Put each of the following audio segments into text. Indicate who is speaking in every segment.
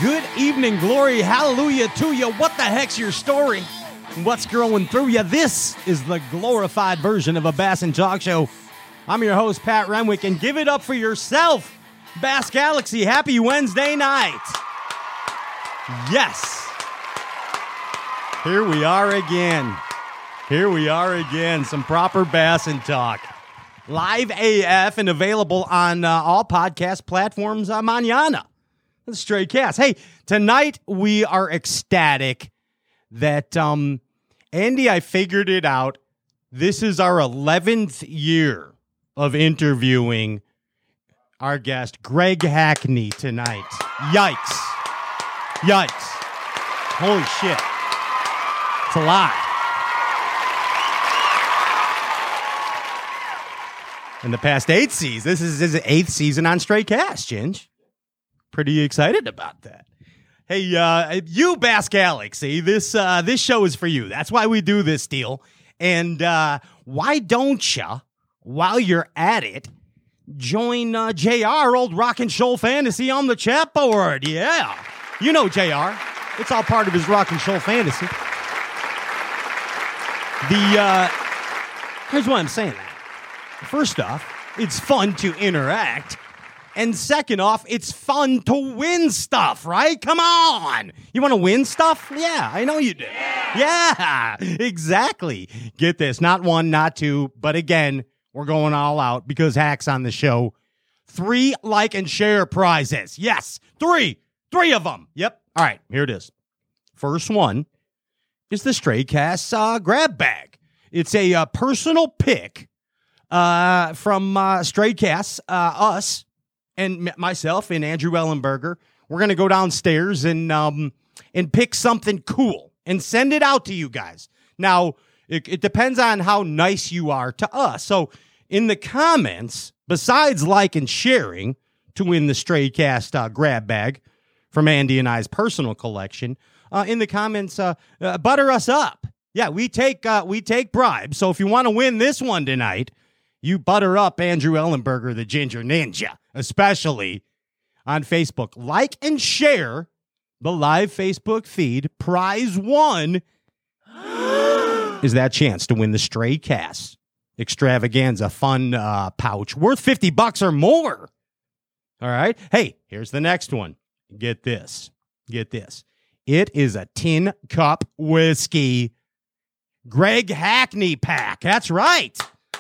Speaker 1: Good evening, glory, hallelujah to you. What the heck's your story? What's growing through you? This is the glorified version of a Bass and Talk Show. I'm your host, Pat Renwick, and give it up for yourself, Bass Galaxy. Happy Wednesday night. Yes. Here we are again. Some proper Bass and Talk. Live AF and available on all podcast platforms mañana. The Stray Cast. Hey, tonight we are ecstatic that, Andy, I figured it out. This is our 11th year of interviewing our guest, Greg Hackney, tonight. Yikes. Holy shit. It's a lot. In the past 8 seasons, this is his 8th season on Stray Cast, Ginge. Pretty excited about that. Hey, you Bass Galaxy, this show is for you. That's why we do this deal. And why don't you, while you're at it, join JR, old Rockin' Shoal Fantasy, on the chat board. Yeah. You know JR. It's all part of his Rockin' Shoal Fantasy. Here's why I'm saying that. First off, it's fun to interact. And second off, it's fun to win stuff, right? Come on. You want to win stuff? Yeah, I know you do. Yeah, exactly. Get this. Not one, not two, but again, we're going all out because Hack's on the show. 3 like and share prizes. Yes, 3. 3 of them. Yep. All right, here it is. First one is the Stray Cast grab bag. It's a personal pick from Stray Cast, us, and myself and Andrew Ellenberger. We're going to go downstairs and pick something cool and send it out to you guys. Now, it depends on how nice you are to us. So in the comments, besides like and sharing to win the Stray Cast grab bag from Andy and I's personal collection, in the comments, butter us up. Yeah, we take bribes. So if you want to win this one tonight, you butter up Andrew Ellenberger, the Ginger Ninja, especially on Facebook. Like and share the live Facebook feed. Prize 1 is that chance to win the Stray Cast Extravaganza Fun pouch worth $50 or more. All right. Hey, here's the next one. Get this. It is a tin cup whiskey Greg Hackney pack. That's right.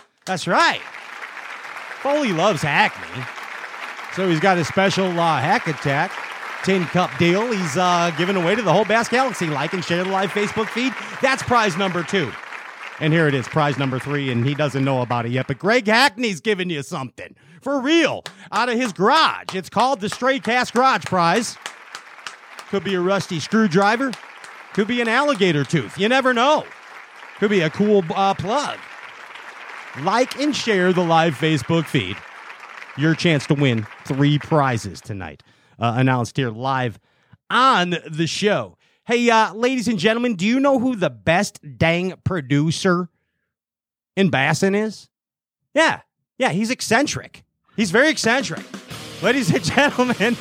Speaker 1: Foley loves Hackney. So he's got a special Hack Attack tin cup deal. He's giving away to the whole Bass Galaxy. Like and share the live Facebook feed. That's prize number 2. And here it is, prize number 3, and he doesn't know about it yet. But Greg Hackney's giving you something. For real. Out of his garage. It's called the Stray Cast Garage Prize. Could be a rusty screwdriver. Could be an alligator tooth. You never know. Could be a cool plug. Like and share the live Facebook feed. Your chance to win 3 prizes tonight. Announced here live on the show. Hey, ladies and gentlemen, do you know who the best dang producer in Bassin is? Yeah, he's eccentric. He's very eccentric. Ladies and gentlemen,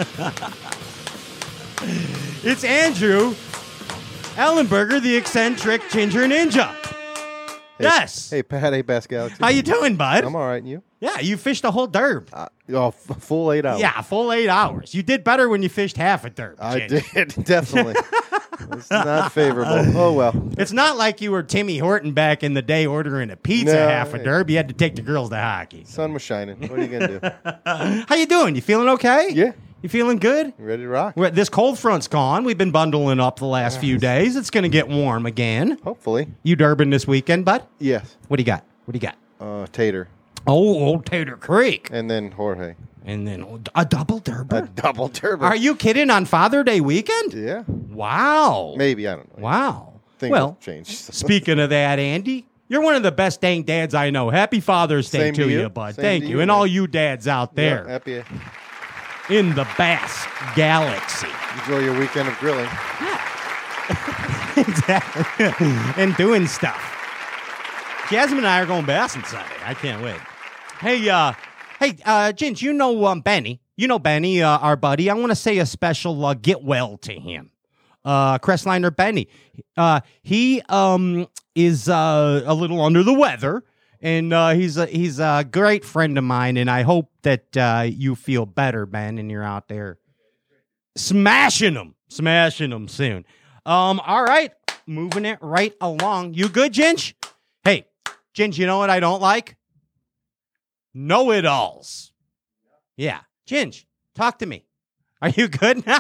Speaker 1: it's Andrew Ellenberger, the eccentric Ginger Ninja.
Speaker 2: Hey,
Speaker 1: yes.
Speaker 2: Hey, Pat. Hey, Bass Galaxy.
Speaker 1: How you doing, bud?
Speaker 2: I'm all right, and you?
Speaker 1: Yeah, you fished a whole derb.
Speaker 2: Full 8 hours.
Speaker 1: Yeah, full 8 hours. You did better when you fished half a derb.
Speaker 2: I did, definitely. It's not favorable. Oh, well.
Speaker 1: It's not like you were Timmy Horton back in the day ordering a pizza half a derb. You had to take the girls to hockey.
Speaker 2: Sun was shining. What are you going to do?
Speaker 1: How you doing? You feeling okay?
Speaker 2: Yeah.
Speaker 1: You feeling good?
Speaker 2: Ready to rock?
Speaker 1: This cold front's gone. We've been bundling up the last few days. It's going to get warm again.
Speaker 2: Hopefully.
Speaker 1: You derbing this weekend, bud?
Speaker 2: Yes.
Speaker 1: What do you got?
Speaker 2: Tater.
Speaker 1: Oh, old Tater Creek.
Speaker 2: And then Jorge.
Speaker 1: And then a double derber.
Speaker 2: A double derber.
Speaker 1: Are you kidding? On Father Day weekend?
Speaker 2: Yeah.
Speaker 1: Wow.
Speaker 2: Maybe. I don't know.
Speaker 1: Wow.
Speaker 2: Things
Speaker 1: well,
Speaker 2: changed.
Speaker 1: Speaking of that, Andy, you're one of the best dang dads I know. Happy Father's Day to you, bud. Thank you. And all you dads out there.
Speaker 2: Yeah, happy.
Speaker 1: In the Bass Galaxy.
Speaker 2: Enjoy your weekend of grilling.
Speaker 1: Yeah. Exactly. And doing stuff. Jasmine and I are going bassing Sunday. I can't wait. Hey, Ginge, you know Benny. You know Benny, our buddy. I want to say a special get well to him. Crestliner Benny. He is a little under the weather, and he's a great friend of mine, and I hope that you feel better, Ben, and you're out there smashing them soon. All right, moving it right along. You good, Ginge? Hey, Ginge, you know what I don't like? Know-it-alls. Yeah, Ginge, talk to me. Are you good now?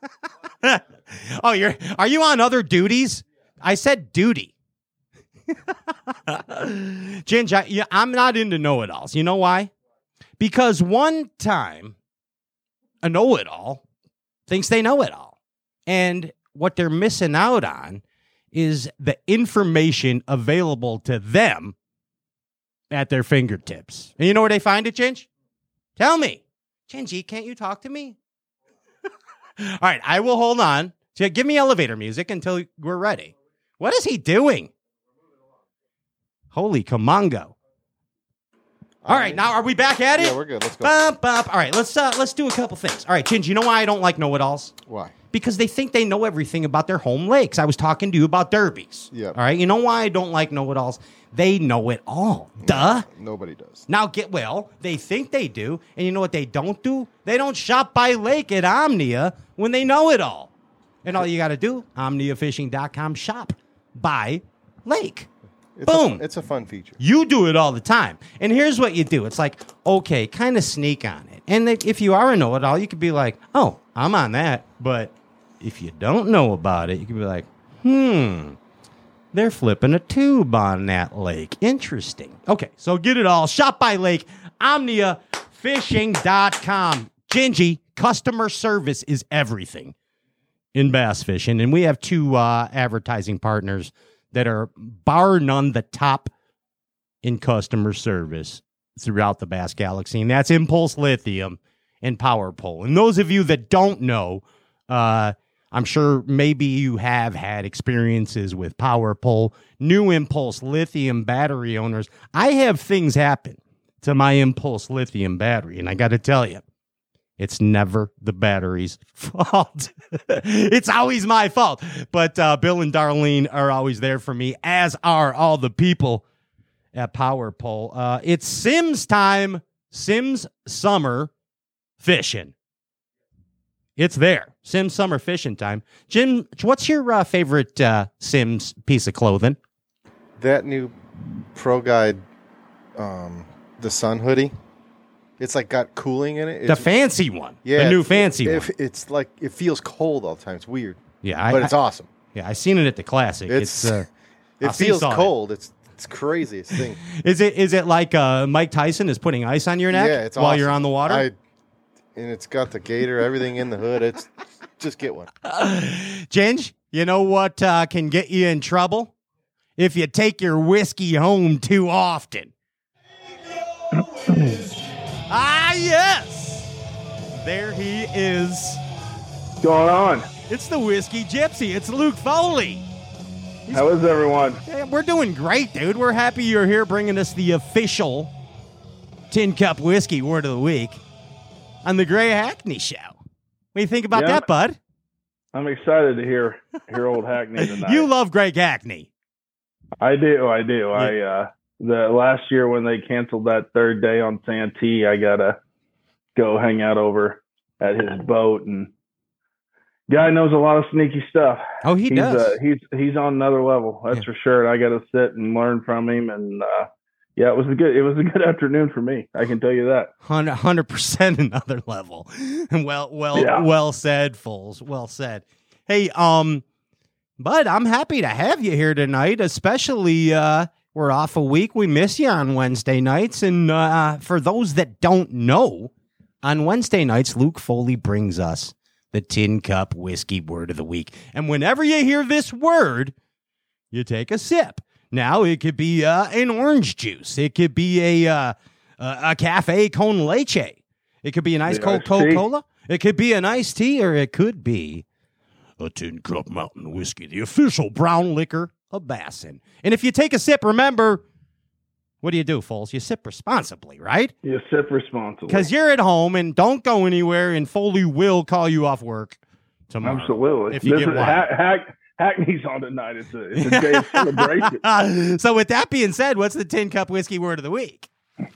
Speaker 1: Oh, are you on other duties? I said duty. Ginge, I'm not into know-it-alls. You know why? Because one time, a know-it-all thinks they know it all. And what they're missing out on is the information available to them at their fingertips. And you know where they find it, Ginge? Tell me. Gingy, can't you talk to me? All right, I will hold on. Give me elevator music until we're ready. What is he doing? Holy Comongo. All right, now are we back at it?
Speaker 2: Yeah, we're good. Let's go.
Speaker 1: Bump, bump. All right, let's do a couple things. All right, Ginge, you know why I don't like know-it-alls?
Speaker 2: Why?
Speaker 1: Because they think they know everything about their home lakes. I was talking to you about derbies.
Speaker 2: Yeah.
Speaker 1: All right, you know why I don't like know-it-alls? They know it all. Duh.
Speaker 2: Nobody does.
Speaker 1: Now they think they do, and you know what they don't do? They don't shop by lake at Omnia when they know it all. And all you got to do, OmniaFishing.com, shop by lake. Boom.
Speaker 2: It's a fun feature.
Speaker 1: You do it all the time. And here's what you do. It's like, okay, kind of sneak on it. And if you are a know-it-all, you could be like, oh, I'm on that. But if you don't know about it, you could be like, they're flipping a tube on that lake. Interesting. Okay, so get it all. Shop by lake, OmniaFishing.com. Gingy, customer service is everything in bass fishing. And we have two advertising partners that are bar none the top in customer service throughout the Bass Galaxy, and that's Impulse Lithium and Power Pole. And those of you that don't know, I'm sure maybe you have had experiences with Power Pole, new Impulse Lithium battery owners. I have things happen to my Impulse Lithium battery, and I got to tell you, it's never the battery's fault. It's always my fault. But Bill and Darlene are always there for me, as are all the people at Power Pole. It's Sims time, Sims Summer Fishing. It's there. Sims Summer Fishing time. Jim, what's your favorite Sims piece of clothing?
Speaker 2: That new Pro Guide, the Sun hoodie. It's like got cooling in it.
Speaker 1: The fancy one.
Speaker 2: Yeah.
Speaker 1: The new fancy one.
Speaker 2: It's like, it feels cold all the time. It's weird.
Speaker 1: Yeah.
Speaker 2: But it's awesome.
Speaker 1: Yeah, I seen it at the Classic.
Speaker 2: It feels cold. It's crazy. It's thing.
Speaker 1: Is it like Mike Tyson is putting ice on your neck
Speaker 2: it's
Speaker 1: while
Speaker 2: awesome.
Speaker 1: you're on the water?
Speaker 2: And it's got the gator, everything in the hood. It's just get one.
Speaker 1: Ginge, you know what can get you in trouble? If you take your whiskey home too often. Ah, yes. There he is.
Speaker 3: What's going on?
Speaker 1: It's the Whiskey Gypsy. It's Luke Foley.
Speaker 3: How is everyone?
Speaker 1: Yeah, we're doing great, dude. We're happy you're here bringing us the official Tin Cup Whiskey Word of the Week on the Gray Hackney Show. What do you think about that, bud?
Speaker 3: I'm excited to hear old Hackney tonight.
Speaker 1: You love Greg Hackney.
Speaker 3: I do.
Speaker 1: Yeah.
Speaker 3: The last year when they canceled that third day on Santee, I gotta go hang out over at his boat, and guy knows a lot of sneaky stuff.
Speaker 1: Oh, he does.
Speaker 3: He's on another level, that's for sure. And I got to sit and learn from him, and it was a good afternoon for me. I can tell you that.
Speaker 1: 100% another level. Well said, Foles. Well said. Hey, bud, I'm happy to have you here tonight, especially. We're off a week. We miss you on Wednesday nights. And for those that don't know, on Wednesday nights, Luke Foley brings us the Tin Cup Whiskey Word of the Week. And whenever you hear this word, you take a sip. Now, it could be an orange juice. It could be a cafe con leche. It could be an ice cold Coca-Cola. It could be an iced tea, or it could be a Tin Cup Mountain Whiskey, the official brown liquor of Bassin. And if you take a sip, remember, what do, Foles? You sip responsibly, right?
Speaker 3: You sip responsibly.
Speaker 1: Because you're at home and don't go anywhere, and Foley will call you off work tomorrow.
Speaker 3: Absolutely.
Speaker 1: If you
Speaker 3: This
Speaker 1: get
Speaker 3: is
Speaker 1: one.
Speaker 3: Hackney's on tonight. It's a day of celebration.
Speaker 1: So with that being said, what's the Tin Cup Whiskey word of the week?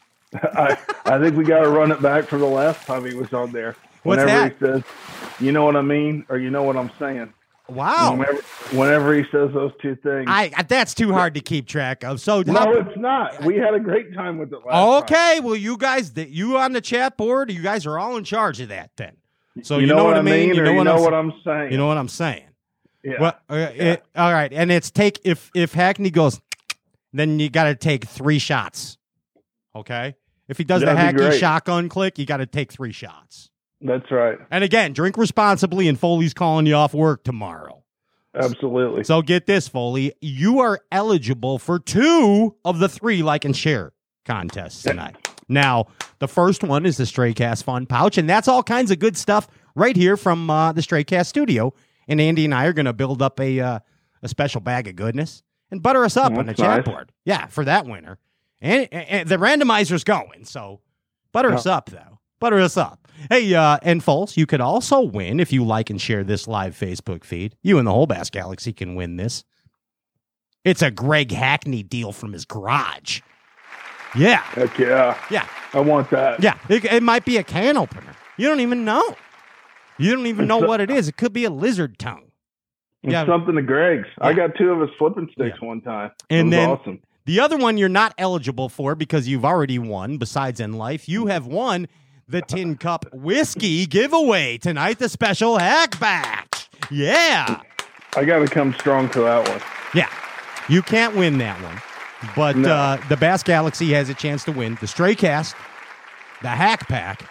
Speaker 3: I think we got to run it back from the last time he was on there.
Speaker 1: What's
Speaker 3: Whenever
Speaker 1: that?
Speaker 3: he says, you know what I mean, or you know what I'm saying.
Speaker 1: Wow.
Speaker 3: Whenever he says those two things.
Speaker 1: That's too hard to keep track of. So
Speaker 3: No, it's not. We had a great time with it last time.
Speaker 1: Okay, well, you guys, you on the chat board, you guys are all in charge of that then. So
Speaker 3: you know what I mean,
Speaker 1: You know
Speaker 3: what I'm saying.
Speaker 1: You know what I'm saying.
Speaker 3: Yeah.
Speaker 1: Well, all right, and it's if Hackney goes, then you got to take 3 shots. Okay, if he does the Hackney shotgun click, you got to take 3 shots.
Speaker 3: That's right.
Speaker 1: And again, drink responsibly, and Foley's calling you off work tomorrow.
Speaker 3: Absolutely.
Speaker 1: So get this, Foley, you are eligible for 2 of the 3 like and share contests tonight. Now, the first one is the Straycast Fun Pouch, and that's all kinds of good stuff right here from the Straycast studio. And Andy and I are going to build up a special bag of goodness and butter us up on the chat board. Yeah, for that winner. And the randomizer's going, so butter us up, though. Butter us up. Hey, and Foles, you could also win if you like and share this live Facebook feed. You and the whole Bass Galaxy can win this. It's a Greg Hackney deal from his garage. Yeah.
Speaker 3: Heck yeah.
Speaker 1: Yeah.
Speaker 3: I want that.
Speaker 1: Yeah. It might be a can opener. You don't even know. You don't even know what it is. It could be a lizard tongue.
Speaker 3: It's something to Greg's. Yeah. I got 2 of his flipping sticks one time.
Speaker 1: And
Speaker 3: it was
Speaker 1: then
Speaker 3: awesome.
Speaker 1: The other one you're not eligible for because you've already won, besides in life. You have won the Tin Cup Whiskey giveaway tonight, the special hack batch. Yeah.
Speaker 3: I got to come strong to that one.
Speaker 1: Yeah. You can't win that one. But the Bass Galaxy has a chance to win the Straycast, the Hack Pack,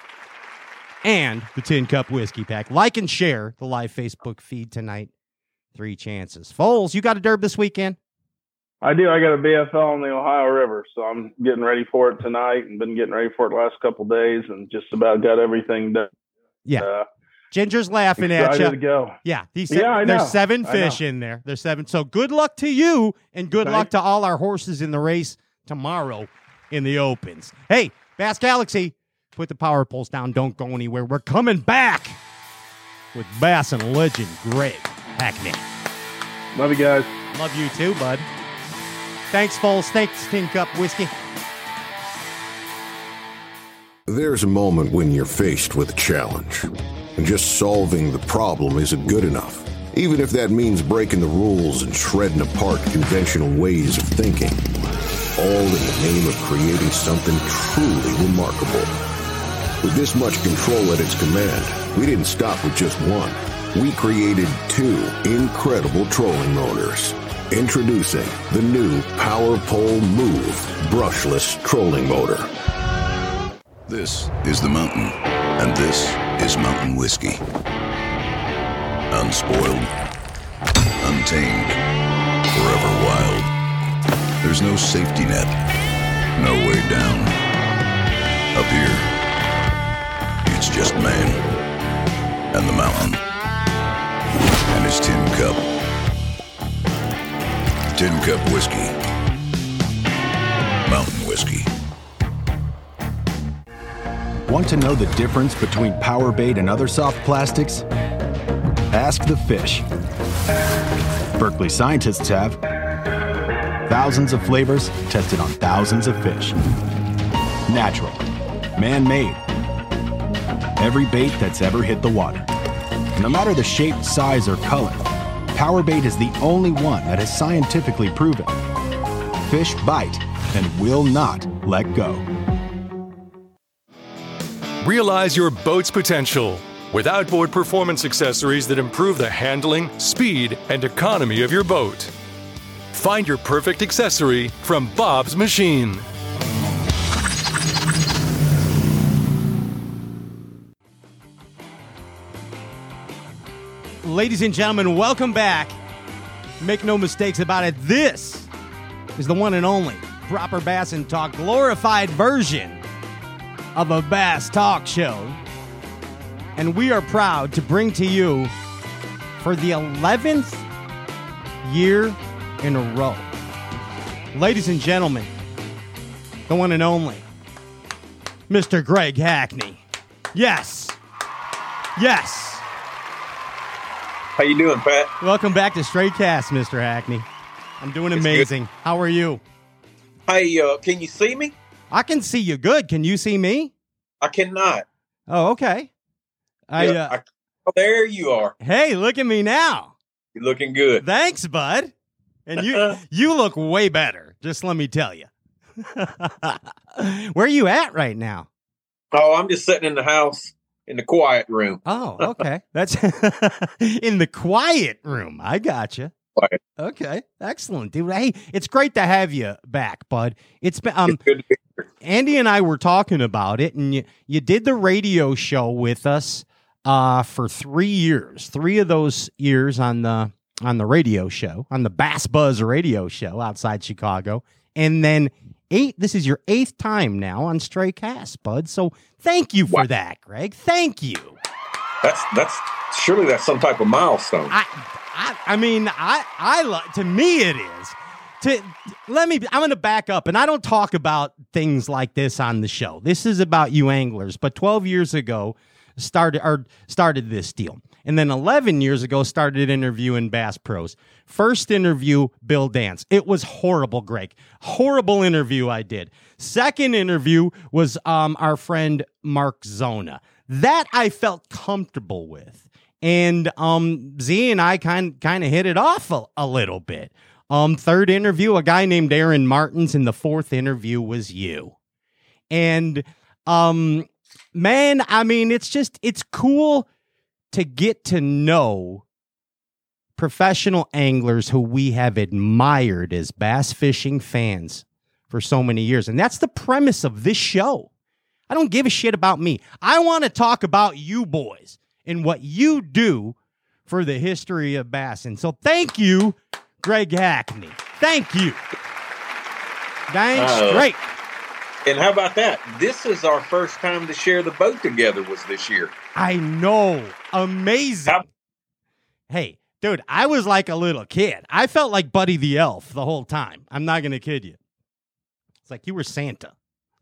Speaker 1: and the Tin Cup Whiskey Pack. Like and share the live Facebook feed tonight. 3 chances. Foles, you got a derb this weekend?
Speaker 3: I do. I got a BFL on the Ohio River, so I'm getting ready for it tonight and been getting ready for it the last couple of days and just about got everything done.
Speaker 1: Yeah. Ginger's laughing at you.
Speaker 3: To go.
Speaker 1: Yeah. There's 7 fish in there. There's 7. So good luck to you and good luck to all our horses in the race tomorrow in the Opens. Hey, Bass Galaxy, put the power poles down. Don't go anywhere. We're coming back with Bass and legend Greg Hackney.
Speaker 3: Love you guys.
Speaker 1: Love you too, bud. Thanks, Foles. Thanks, Tin Cup Whiskey.
Speaker 4: There's a moment when you're faced with a challenge, and just solving the problem isn't good enough, even if that means breaking the rules and shredding apart conventional ways of thinking, all in the name of creating something truly remarkable. With this much control at its command, we didn't stop with just one. We created 2 incredible trolling motors. Introducing the new Power Pole Move brushless trolling motor.
Speaker 5: This is the mountain, and this is mountain whiskey. Unspoiled, untamed, forever wild. There's no safety net, no way down. Up here, it's just man and the mountain and his tin cup. Tin Cup Whiskey. Mountain Whiskey.
Speaker 6: Want to know the difference between power bait and other soft plastics? Ask the fish. Berkeley scientists have thousands of flavors tested on thousands of fish. Natural. Man-made. Every bait that's ever hit the water. No matter the shape, size, or color, Power Bait is the only one that is scientifically proven. Fish bite and will not let go.
Speaker 7: Realize your boat's potential with outboard performance accessories that improve the handling, speed, and economy of your boat. Find your perfect accessory from Bob's Machine.
Speaker 1: Ladies and gentlemen, welcome back. Make no mistakes about it. This is the one and only proper Bass and Talk, glorified version of a Bass Talk show. And we are proud to bring to you, for the 11th year in a row, ladies and gentlemen, the one and only, Mr. Greg Hackney. Yes. Yes.
Speaker 8: How you doing, Pat?
Speaker 1: Welcome back to Straight Cast, Mr. Hackney. I'm doing amazing. How are you?
Speaker 8: Hey, can you see me?
Speaker 1: I can see you good. Can you see me?
Speaker 8: I cannot.
Speaker 1: Oh, okay.
Speaker 8: Oh, there you are.
Speaker 1: Hey, look at me now.
Speaker 8: You're looking good.
Speaker 1: Thanks, bud. And you look way better, just let me tell you. Where are you at right now?
Speaker 8: Oh, I'm just sitting in the house in the quiet room.
Speaker 1: Oh, okay. That's in the quiet room. I gotcha.
Speaker 8: Quiet.
Speaker 1: Okay, excellent, dude. Hey, it's great to have you back, bud. It's been
Speaker 8: It's good to be here.
Speaker 1: Andy and I were talking about it, and you did the radio show with us for 3 years. 3 of those years on the radio show, on the Bass Buzz radio show outside Chicago, and then 8. This is your 8th time now on Stray Cast, bud. So thank you for that, Greg. Thank you.
Speaker 8: That's surely that's some type of milestone.
Speaker 1: I mean, to me it is. I'm going to back up, and I don't talk about things like this on the show. This is about you anglers, but 12 years ago started this deal. And then 11 years ago, started interviewing Bass Pros. First interview, Bill Dance. It was horrible, Greg. Horrible interview I did. Second interview was our friend Mark Zona. That I felt comfortable with. And Z and I kind of hit it off a little bit. Third interview, a guy named Aaron Martins, and the fourth interview was you. And man, I mean, it's cool to get to know professional anglers who we have admired as bass fishing fans for so many years. And that's the premise of this show. I don't give a shit about me. I want to talk about you boys and what you do for the history of bass. And so thank you, Greg Hackney. Thank you. Dang straight.
Speaker 8: And how about that? This is our first time to share the boat together was this year.
Speaker 1: I know. Amazing. Hey, dude, I was like a little kid. I felt like Buddy the Elf the whole time. I'm not going to kid you. It's like you were Santa.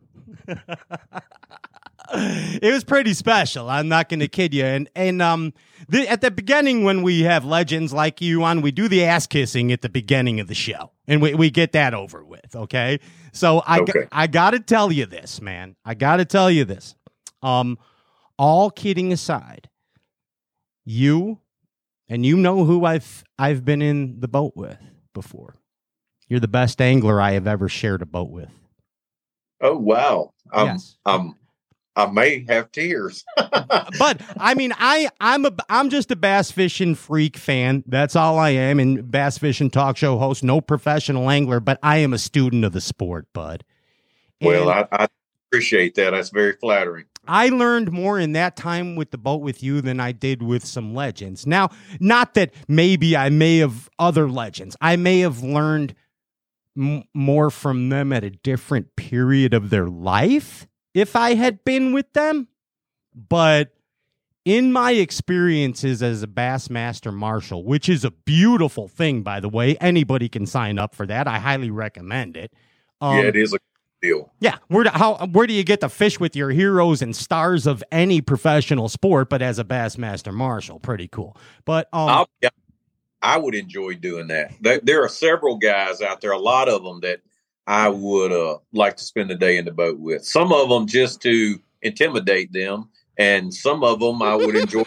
Speaker 1: It was pretty special. I'm not going to kid you. And at the beginning, when we have legends like you on, we do the ass kissing at the beginning of the show, and we get that over with. Okay. So I got to tell you this, man. I got to tell you this. All kidding aside, you know who I've been in the boat with before. You're the best angler I have ever shared a boat with.
Speaker 8: Oh wow.
Speaker 1: Yes.
Speaker 8: I may have tears.
Speaker 1: But I mean, I'm just a bass fishing freak fan. That's all I am. And bass fishing talk show host, no professional angler, but I am a student of the sport, bud.
Speaker 8: Well, I appreciate that. That's very flattering.
Speaker 1: I learned more in that time with the boat with you than I did with some legends. Now, not that maybe I may have other legends. I may have learned more from them at a different period of their life if I had been with them. But in my experiences as a Bassmaster Marshal, which is a beautiful thing, by the way, anybody can sign up for that. I highly recommend it.
Speaker 8: Yeah, it is a good deal.
Speaker 1: Yeah. Where do you get to fish with your heroes and stars of any professional sport, but as a Bassmaster Marshal? Pretty cool. But
Speaker 8: I would enjoy doing that. There are several guys out there, a lot of them that I would like to spend the day in the boat with. Some of them just to intimidate them, and some of them I would enjoy.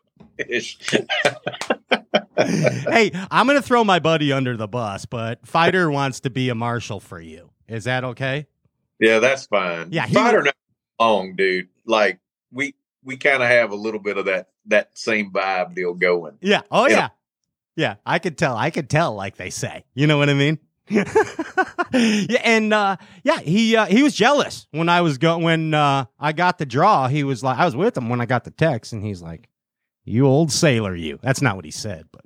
Speaker 1: Hey, I'm going to throw my buddy under the bus, but Fighter wants to be a marshal for you. Is that okay?
Speaker 8: Yeah, that's fine.
Speaker 1: Yeah,
Speaker 8: Fighter not long, dude. Like we kind of have a little bit of that same vibe deal going.
Speaker 1: Yeah. Oh yeah. Yeah, I could tell, like they say. You know what I mean? Yeah, and he was jealous when I got the draw. He was like, I was with him when I got the text, and he's like, "You old sailor, you." That's not what he said, but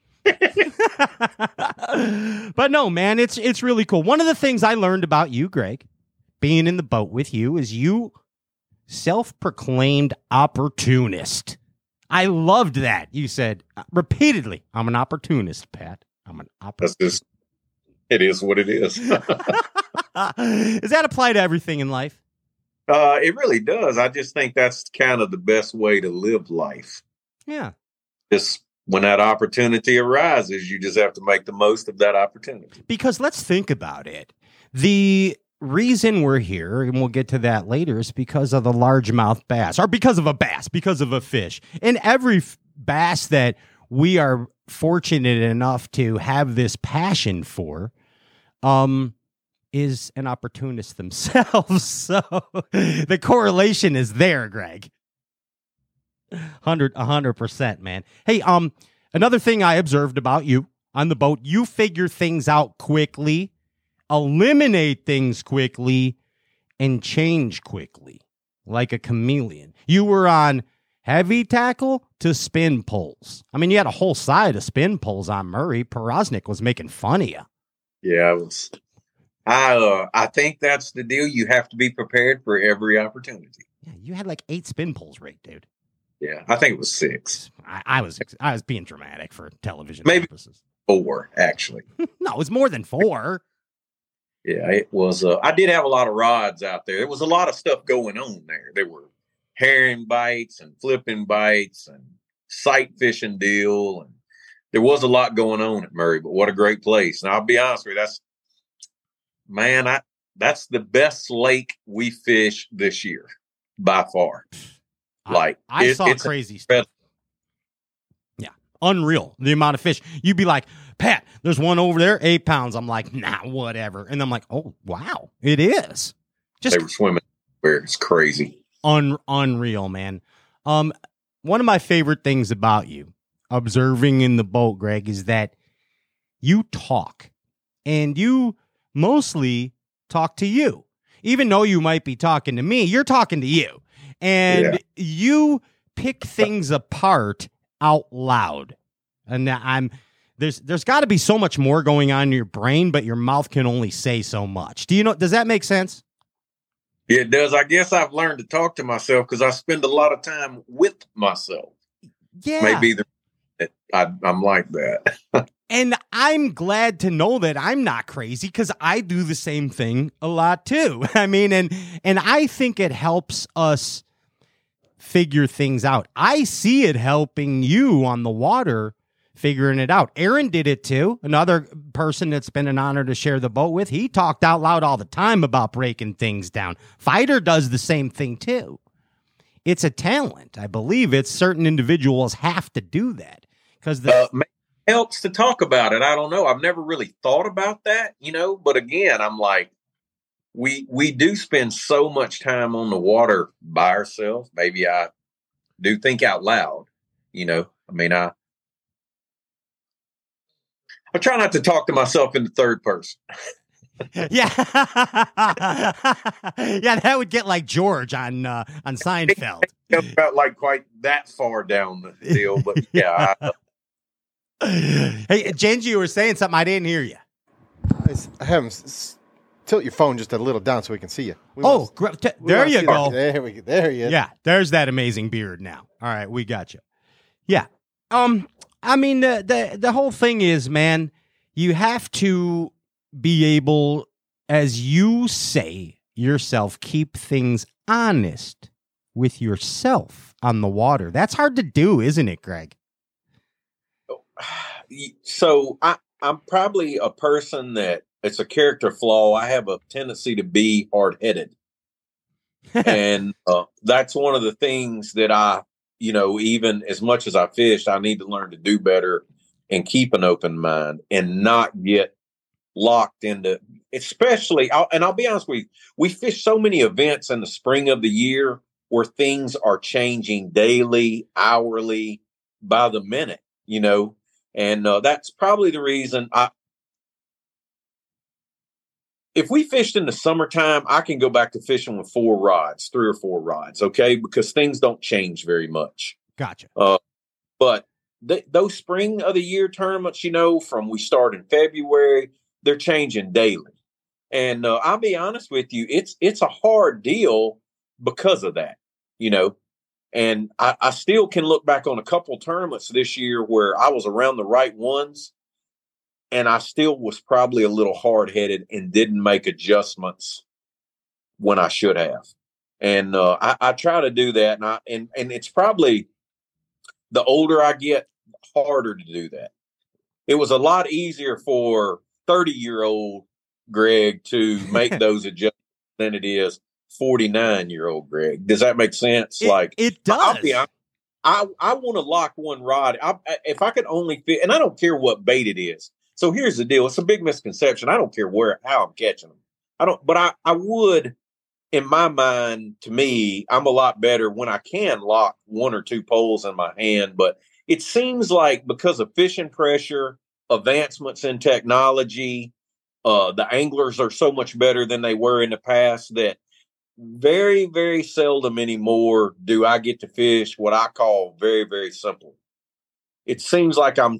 Speaker 1: but no, man, it's really cool. One of the things I learned about you, Greg, being in the boat with you, is you self-proclaimed opportunist. I loved that. You said repeatedly, "I'm an opportunist, Pat. I'm an opportunist."
Speaker 8: It is what it is.
Speaker 1: Does that apply to everything in life?
Speaker 8: It really does. I just think that's kind of the best way to live life.
Speaker 1: Yeah.
Speaker 8: Just when that opportunity arises, you just have to make the most of that opportunity.
Speaker 1: Because let's think about it. The reason we're here, and we'll get to that later, is because of the largemouth bass, or because of a bass, because of a fish. And every bass that we are fortunate enough to have this passion for, is an opportunist themselves. So the correlation is there, Greg. 100%, man. Hey, another thing I observed about you on the boat, you figure things out quickly, eliminate things quickly, and change quickly, like a chameleon. You were on heavy tackle to spin poles. I mean, you had a whole side of spin poles on Murray. Porosnik was making fun of you.
Speaker 8: Yeah, I think that's the deal. You have to be prepared for every opportunity.
Speaker 1: Yeah, you had like 8 spin poles, right, dude?
Speaker 8: Yeah, I think it was 6.
Speaker 1: I was being dramatic for television
Speaker 8: purposes. 4, actually.
Speaker 1: No, it was more than 4.
Speaker 8: Yeah, it was. I did have a lot of rods out there. There was a lot of stuff going on there. There were herring bites and flipping bites and sight fishing deal, and there was a lot going on at Murray. But what a great place! And I'll be honest with you, that's the best lake we fish this year by far.
Speaker 1: I saw crazy stuff. Yeah, unreal. The amount of fish. You'd be like, Pat, there's one over there, 8 pounds. I'm like, nah, whatever. And I'm like, oh, wow, it is.
Speaker 8: They were swimming where it's crazy.
Speaker 1: Unreal, man. One of my favorite things about you, observing in the boat, Greg, is that you talk. And you mostly talk to you. Even though you might be talking to me, you're talking to you. And you pick things apart out loud. And there's got to be so much more going on in your brain, but your mouth can only say so much. Does that make sense?
Speaker 8: Yeah, it does. I guess I've learned to talk to myself because I spend a lot of time with myself.
Speaker 1: Yeah.
Speaker 8: Maybe I'm like that.
Speaker 1: And I'm glad to know that I'm not crazy because I do the same thing a lot too. I mean, and I think it helps us figure things out. I see it helping you on the water figuring it out. Aaron did it too. Another person that's been an honor to share the boat with. He talked out loud all the time about breaking things down. Fighter does the same thing too. It's a talent. I believe it's certain individuals have to do that because
Speaker 8: helps to talk about it. I don't know. I've never really thought about that, but again, I'm like, we do spend so much time on the water by ourselves. Maybe I do think out loud, I mean, I try not to talk to myself in the third person.
Speaker 1: Yeah. Yeah, that would get like George on Seinfeld.
Speaker 8: About like quite that far down the deal, but yeah.
Speaker 1: Hey, Genji, you were saying something. I didn't hear you.
Speaker 2: I have him tilt your phone just a little down so we can see you.
Speaker 1: There you go.
Speaker 2: There he is.
Speaker 1: Yeah, there's that amazing beard now. All right, we got you. Yeah. I mean, the whole thing is, man, you have to be able, as you say yourself, keep things honest with yourself on the water. That's hard to do, isn't it, Greg?
Speaker 8: So I'm probably a person that it's a character flaw. I have a tendency to be hard-headed. And that's one of the things that I, even as much as I fish, I need to learn to do better and keep an open mind and not get locked into, especially, and I'll be honest with you, we fish so many events in the spring of the year where things are changing daily, hourly, by the minute, and that's probably the reason if we fished in the summertime, I can go back to fishing with 3 or 4 rods, okay? Because things don't change very much.
Speaker 1: Gotcha.
Speaker 8: But those spring of the year tournaments, from we start in February, they're changing daily. And I'll be honest with you, it's a hard deal because of that, And I still can look back on a couple tournaments this year where I was around the right ones, and I still was probably a little hard-headed and didn't make adjustments when I should have. And I try to do that, and it's probably the older I get, harder to do that. It was a lot easier for 30-year-old Greg to make those adjustments than it is 49-year-old Greg. Does that make sense?
Speaker 1: It does.
Speaker 8: I'll be honest, I want to lock one rod. If I could only fit, and I don't care what bait it is. So here's the deal. It's a big misconception. I don't care how I'm catching them. But I would, in my mind, to me, I'm a lot better when I can lock one or two poles in my hand. But it seems like because of fishing pressure, advancements in technology, the anglers are so much better than they were in the past that very, very seldom anymore do I get to fish what I call very, very simple. It seems like I'm,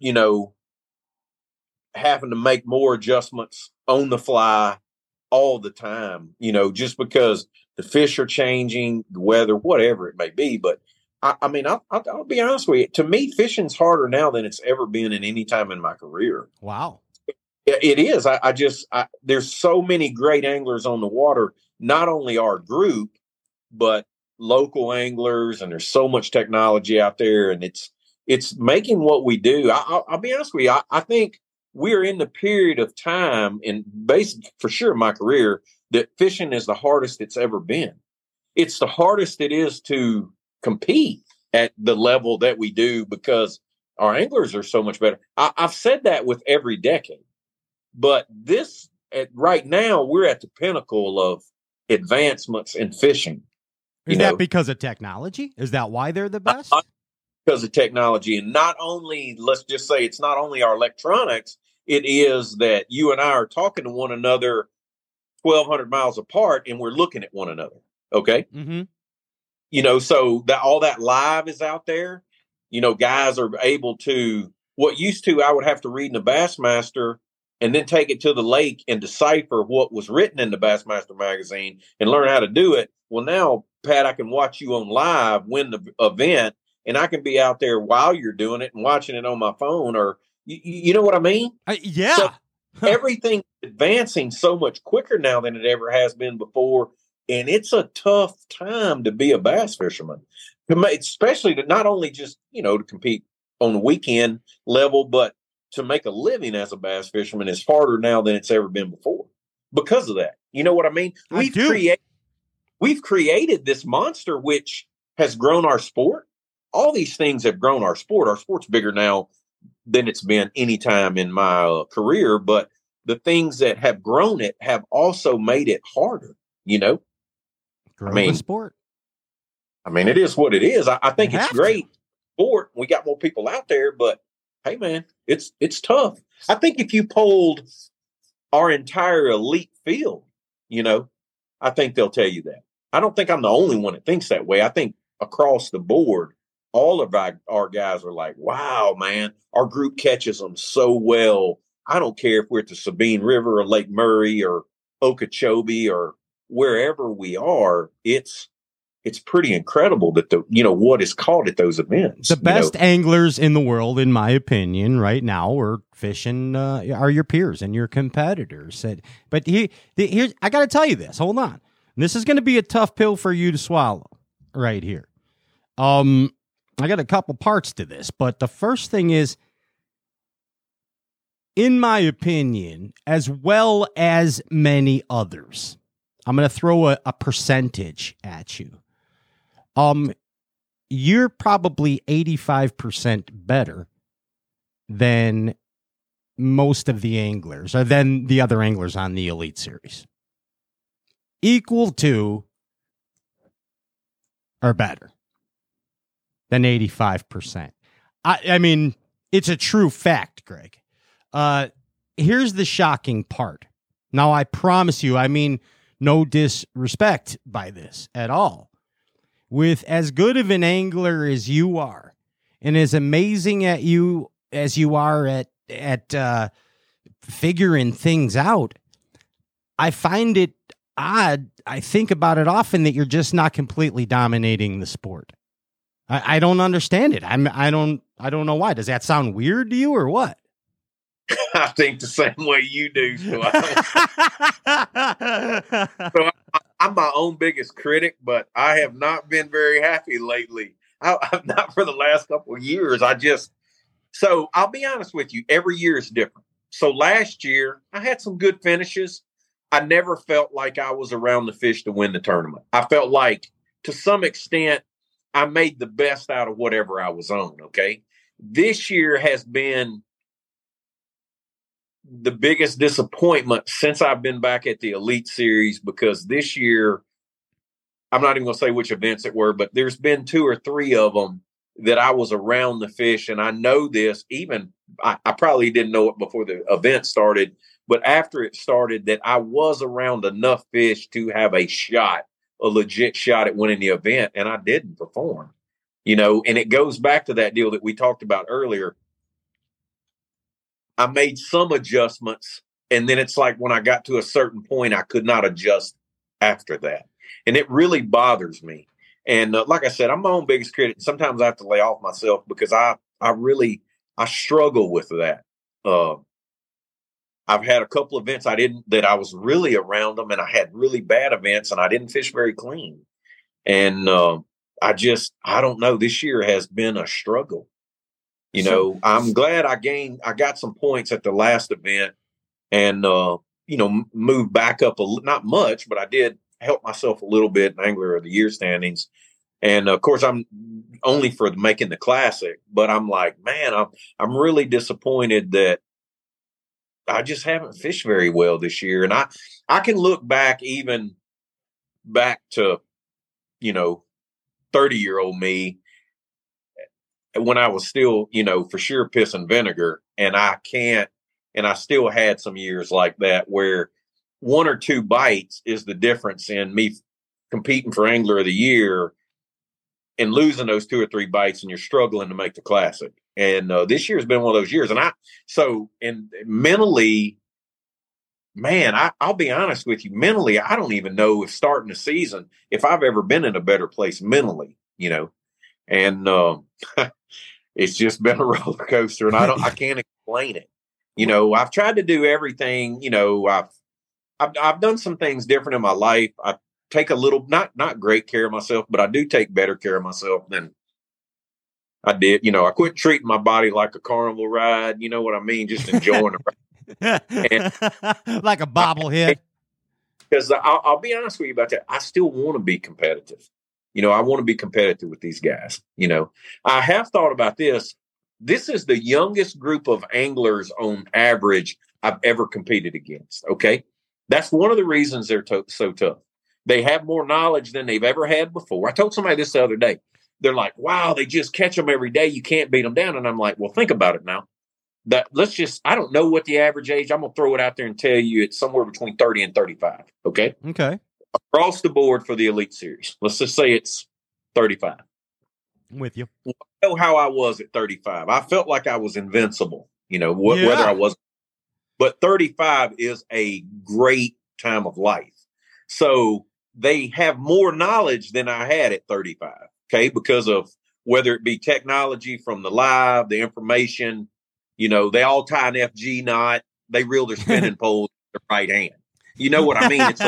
Speaker 8: having to make more adjustments on the fly all the time, just because the fish are changing, the weather, whatever it may be. But I'll be honest with you. To me, fishing's harder now than it's ever been in any time in my career.
Speaker 1: Wow.
Speaker 8: It is. There's so many great anglers on the water, not only our group, but local anglers, and there's so much technology out there, and it's making what we do. I'll be honest with you. I think we're in the period of time, in basically for sure in my career, that fishing is the hardest it's ever been. It's the hardest it is to compete at the level that we do because our anglers are so much better. I've said that with every decade, but right now we're at the pinnacle of advancements in fishing.
Speaker 1: Is that because of technology? Is that why they're the best?
Speaker 8: Because of technology, and not only, let's just say it's not only our electronics, it is that you and I are talking to one another 1,200 miles apart and we're looking at one another. Okay.
Speaker 1: Mm-hmm.
Speaker 8: So that all that live is out there, guys are able to, what used to, I would have to read in the Bassmaster and then take it to the lake and decipher what was written in the Bassmaster magazine and learn how to do it. Well, now, Pat, I can watch you on live win the event, and I can be out there while you're doing it and watching it on my phone, or you know what I mean?
Speaker 1: Yeah.
Speaker 8: So everything's advancing so much quicker now than it ever has been before. And it's a tough time to be a bass fisherman, especially to not only just, to compete on the weekend level, but to make a living as a bass fisherman is harder now than it's ever been before because of that. You know what I mean? We've created this monster, which has grown our sport. All these things have grown our sport. Our sport's bigger now than it's been any time in my career, but the things that have grown it have also made it harder,
Speaker 1: Grow the sport.
Speaker 8: It is what it is. I think it's great sport. We got more people out there, but hey, man, it's tough. I think if you polled our entire elite field, I think they'll tell you that. I don't think I'm the only one that thinks that way. I think across the board, all of our guys are like, wow, man, our group catches them so well. I don't care if we're at the Sabine River or Lake Murray or Okeechobee or wherever we are. It's pretty incredible that what is caught at those events.
Speaker 1: The best anglers in the world, in my opinion, right now are fishing are your peers and your competitors. But here's I got to tell you this. Hold on, this is going to be a tough pill for you to swallow right here. I got a couple parts to this, but the first thing is, in my opinion, as well as many others, I'm going to throw a percentage at you. You're probably 85% better than most of the anglers, or than the other anglers on the Elite Series. Equal to or better than 85%. I mean, it's a true fact, Greg. Here's the shocking part. Now, I promise you, I mean no disrespect by this at all. With as good of an angler as you are, and as amazing as you are at figuring things out, I find it odd. I think about it often that you're just not completely dominating the sport. I don't understand it. I don't know why. Does that sound weird to you or what?
Speaker 8: I think the same way you do. So, I'm my own biggest critic, but I have not been very happy lately. I'm not for the last couple of years. So I'll be honest with you. Every year is different. So last year I had some good finishes. I never felt like I was around the fish to win the tournament. I felt like to some extent I made the best out of whatever I was on. Okay. This year has been the biggest disappointment since I've been back at the Elite Series, because this year, I'm not even going to say which events it were, but there's been 2 or 3 of them that I was around the fish. And I know this, even I probably didn't know it before the event started, but after it started, that I was around enough fish to have a legit shot at winning the event. And I didn't perform, and it goes back to that deal that we talked about earlier. I made some adjustments, and then it's like when I got to a certain point, I could not adjust after that. And it really bothers me. And like I said, I'm my own biggest critic. Sometimes I have to lay off myself because I struggle with that. I've had a couple of events that I was really around them, and I had really bad events, and I didn't fish very clean. And I don't know. This year has been a struggle. I'm glad I got some points at the last event and, moved back up not much, but I did help myself a little bit in Angler of the Year standings. And of course I'm only for making the classic, but I'm like, man, I'm really disappointed that I just haven't fished very well this year. And I can look back to, 30-year-old me, when I was still, for sure piss and vinegar, and I still had some years like that where 1 or 2 bites is the difference in me competing for Angler of the Year and losing those 2 or 3 bites, and you're struggling to make the classic. And this year has been one of those years. And mentally, man, I'll be honest with you, mentally, I don't even know if starting the season, if I've ever been in a better place mentally, and it's just been a roller coaster, and I can't explain it. I've tried to do everything. I've done some things different in my life. I take a little, not great care of myself, but I do take better care of myself than I did. I quit treating my body like a carnival ride. You know what I mean? Just enjoying the ride.
Speaker 1: Like a bobblehead.
Speaker 8: Because I'll be honest with you about that. I still want to be competitive. I want to be competitive with these guys. I have thought about this. This is the youngest group of anglers on average I've ever competed against. Okay. That's one of the reasons they're so tough. They have more knowledge than they've ever had before. I told somebody this the other day. They're like, wow, they just catch them every day. You can't beat them down. And I'm like, well, think about it now. I don't know what the average age, I'm going to throw it out there and tell you it's somewhere between 30 and 35. Okay.
Speaker 1: Okay.
Speaker 8: Across the board for the Elite Series. Let's just say it's 35.
Speaker 1: I'm with you.
Speaker 8: I know how I was at 35. I felt like I was invincible, whether I was. But 35 is a great time of life. So they have more knowledge than I had at 35, okay, because of whether it be technology from the live, the information, they all tie an FG knot. They reel their spinning pole with their right hand. You know what I mean? It's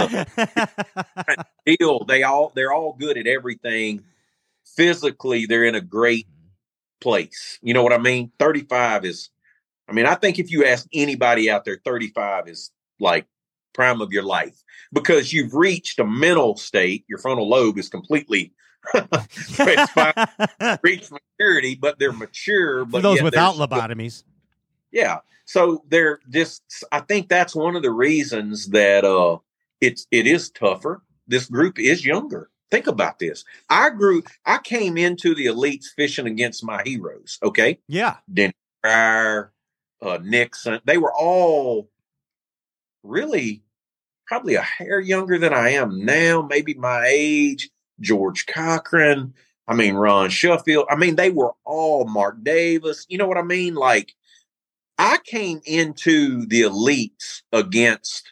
Speaker 8: a deal. They're all good at everything. Physically, they're in a great place. You know what I mean? 35 is, I think if you ask anybody out there, 35 is like prime of your life, because you've reached a mental state. Your frontal lobe is completely reached maturity, but they're mature. But
Speaker 1: for those without lobotomies.
Speaker 8: Yeah. So they're just, I think that's one of the reasons that it is tougher. This group is younger. Think about this. I came into the elites fishing against my heroes. Okay.
Speaker 1: Yeah.
Speaker 8: Denny Pryor, Nixon. They were all really probably a hair younger than I am now, maybe my age. George Cochran. Ron Sheffield. They were all Mark Davis. You know what I mean? Like, I came into the elites against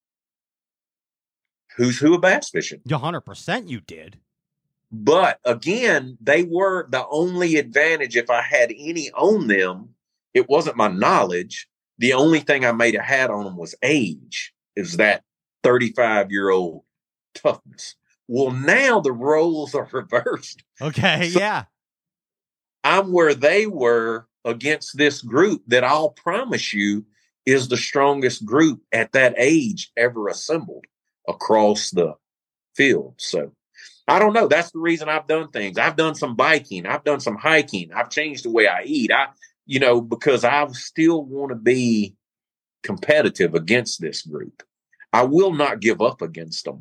Speaker 8: who's who of bass fishing.
Speaker 1: 100% you did.
Speaker 8: But again, they were the only advantage. If I had any on them, it wasn't my knowledge. The only thing I made a hat on them was age, is that 35-year-old toughness. Well, now the roles are reversed.
Speaker 1: Okay,
Speaker 8: So
Speaker 1: yeah.
Speaker 8: I'm where they were against this group that I'll promise you is the strongest group at that age ever assembled across the field. So I don't know. That's the reason I've done things. I've done some biking. I've done some hiking. I've changed the way I eat. Because I still want to be competitive against this group. I will not give up against them.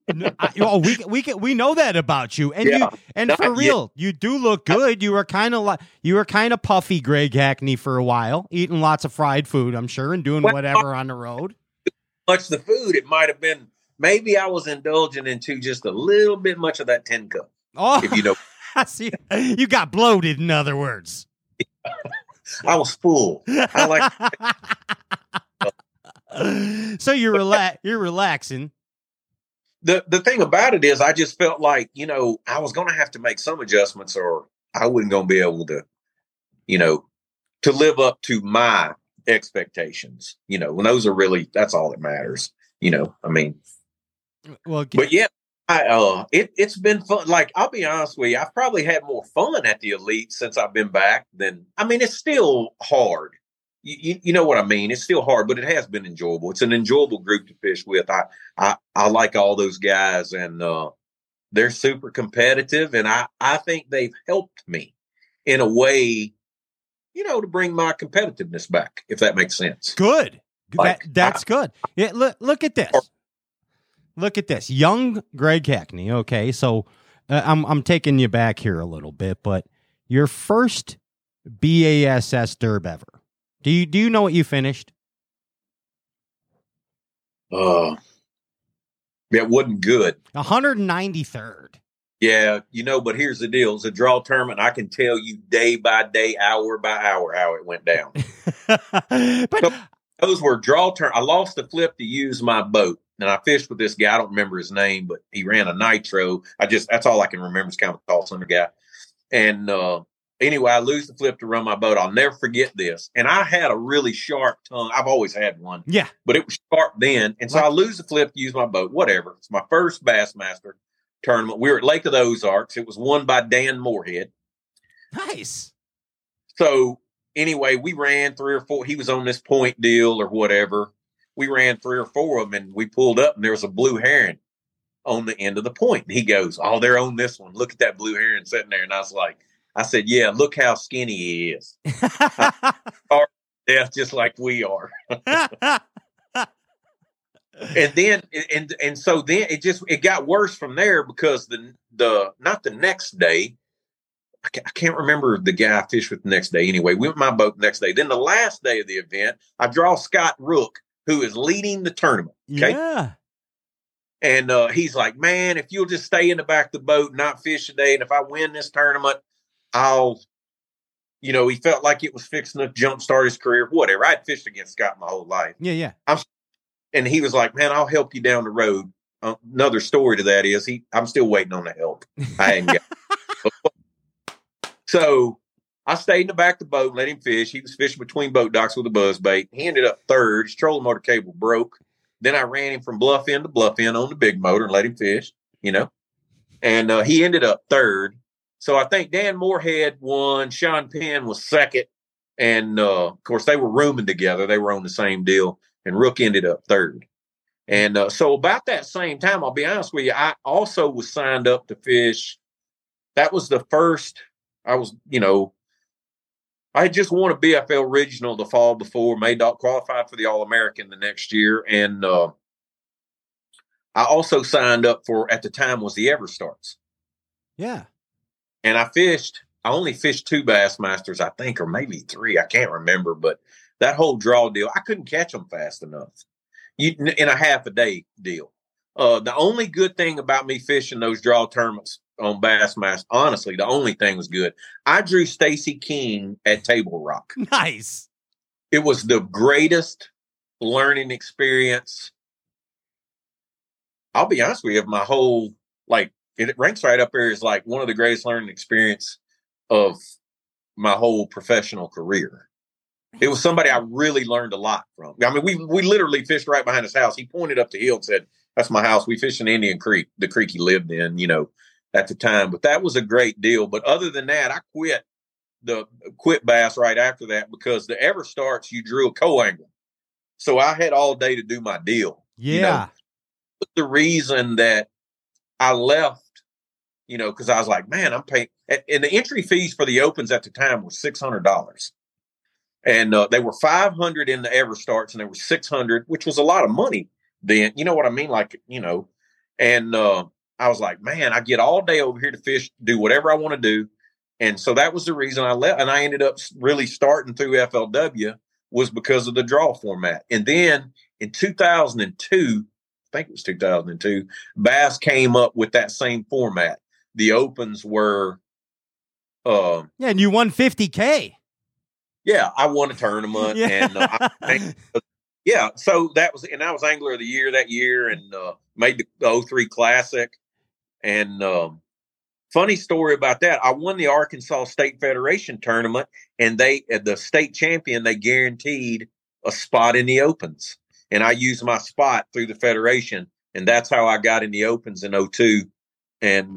Speaker 1: We know that about you, and for real, you do look good. You were kind of puffy, Greg Hackney, for a while, eating lots of fried food, I'm sure, and doing whatever on the road.
Speaker 8: Much the food, it might have been. Maybe I was indulging into just a little bit much of that 10 cup.
Speaker 1: Oh,
Speaker 8: if you know,
Speaker 1: I see. You got bloated. In other words,
Speaker 8: I was full. I
Speaker 1: like. So you're relaxing.
Speaker 8: The thing about it is, I just felt like, I was going to have to make some adjustments, or I wasn't going to be able to, to live up to my expectations. When those are really, that's all that matters. I mean,
Speaker 1: well,
Speaker 8: but yeah, it's been fun. Like, I'll be honest with you, I've probably had more fun at the Elite since I've been back than. I mean, it's still hard. You know what I mean? It's still hard, but it has been enjoyable. It's an enjoyable group to fish with. I like all those guys, and they're super competitive, and I think they've helped me in a way, to bring my competitiveness back, if that makes sense.
Speaker 1: Good. That's good. Yeah, look at this. Look at this. Young Greg Hackney. Okay, so I'm taking you back here a little bit, but your first BASS derb ever. Do you know what you finished?
Speaker 8: It wasn't good.
Speaker 1: 193rd.
Speaker 8: Yeah, but here's the deal. It's a draw tournament. I can tell you day by day, hour by hour, how it went down.
Speaker 1: But
Speaker 8: those were draw turn. I lost the flip to use my boat, and I fished with this guy. I don't remember his name, but he ran a nitro. That's all I can remember. Is kind of a tall, slender guy. And anyway, I lose the flip to run my boat. I'll never forget this. And I had a really sharp tongue. I've always had one.
Speaker 1: Yeah.
Speaker 8: But it was sharp then. And so I lose the flip to use my boat. Whatever. It's my first Bassmaster tournament. We were at Lake of the Ozarks. It was won by Dan Moorhead.
Speaker 1: Nice.
Speaker 8: So anyway, we ran 3 or 4. He was on this point deal or whatever. We ran 3 or 4 of them, and we pulled up, and there was a blue heron on the end of the point. And he goes, "Oh, they're on this one. Look at that blue heron sitting there." And I said, "Yeah, look how skinny he is." Yeah, just like we are. And then, and so then it got worse from there, because not the next day, I can't remember the guy I fished with the next day. Anyway, we went my boat the next day. Then the last day of the event, I draw Scott Rook, who is leading the tournament. Okay.
Speaker 1: Yeah.
Speaker 8: And he's like, "Man, if you'll just stay in the back of the boat and not fish today, and if I win this tournament, I'll," he felt like it was fixing to jumpstart his career, whatever. I'd fished against Scott my whole life.
Speaker 1: Yeah.
Speaker 8: And he was like, "Man, I'll help you down the road." Another story to that is I'm still waiting on the help. I ain't got So I stayed in the back of the boat and let him fish. He was fishing between boat docks with a buzz bait. He ended up third. His trolling motor cable broke. Then I ran him from bluff end to bluff end on the big motor and let him fish, And he ended up third. So I think Dan Moorhead won. Sean Penn was second. And, of course, they were rooming together. They were on the same deal. And Rook ended up third. And so about that same time, I'll be honest with you, I also was signed up to fish. That was the first. I was, I had just won a BFL regional the fall before, qualified for the All-American the next year. And I also signed up for, at the time, was the Everstarts.
Speaker 1: Yeah.
Speaker 8: And I only fished 2 Bassmasters, I think, or maybe 3. I can't remember. But that whole draw deal, I couldn't catch them fast enough in a half a day deal. The only good thing about me fishing those draw tournaments on Bassmaster, honestly, the only thing was good. I drew Stacy King at Table Rock.
Speaker 1: Nice.
Speaker 8: It was the greatest learning experience. I'll be honest with you, my whole, it ranks right up there as one of the greatest learning experience of my whole professional career. It was somebody I really learned a lot from. I mean, we literally fished right behind his house. He pointed up the hill and said, "That's my house." We fished in Indian Creek, the creek he lived in, at the time. But that was a great deal. But other than that, I quit bass right after that because the ever starts, you drew a co-angler. So I had all day to do my deal.
Speaker 1: Yeah.
Speaker 8: The reason that I left, because I was like, man, I'm paying. And the entry fees for the opens at the time were $600. And they were $500 in the ever starts, and there were $600, which was a lot of money then. You know what I mean? And I was like, man, I get all day over here to fish, do whatever I want to do. And so that was the reason I left. And I ended up really starting through FLW was because of the draw format. And then in 2002, I think it was 2002, Bass came up with that same format. The opens were.
Speaker 1: And you won $50K.
Speaker 8: Yeah, I won a tournament.
Speaker 1: Yeah.
Speaker 8: And so that was, and I was Angler of the Year that year and made the 03 Classic. And funny story about that, I won the Arkansas State Federation tournament, and the state champion, they guaranteed a spot in the opens. And I used my spot through the Federation, and that's how I got in the opens in 02. And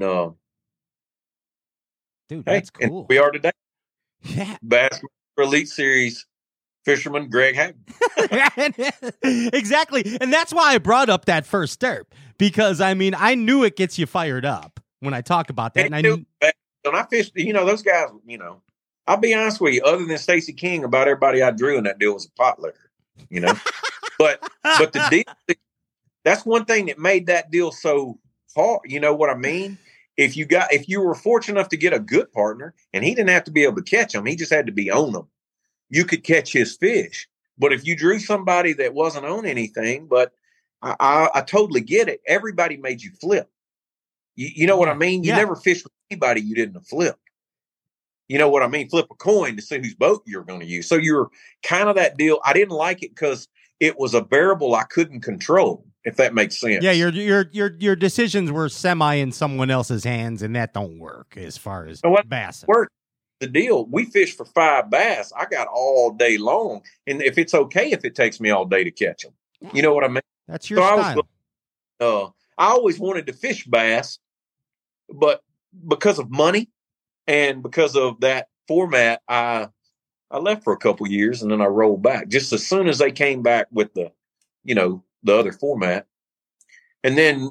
Speaker 1: dude, that's cool.
Speaker 8: And we are today.
Speaker 1: Yeah.
Speaker 8: Bass Elite Series fisherman Greg Hackney.
Speaker 1: Exactly. And that's why I brought up that first derp, because I knew it gets you fired up when I talk about that.
Speaker 8: And I fished, those guys, I'll be honest with you, other than Stacey King, about everybody I drew in that deal was a pot liquor, but the deal, that's one thing that made that deal so hard. You know what I mean? If you were fortunate enough to get a good partner, and he didn't have to be able to catch them, he just had to be on them, you could catch his fish. But if you drew somebody that wasn't on anything, but I totally get it. Everybody made you flip. You know what I mean? You never fished with anybody you didn't flip. You know what I mean? Flip a coin to see whose boat you're going to use. So you're kind of that deal. I didn't like it because it was a variable I couldn't control, if that makes sense.
Speaker 1: Yeah, your decisions were semi in someone else's hands, and that don't work as far as bass.
Speaker 8: Work. The deal, we fished for 5 bass. I got all day long, and if it's okay if it takes me all day to catch them, you know what I mean?
Speaker 1: That's your style.
Speaker 8: I always wanted to fish bass, but because of money and because of that format, I left for a couple years, and then I rolled back just as soon as they came back with the other format. And then,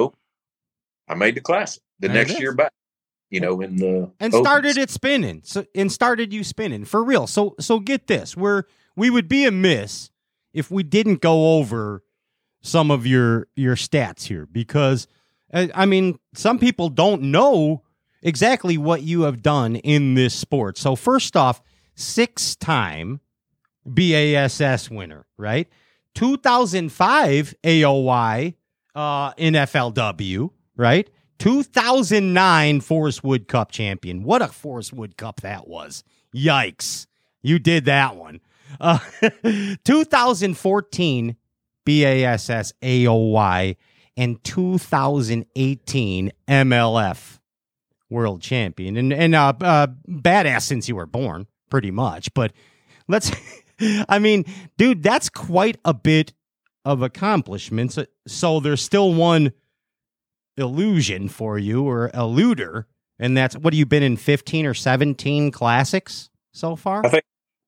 Speaker 8: I made the Classic the next year back,
Speaker 1: started it spinning. Started you spinning for real. So get this, we would be amiss if we didn't go over some of your stats here, because some people don't know exactly what you have done in this sport. So first off, 6-time BASS winner, right? 2005 AOY in FLW, right? 2009 Forrest Wood Cup champion. What a Forrest Wood Cup that was. Yikes. You did that one. 2014 BASS AOY and 2018 MLF world champion. And badass since you were born, pretty much. But dude, that's quite a bit of accomplishments. So there's still one illusion for you, or eluder, and that's, what have you been in, 15 or 17 classics so far?
Speaker 8: I think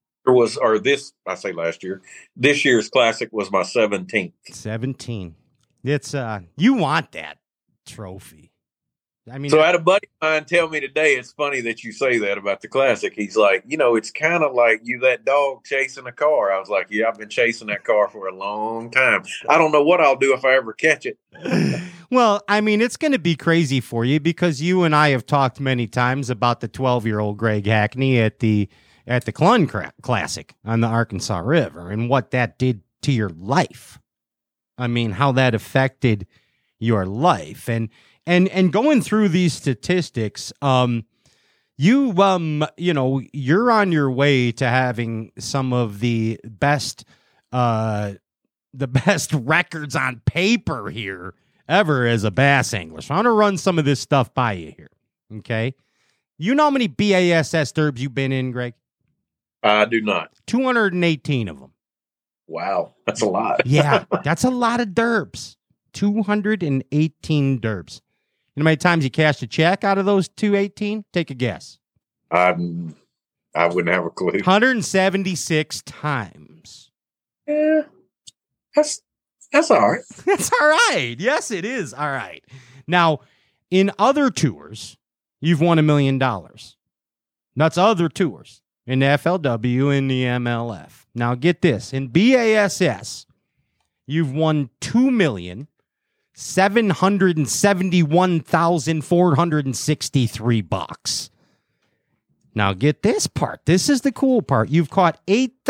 Speaker 8: last year. This year's Classic was my 17th.
Speaker 1: 17. It's you want that trophy.
Speaker 8: So I had a buddy of mine tell me today, it's funny that you say that about the Classic. He's like, it's kind of like you that dog chasing a car. I was like, yeah, I've been chasing that car for a long time. I don't know what I'll do if I ever catch it.
Speaker 1: Well, it's going to be crazy for you, because you and I have talked many times about the 12-year-old Greg Hackney at the Clun Classic on the Arkansas River, and what that did to your life. How that affected your life. And going through these statistics, you're on your way to having some of the best records on paper here ever as a bass angler. So I want to run some of this stuff by you here. Okay. You know how many BASS derbs you've been in, Greg?
Speaker 8: I do not.
Speaker 1: 218 of them.
Speaker 8: Wow, that's a lot.
Speaker 1: Yeah, that's a lot of derbs. 218 derbs. You know how many times you cashed a check out of those 218? Take a guess.
Speaker 8: I wouldn't have a clue.
Speaker 1: 176 times.
Speaker 8: Yeah, that's all right.
Speaker 1: That's all right. Yes, it is all right. Now, in other tours, you've won $1 million. That's other tours in the FLW and the MLF. Now, get this. In BASS, you've won $2,771,463. Now, get this part. This is the cool part. You've caught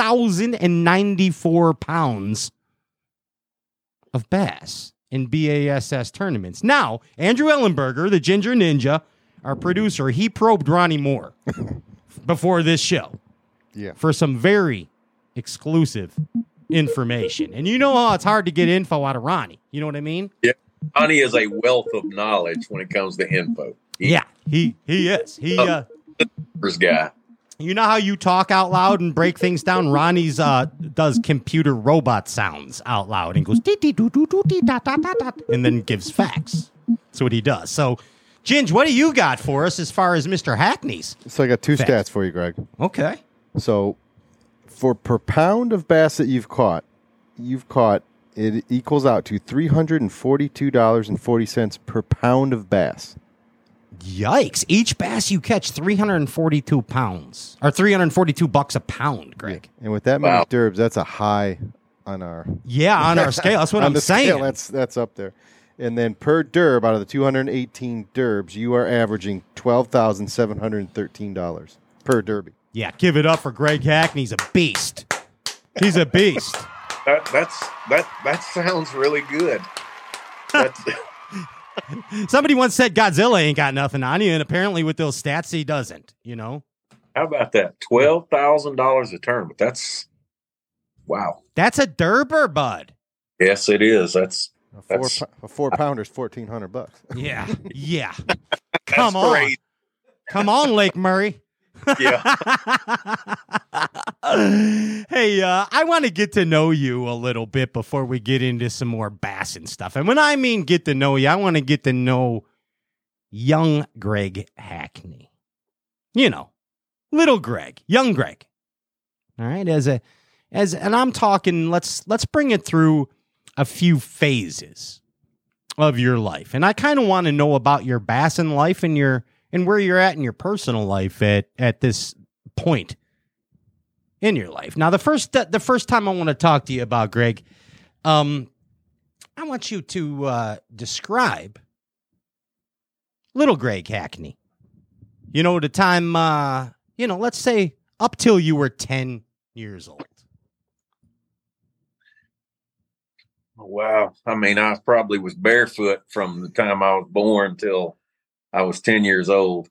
Speaker 1: 8,094 pounds of bass in BASS tournaments. Now, Andrew Ellenberger, the Ginger Ninja, our producer, he probed Ronnie Moore before this show for some very exclusive information. And you know how it's hard to get info out of Ronnie. You know what I mean?
Speaker 8: Yeah. Ronnie is a wealth of knowledge when it comes to info.
Speaker 1: He is.
Speaker 8: Guy.
Speaker 1: You know how you talk out loud and break things down? Ronnie's does computer robot sounds out loud and goes and then gives facts. That's what he does. So, Ginge, what do you got for us as far as Mr. Hackney's?
Speaker 2: So I got two stats for you, Greg.
Speaker 1: Okay.
Speaker 2: So for per pound of bass that you've caught, it equals out to $342.40 per pound of bass.
Speaker 1: Yikes. Each bass you catch, 342 pounds. Or $342 a pound, Greg.
Speaker 2: And with that many derbs, that's a high on our...
Speaker 1: Yeah, on our scale. That's what I'm saying.
Speaker 2: Scale, that's up there. And then per derb, out of the 218 derbs, you are averaging $12,713 per derby.
Speaker 1: Yeah, give it up for Greg Hackney. He's a beast. He's a beast.
Speaker 8: That sounds really good.
Speaker 1: Somebody once said Godzilla ain't got nothing on you, and apparently with those stats, he doesn't, you know?
Speaker 8: How about that? $12,000 a tournament. That's, wow.
Speaker 1: That's a derber, bud.
Speaker 8: Yes, it is. That's
Speaker 2: a 4-pounder's $1,400.
Speaker 1: Yeah. Come on. Great. Come on, Lake Murray.
Speaker 8: Yeah.
Speaker 1: Hey, I want to get to know you a little bit before we get into some more bass and stuff. And when I mean get to know you, I want to get to know young Greg Hackney. You know, little Greg, young Greg. All right, and I'm talking. Let's bring it through a few phases of your life, and I kind of want to know about your bassin' life and where you're at in your personal life at this point in your life. Now, the first time I want to talk to you about, Greg, I want you to describe little Greg Hackney. You know, the time, let's say up till you were 10 years old.
Speaker 8: Wow. I mean, I probably was barefoot from the time I was born till I was 10 years old.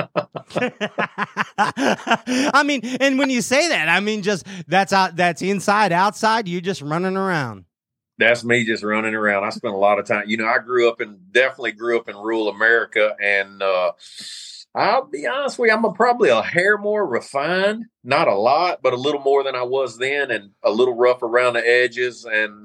Speaker 1: I mean, and when you say that, I mean, just that's inside, outside, you just running around.
Speaker 8: That's me just running around. I spent a lot of time. You know, I definitely grew up in rural America, and I'll be honest with you, I'm probably a hair more refined, not a lot, but a little more than I was then, and a little rough around the edges. And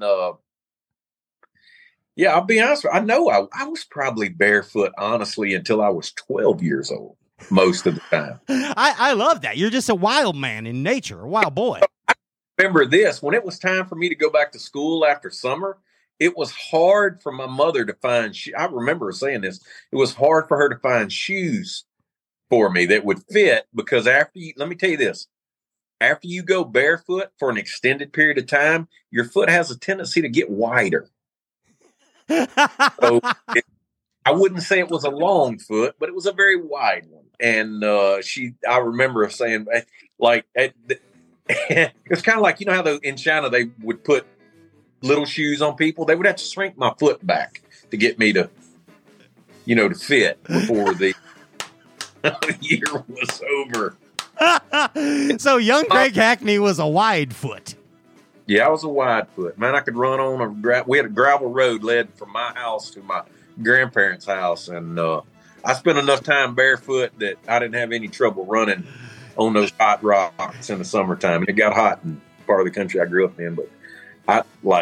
Speaker 8: yeah, I'll be honest with you, I know I was probably barefoot, honestly, until I was 12 years old, most of the time.
Speaker 1: I love that. You're just a wild man in nature, a wild boy.
Speaker 8: I remember this. When it was time for me to go back to school after summer, it was hard for my mother to find I remember her saying this. It was hard for her to find shoes for me that would fit, because let me tell you this, after you go barefoot for an extended period of time, your foot has a tendency to get wider. So I wouldn't say it was a long foot, but it was a very wide one. And I remember saying, like, it's kind of like, you know how in China they would put little shoes on people? They would have to shrink my foot back to get me to, to fit before the year was over.
Speaker 1: So young Greg Hackney was a wide foot.
Speaker 8: Yeah, I was a wide foot. Man, I could run on we had a gravel road led from my house to my grandparents' house, and I spent enough time barefoot that I didn't have any trouble running on those hot rocks in the summertime. And it got hot in part of the country I grew up in, but I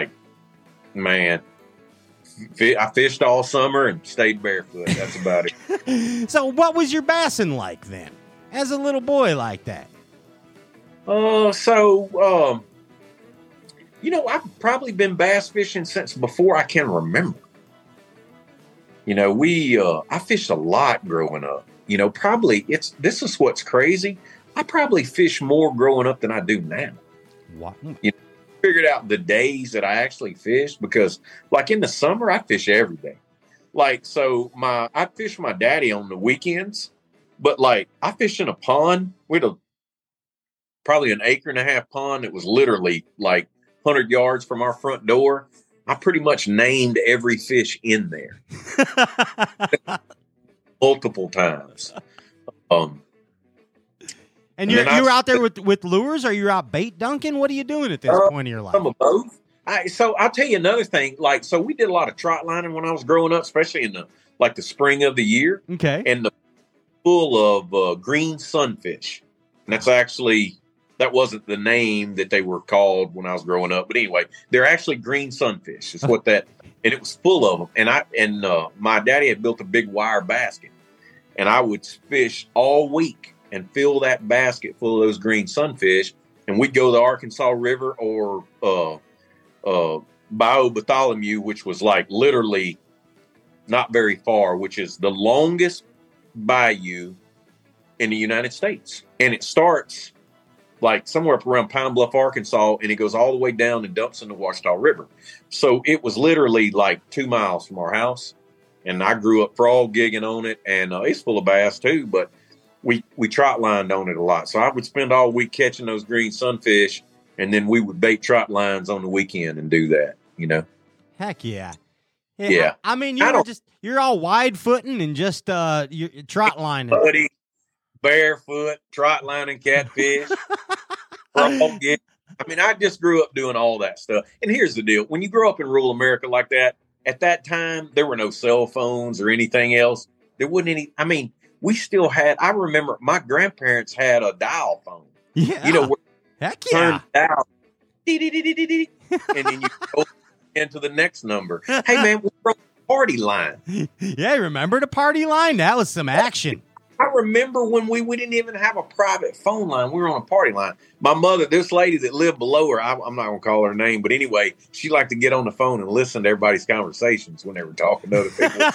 Speaker 8: fished all summer and stayed barefoot. That's about it.
Speaker 1: So what was your bassing like then, as a little boy like that? I've probably been bass fishing since before I can remember. I fished a lot growing up. This is what's crazy. I probably fish more growing up than I do now. What?
Speaker 8: Figured out the days that I actually fished because, like, in the summer, I fish every day. Like, I fish with my daddy on the weekends, but like, I fished in a pond. We had probably an 1.5 acre pond that was literally like 100 yards from our front door. I pretty much named every fish in there multiple times.
Speaker 1: And you're out there with lures, or you're out bait dunking? What are you doing at this point in your life?
Speaker 8: Some of both. So I'll tell you another thing. Like, so we did a lot of trot lining when I was growing up, especially in the spring of the year.
Speaker 1: Okay.
Speaker 8: And full of green sunfish. And that wasn't the name that they were called when I was growing up. But anyway, they're actually green sunfish. Is what and it was full of them. And my daddy had built a big wire basket, and I would fish all week and fill that basket full of those green sunfish. And we'd go to the Arkansas River or Bayou Bartholomew, which was like literally not very far, which is the longest bayou in the United States. And it starts like somewhere up around Pine Bluff, Arkansas, and it goes all the way down and dumps in the Ouachita River. So it was literally like 2 miles from our house. And I grew up frog gigging on it, and it's full of bass too, but we trot lined on it a lot. So I would spend all week catching those green sunfish, and then we would bait trot lines on the weekend and do that,
Speaker 1: Heck yeah.
Speaker 8: Yeah.
Speaker 1: I mean, you're all wide footing and just you're trot lining.
Speaker 8: Buddy, barefoot, trot lining catfish. I mean, I just grew up doing all that stuff. And here's the deal. When you grow up in rural America like that, at that time, there were no cell phones or anything else. There wasn't any. I mean, we still had, I remember my grandparents had a dial phone.
Speaker 1: Yeah. Heck yeah.
Speaker 8: Turn dial. And then you go into the next number. Hey, man, we're on the party line.
Speaker 1: Yeah, remember the party line? That was some action.
Speaker 8: I remember when we didn't even have a private phone line. We were on a party line. My mother, this lady that lived below her, I'm not going to call her name, but anyway, she liked to get on the phone and listen to everybody's conversations when they were talking to other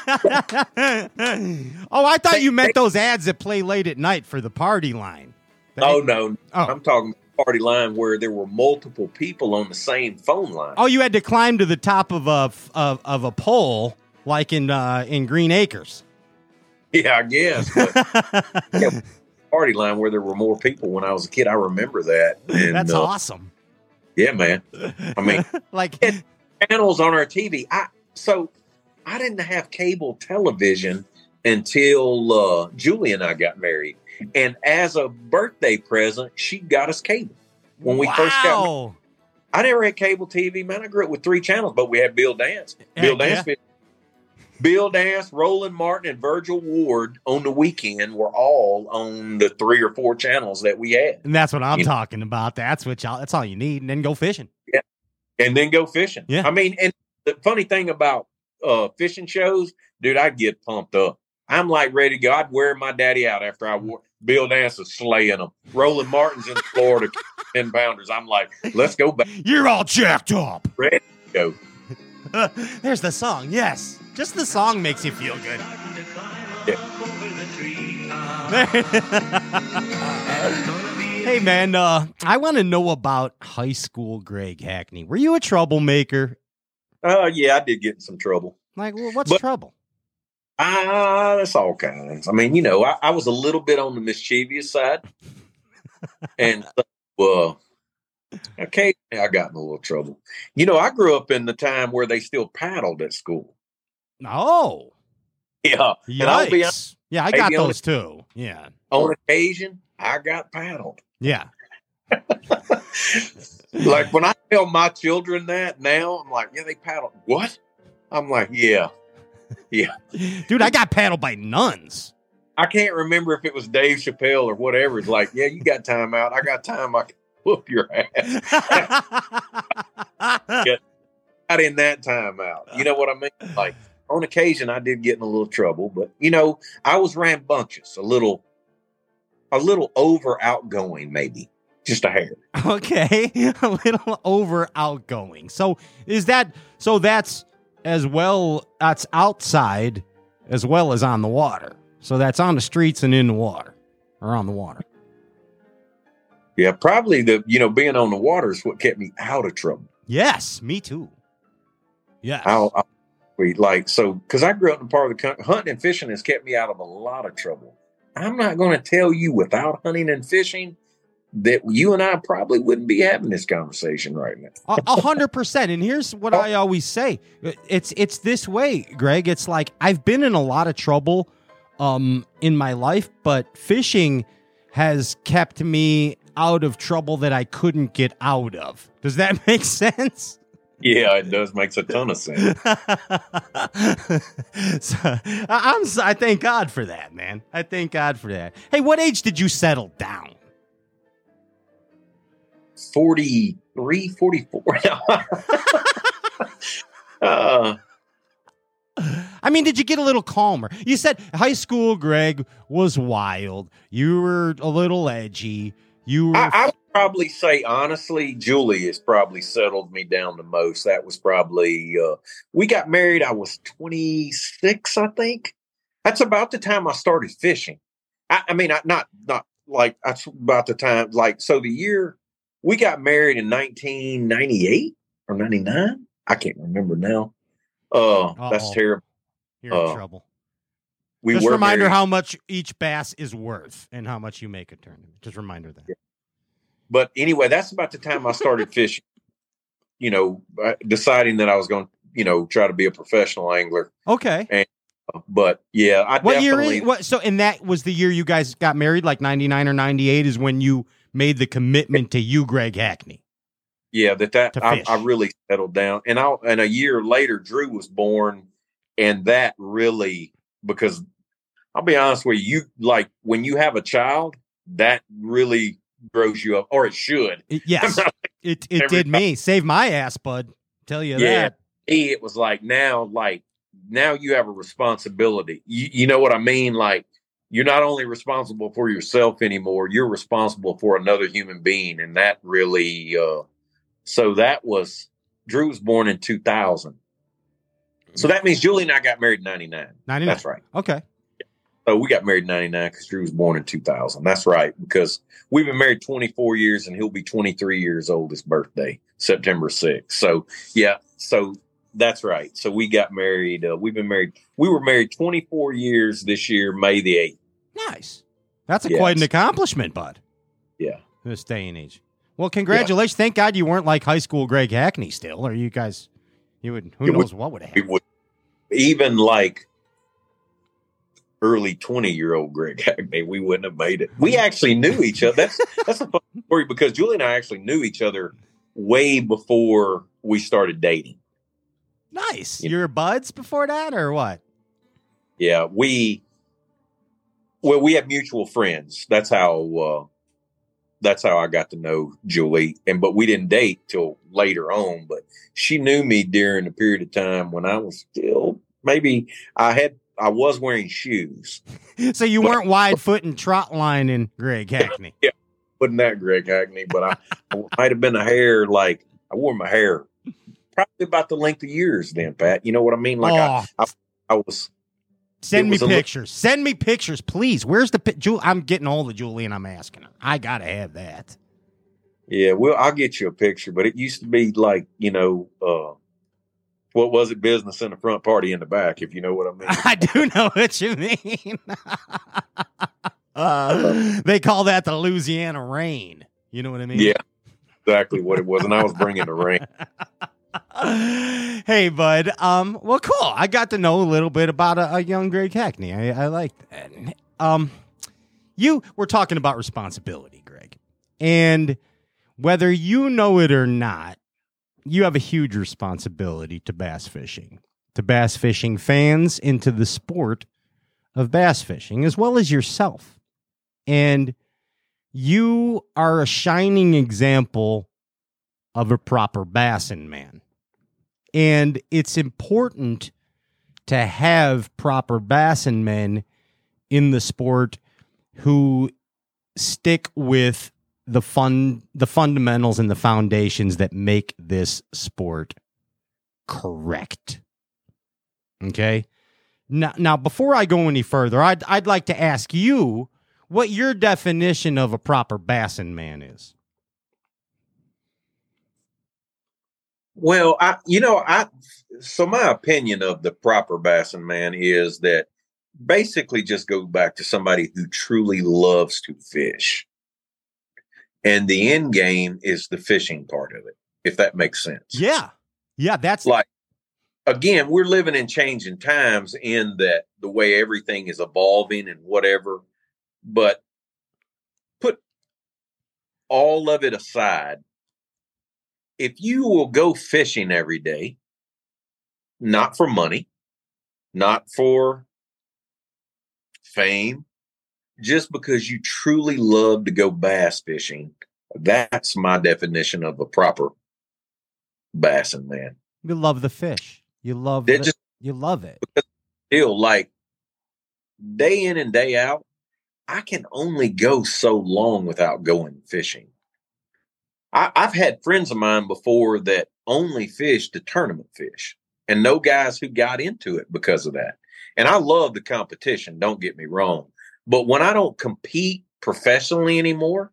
Speaker 1: people. Oh, I thought you meant those ads that play late at night for the party line.
Speaker 8: No. I'm talking party line where there were multiple people on the same phone line.
Speaker 1: Oh, you had to climb to the top of a pole like in Green Acres.
Speaker 8: Yeah, I guess. But, party line where there were more people when I was a kid. I remember that. And,
Speaker 1: that's awesome.
Speaker 8: Yeah, man. I mean,
Speaker 1: like
Speaker 8: channels on our TV. I didn't have cable television until Julie and I got married. And as a birthday present, she got us cable when we first got married. I never had cable TV, man. I grew up with 3 channels, but we had Bill Dance. Bill Dance, Roland Martin, and Virgil Ward on the weekend were all on the 3 or 4 channels that we had.
Speaker 1: And that's what I'm talking about. That's all you need. And then go fishing.
Speaker 8: Yeah. And then go fishing.
Speaker 1: Yeah.
Speaker 8: I mean, and the funny thing about fishing shows, dude, I'd get pumped up. I'm like ready to go. I'd wear my daddy out after I wore. Bill Dance is slaying them. Roland Martin's in Florida, 10 pounders. I'm like, let's go back.
Speaker 1: You're all jacked up.
Speaker 8: Ready to go.
Speaker 1: There's the song. Yes. Just the song makes you feel good. Hey, man, I want to know about high school Greg Hackney. Were you a troublemaker?
Speaker 8: Yeah, I did get in some trouble.
Speaker 1: Like, well, what's trouble?
Speaker 8: That's all kinds. I mean, I was a little bit on the mischievous side. And occasionally I got in a little trouble. I grew up in the time where they still paddled at school.
Speaker 1: Oh.
Speaker 8: Yeah.
Speaker 1: And I'll be honest, yeah, I got those too. Yeah.
Speaker 8: On occasion, I got paddled.
Speaker 1: Yeah.
Speaker 8: Like when I tell my children that now, I'm like, yeah, they paddled. What? I'm like, yeah. Yeah.
Speaker 1: Dude, I got paddled by nuns.
Speaker 8: I can't remember if it was Dave Chappelle or whatever. It's like, yeah, you got time out. I got time. I can whoop your ass. Got in that time out. You know what I mean? Like, on occasion, I did get in a little trouble, but I was rambunctious, a little over outgoing, maybe just a hair.
Speaker 1: Okay, a little over outgoing. So that's that's outside as well as on the water. So that's on the streets and in the water, or on the water.
Speaker 8: Yeah, probably being on the water is what kept me out of trouble.
Speaker 1: Yes, me too. Yes.
Speaker 8: Because I grew up in part of the country, hunting and fishing has kept me out of a lot of trouble. I'm not going to tell you without hunting and fishing that you and I probably wouldn't be having this conversation right now.
Speaker 1: 100%. And here's what I always say. It's this way, Greg. It's like I've been in a lot of trouble in my life, but fishing has kept me out of trouble that I couldn't get out of. Does that make sense?
Speaker 8: Yeah, it does. Makes a ton of sense.
Speaker 1: I thank God for that, man. I thank God for that. Hey, what age did you settle down?
Speaker 8: 43, 44.
Speaker 1: I mean, did you get a little calmer? You said high school, Greg, was wild. You were a little edgy. I
Speaker 8: would probably say, honestly, Julie has probably settled me down the most. That was probably, we got married. I was 26, I think. That's about the time I started fishing. I mean, not like that's about the time, so the year we got married in 1998 or 99. I can't remember now. That's terrible.
Speaker 1: You're in trouble.
Speaker 8: Just
Speaker 1: remind
Speaker 8: married.
Speaker 1: her how much each bass is worth and how much you make a tournament. Just remind her that.
Speaker 8: Yeah. But anyway, that's about the time I started fishing, deciding that I was going to, try to be a professional angler.
Speaker 1: Okay.
Speaker 8: And, but yeah,
Speaker 1: what year? And that was the year you guys got married, like 99 or 98 is when you made the commitment to you, Greg Hackney.
Speaker 8: Yeah, I really settled down. And a year later, Drew was born. And that really, because I'll be honest with you, like when you have a child, that really grows you up, or it should.
Speaker 1: Yes, it did me. Save my ass, bud. Tell you that.
Speaker 8: It was like now you have a responsibility. You know what I mean? Like you're not only responsible for yourself anymore, you're responsible for another human being. And that really, so that was, Drew was born in 2000. So that means Julie and I got married in 99.
Speaker 1: 99.
Speaker 8: That's right.
Speaker 1: Okay.
Speaker 8: So we got married in 99 because Drew was born in 2000. That's right. Because we've been married 24 years and he'll be 23 years old his birthday, September 6th. So, yeah. So that's right. So we got married. We were married 24 years this year, May the 8th.
Speaker 1: Nice. That's quite an accomplishment, bud.
Speaker 8: Yeah.
Speaker 1: In this day and age. Well, congratulations. Yeah. Thank God you weren't like high school Greg Hackney still, or you guys, who knows what would have happened.
Speaker 8: Even like early 20-year-old Greg Hackney, we wouldn't have made it. We actually knew each other. That's a fun story because Julie and I actually knew each other way before we started dating.
Speaker 1: Nice. You were buds before that or what?
Speaker 8: Yeah, we have mutual friends. That's how I got to know Julie. But we didn't date till later on. But she knew me during a period of time when I was still I was wearing shoes.
Speaker 1: So you weren't wide foot and trot line in Greg Hackney.
Speaker 8: Yeah, wasn't that Greg Hackney, but I might have been a hair like I wore my hair probably about the length of years then, Pat. You know what I mean? Like I was.
Speaker 1: Send me pictures. Send me pictures, please. Where's the I'm getting hold of Julie and I'm asking her. I gotta have that.
Speaker 8: Yeah, well, I'll get you a picture, but it used to be like, what was it? Business in the front, party in the back, if you know what I mean.
Speaker 1: I do know what you mean. They call that the Louisiana rain. You know what I mean?
Speaker 8: Yeah, exactly what it was. And I was bringing the rain.
Speaker 1: Hey, bud. Well, cool. I got to know a little bit about a young Greg Hackney. I like that. We're talking about responsibility, Greg. And whether you know it or not, you have a huge responsibility to bass fishing fans, into the sport of bass fishing, as well as yourself. And you are a shining example of a proper bassin man. And it's important to have proper bassin men in the sport who stick with the fundamentals and the foundations that make this sport correct. Okay? Now, before I go any further, I'd like to ask you what your definition of a proper bassin man is.
Speaker 8: Well, so my opinion of the proper bassin man is that basically just go back to somebody who truly loves to fish. And the end game is the fishing part of it, if that makes sense.
Speaker 1: Yeah. Yeah, that's
Speaker 8: like, again, we're living in changing times in that the way everything is evolving and whatever, but put all of it aside. If you will go fishing every day, not for money, not for fame, just because you truly love to go bass fishing, that's my definition of a proper bassin man.
Speaker 1: You love the fish. You love you love it.
Speaker 8: Still, like day in and day out, I can only go so long without going fishing. I've had friends of mine before that only fished the tournament fish, and no guys who got into it because of that. And I love the competition, don't get me wrong. But when I don't compete professionally anymore,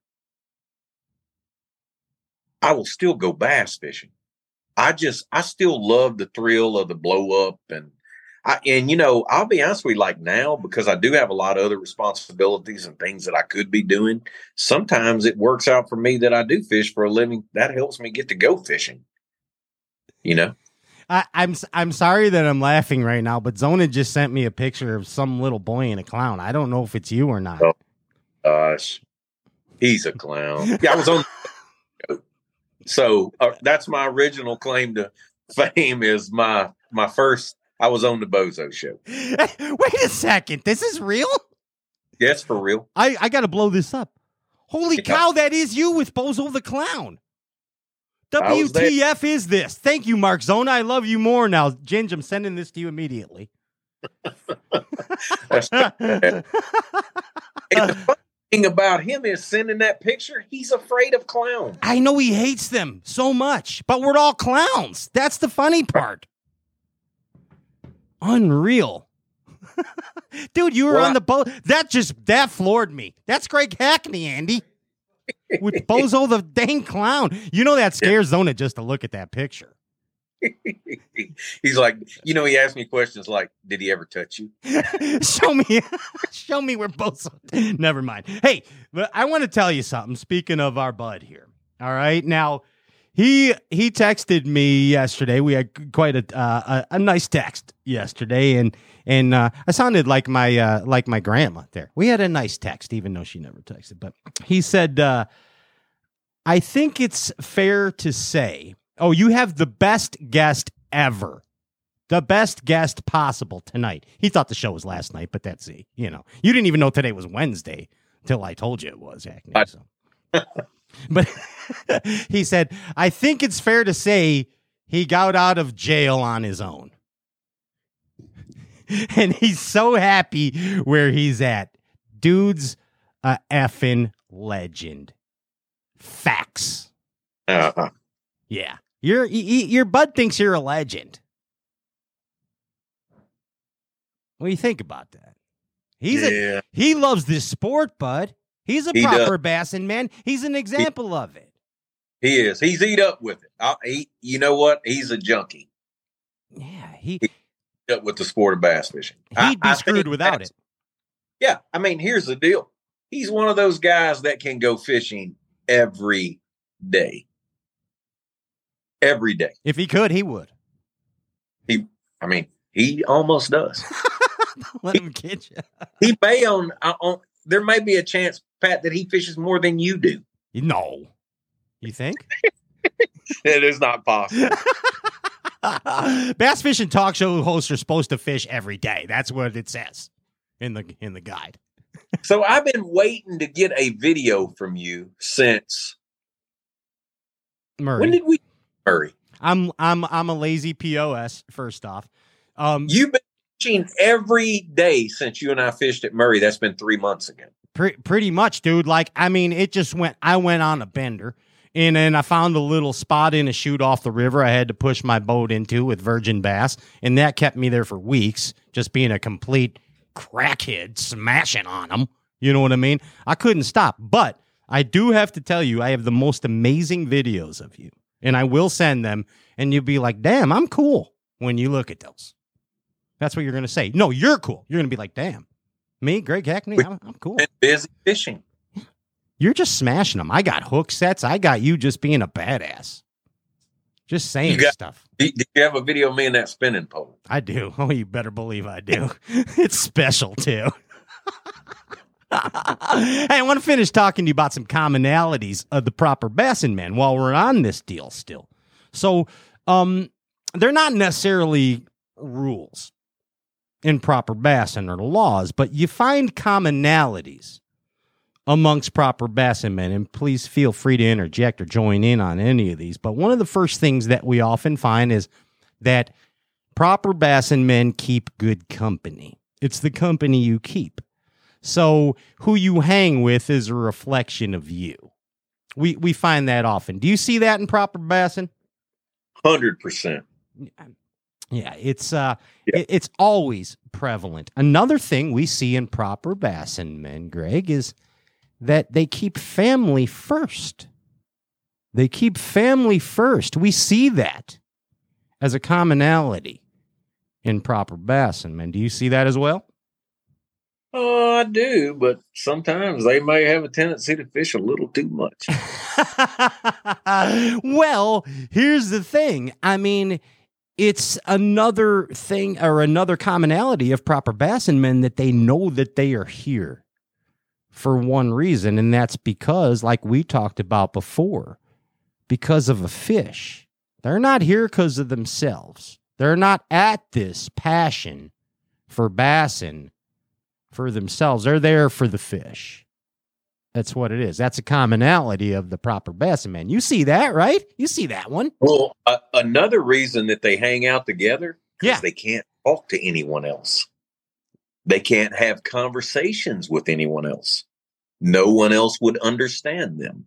Speaker 8: I will still go bass fishing. I still love the thrill of the blow up. And I'll be honest with you, like now, because I do have a lot of other responsibilities and things that I could be doing. Sometimes it works out for me that I do fish for a living. That helps me get to go fishing,
Speaker 1: I'm sorry that I'm laughing right now, but Zona just sent me a picture of some little boy in a clown. I don't know if it's you or not.
Speaker 8: Oh, gosh. He's a clown. Yeah, I was on. So that's my original claim to fame is my first. I was on the Bozo show.
Speaker 1: Wait a second. This is real?
Speaker 8: Yes, for real.
Speaker 1: I got to blow this up. Holy cow, that is you with Bozo the Clown. WTF is this? Thank you, Mark Zona. I love you more now. Ginge, I'm sending this to you immediately.
Speaker 8: And the funny thing about him is sending that picture, he's afraid of clowns.
Speaker 1: I know he hates them so much, but we're all clowns. That's the funny part. Unreal. Dude, you were on the boat. That floored me. That's Greg Hackney, Andy. With Bozo the dang clown. You know that scares Zona just to look at that picture.
Speaker 8: He's like, he asked me questions like, did he ever touch you?
Speaker 1: Show me where Bozo. Never mind. Hey, but I want to tell you something. Speaking of our bud here. All right. Now, he texted me yesterday. We had quite a nice text yesterday, and I sounded like my grandma there. We had a nice text, even though she never texted. But he said, I think it's fair to say, you have the best guest ever. The best guest possible tonight. He thought the show was last night, but that's it. You didn't even know today was Wednesday till I told you it was, Hackney. But he said, I think it's fair to say he got out of jail on his own. And he's so happy where he's at. Dude's a effing legend. Facts.
Speaker 8: Uh-huh.
Speaker 1: Yeah. Your bud thinks you're a legend. What do you think about that? He loves this sport, bud. He's a proper bassin man. He's an example of it.
Speaker 8: He is. He's eat up with it. You know what? He's a junkie.
Speaker 1: Yeah,
Speaker 8: he eat up with the sport of bass fishing.
Speaker 1: He'd be screwed without it.
Speaker 8: Yeah, I mean, here's the deal. He's one of those guys that can go fishing every day. Every day.
Speaker 1: If he could, he would.
Speaker 8: He almost does.
Speaker 1: Let him kid you.
Speaker 8: He may there may be a chance, Pat, that he fishes more than you do.
Speaker 1: No. You think?
Speaker 8: It is not possible.
Speaker 1: Bass fishing talk show hosts are supposed to fish every day. That's what it says in the guide.
Speaker 8: So I've been waiting to get a video from you since
Speaker 1: Murray.
Speaker 8: when did we Murray?
Speaker 1: I'm a lazy POS. First off,
Speaker 8: You've been fishing every day since you and I fished at Murray. That's been 3 months ago.
Speaker 1: pretty much, dude. Like, I mean, it just went. I went on a bender, and then I found a little spot in a chute off the river. I had to push my boat into with virgin bass, and that kept me there for weeks, just being a complete crackhead, smashing on them. You know what I mean? I couldn't stop, but I do have to tell you, I have the most amazing videos of you, and I will send them, and you'll be like, damn, I'm cool when you look at those. That's what you're going to say. No, you're cool. You're going to be like, damn, me, Greg Hackney, I'm cool.
Speaker 8: Been busy fishing.
Speaker 1: You're just smashing them. I got hook sets. I got you just being a badass. Just saying stuff.
Speaker 8: Did you have a video of me in that spinning pole?
Speaker 1: I do. Oh, you better believe I do. It's special, too. Hey, I want to finish talking to you about some commonalities of the proper bassin men while we're on this deal still. So, they're not necessarily rules in proper bassin or laws, but you find commonalities amongst proper bassin men, and please feel free to interject or join in on any of these. But one of the first things that we often find is that proper bassin men keep good company. It's the company you keep. So who you hang with is a reflection of you. We find that often. Do you see that in proper bassin?
Speaker 8: 100%.
Speaker 1: Yeah, it's always prevalent. Another thing we see in proper bassin men, Greg, is that they keep family first. They keep family first. We see that as a commonality in proper bassin men. Do you see that as well?
Speaker 8: Oh, I do, but sometimes they may have a tendency to fish a little too much.
Speaker 1: Well, here's the thing. I mean, it's another thing or another commonality of proper bassin men that they know that they are here for one reason, and that's because, like we talked about before, because of a fish. They're not here because of themselves. They're not at this passion for bassin for themselves. They're there for the fish. That's what it is. That's a commonality of the proper bassin man. You see that, right? You see that one.
Speaker 8: Well, another reason that they hang out together, because
Speaker 1: Yeah.
Speaker 8: they can't talk to anyone else. They can't have conversations with anyone else. No one else would understand them.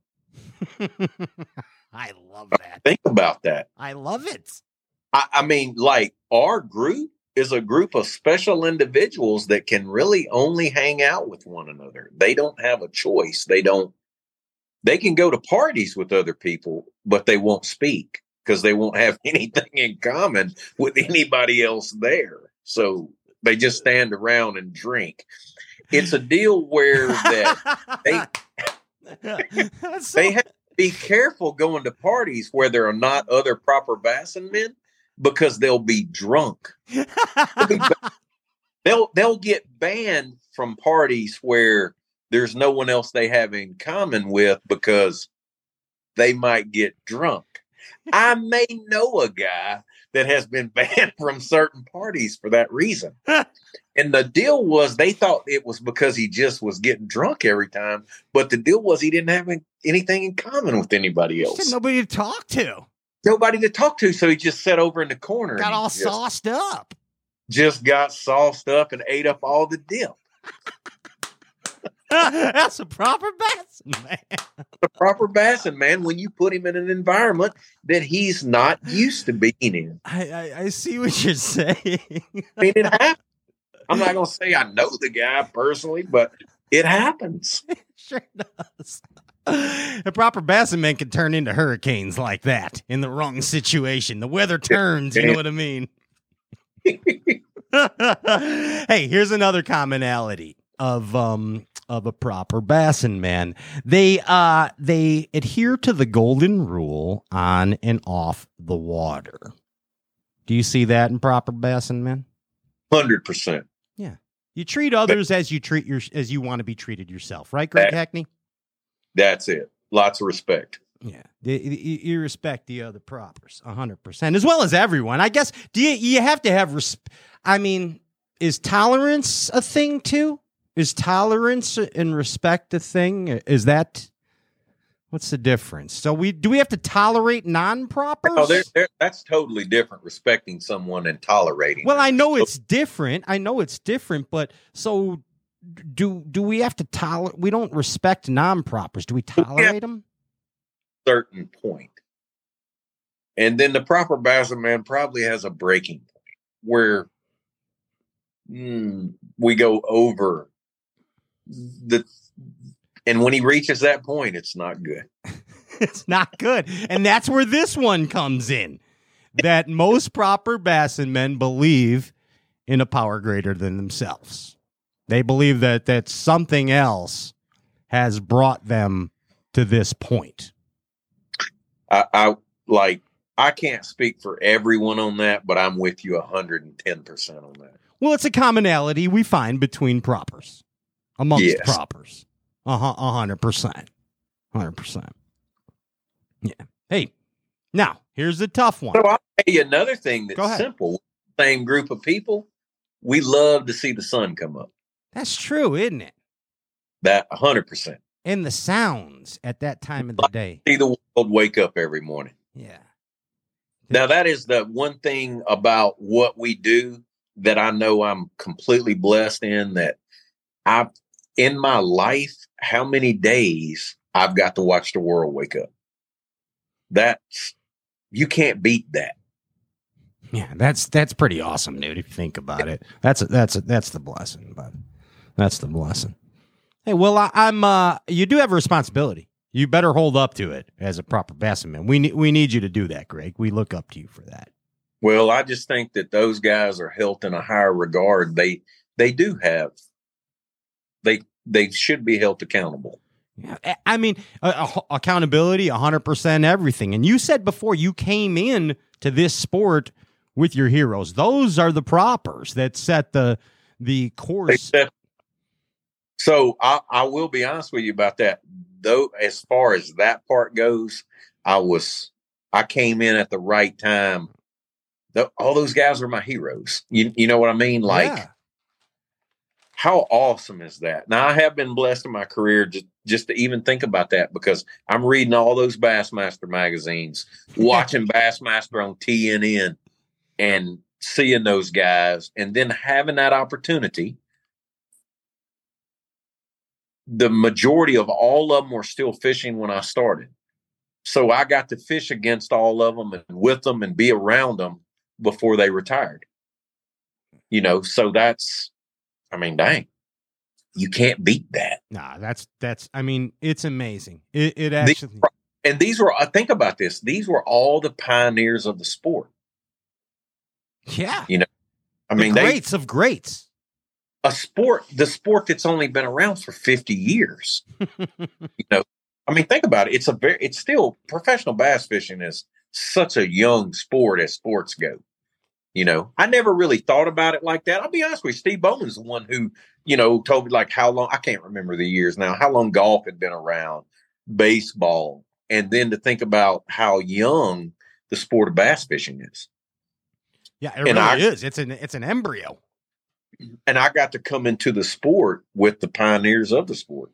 Speaker 1: I love that.
Speaker 8: Think about that.
Speaker 1: I love it.
Speaker 8: I mean, like, our group is a group of special individuals that can really only hang out with one another. They don't have a choice. They can go to parties with other people, but they won't speak because they won't have anything in common with anybody else there. So they just stand around and drink. It's a deal where that they have to be careful going to parties where there are not other proper bassin men, because they'll be drunk. They'll get banned from parties where there's no one else they have in common with because they might get drunk. I may know a guy that has been banned from certain parties for that reason. And the deal was they thought it was because he just was getting drunk every time. But the deal was he didn't have anything in common with anybody else.
Speaker 1: Nobody to talk to.
Speaker 8: Nobody to talk to. So he just sat over in the corner.
Speaker 1: Got all sauced up.
Speaker 8: Just got sauced up and ate up all the dip.
Speaker 1: That's a proper bassin man.
Speaker 8: The proper bassin man, when you put him in an environment that he's not used to being in.
Speaker 1: I see what you're saying.
Speaker 8: I mean, it happens. I'm not going to say I know the guy personally, but it happens.
Speaker 1: It sure does. The proper bassin men can turn into hurricanes like that in the wrong situation. The weather turns, you know what I mean? Hey, here's another commonality of a proper bassin man. They adhere to the golden rule on and off the water. Do you see that in proper bassin men?
Speaker 8: 100%.
Speaker 1: Yeah. You treat others as you want to be treated yourself, right, Greg Hackney?
Speaker 8: That's it. Lots of respect.
Speaker 1: Yeah, you respect the other propers 100%, as well as everyone. I guess. Do you have to have respect? I mean, Is tolerance a thing too? Is tolerance and respect a thing? Is that what's the difference? So do we have to tolerate non-propers?
Speaker 8: Oh, that's totally different. Respecting someone and tolerating.
Speaker 1: Well,
Speaker 8: them.
Speaker 1: I know it's different. But so do we have to tolerate? We don't respect non-propers. Do we tolerate them?
Speaker 8: Certain point, and then the proper basset man probably has a breaking point where we go over and when he reaches that point, it's not good.
Speaker 1: It's not good. And that's where this one comes in. That most proper basset men believe in a power greater than themselves. They believe that something else has brought them to this point.
Speaker 8: I can't speak for everyone on that, but I'm with you 110% on that.
Speaker 1: Well, it's a commonality we find between propers, amongst propers. 100%. 100%. Yeah. Hey, now, here's the tough one.
Speaker 8: So I'll tell you another thing that's simple. Same group of people, we love to see the sun come up.
Speaker 1: That's true, isn't it?
Speaker 8: That 100%.
Speaker 1: And the sounds at that time of the day.
Speaker 8: See the world wake up every morning.
Speaker 1: Yeah.
Speaker 8: Now, that is the one thing about what we do that I know I'm completely blessed in, that in my life, how many days I've got to watch the world wake up. You can't beat that.
Speaker 1: Yeah, that's pretty awesome, dude. If you think about it, that's the blessing, but that's the blessing. Hey, well, I'm you do have a responsibility. You better hold up to it as a proper basset man. We need you to do that, Greg. We look up to you for that.
Speaker 8: Well, I just think that those guys are held in a higher regard. They do have. They should be held accountable.
Speaker 1: Yeah, I mean, accountability, 100%, everything. And you said before you came in to this sport with your heroes. Those are the propers that set the course.
Speaker 8: So I will be honest with you about that. Though, as far as that part goes, I came in at the right time. All those guys are my heroes. You know what I mean? Like, how awesome is that? Now, I have been blessed in my career just to even think about that, because I'm reading all those Bassmaster magazines, watching Bassmaster on TNN, and seeing those guys, and then having that opportunity. The majority of all of them were still fishing when I started. So I got to fish against all of them and with them and be around them before they retired. So dang, you can't beat that.
Speaker 1: Nah, it's amazing. It actually.
Speaker 8: Think about this. These were all the pioneers of the sport.
Speaker 1: Yeah.
Speaker 8: The
Speaker 1: greats of greats.
Speaker 8: The sport that's only been around for 50 years. Think about it. It's still, professional bass fishing is such a young sport as sports go. I never really thought about it like that. I'll be honest with you. Steve Bowman's the one who, told me like how long, I can't remember the years now, how long golf had been around, baseball, and then to think about how young the sport of bass fishing is.
Speaker 1: Yeah, it really is. It's an embryo.
Speaker 8: And I got to come into the sport with the pioneers of the sport,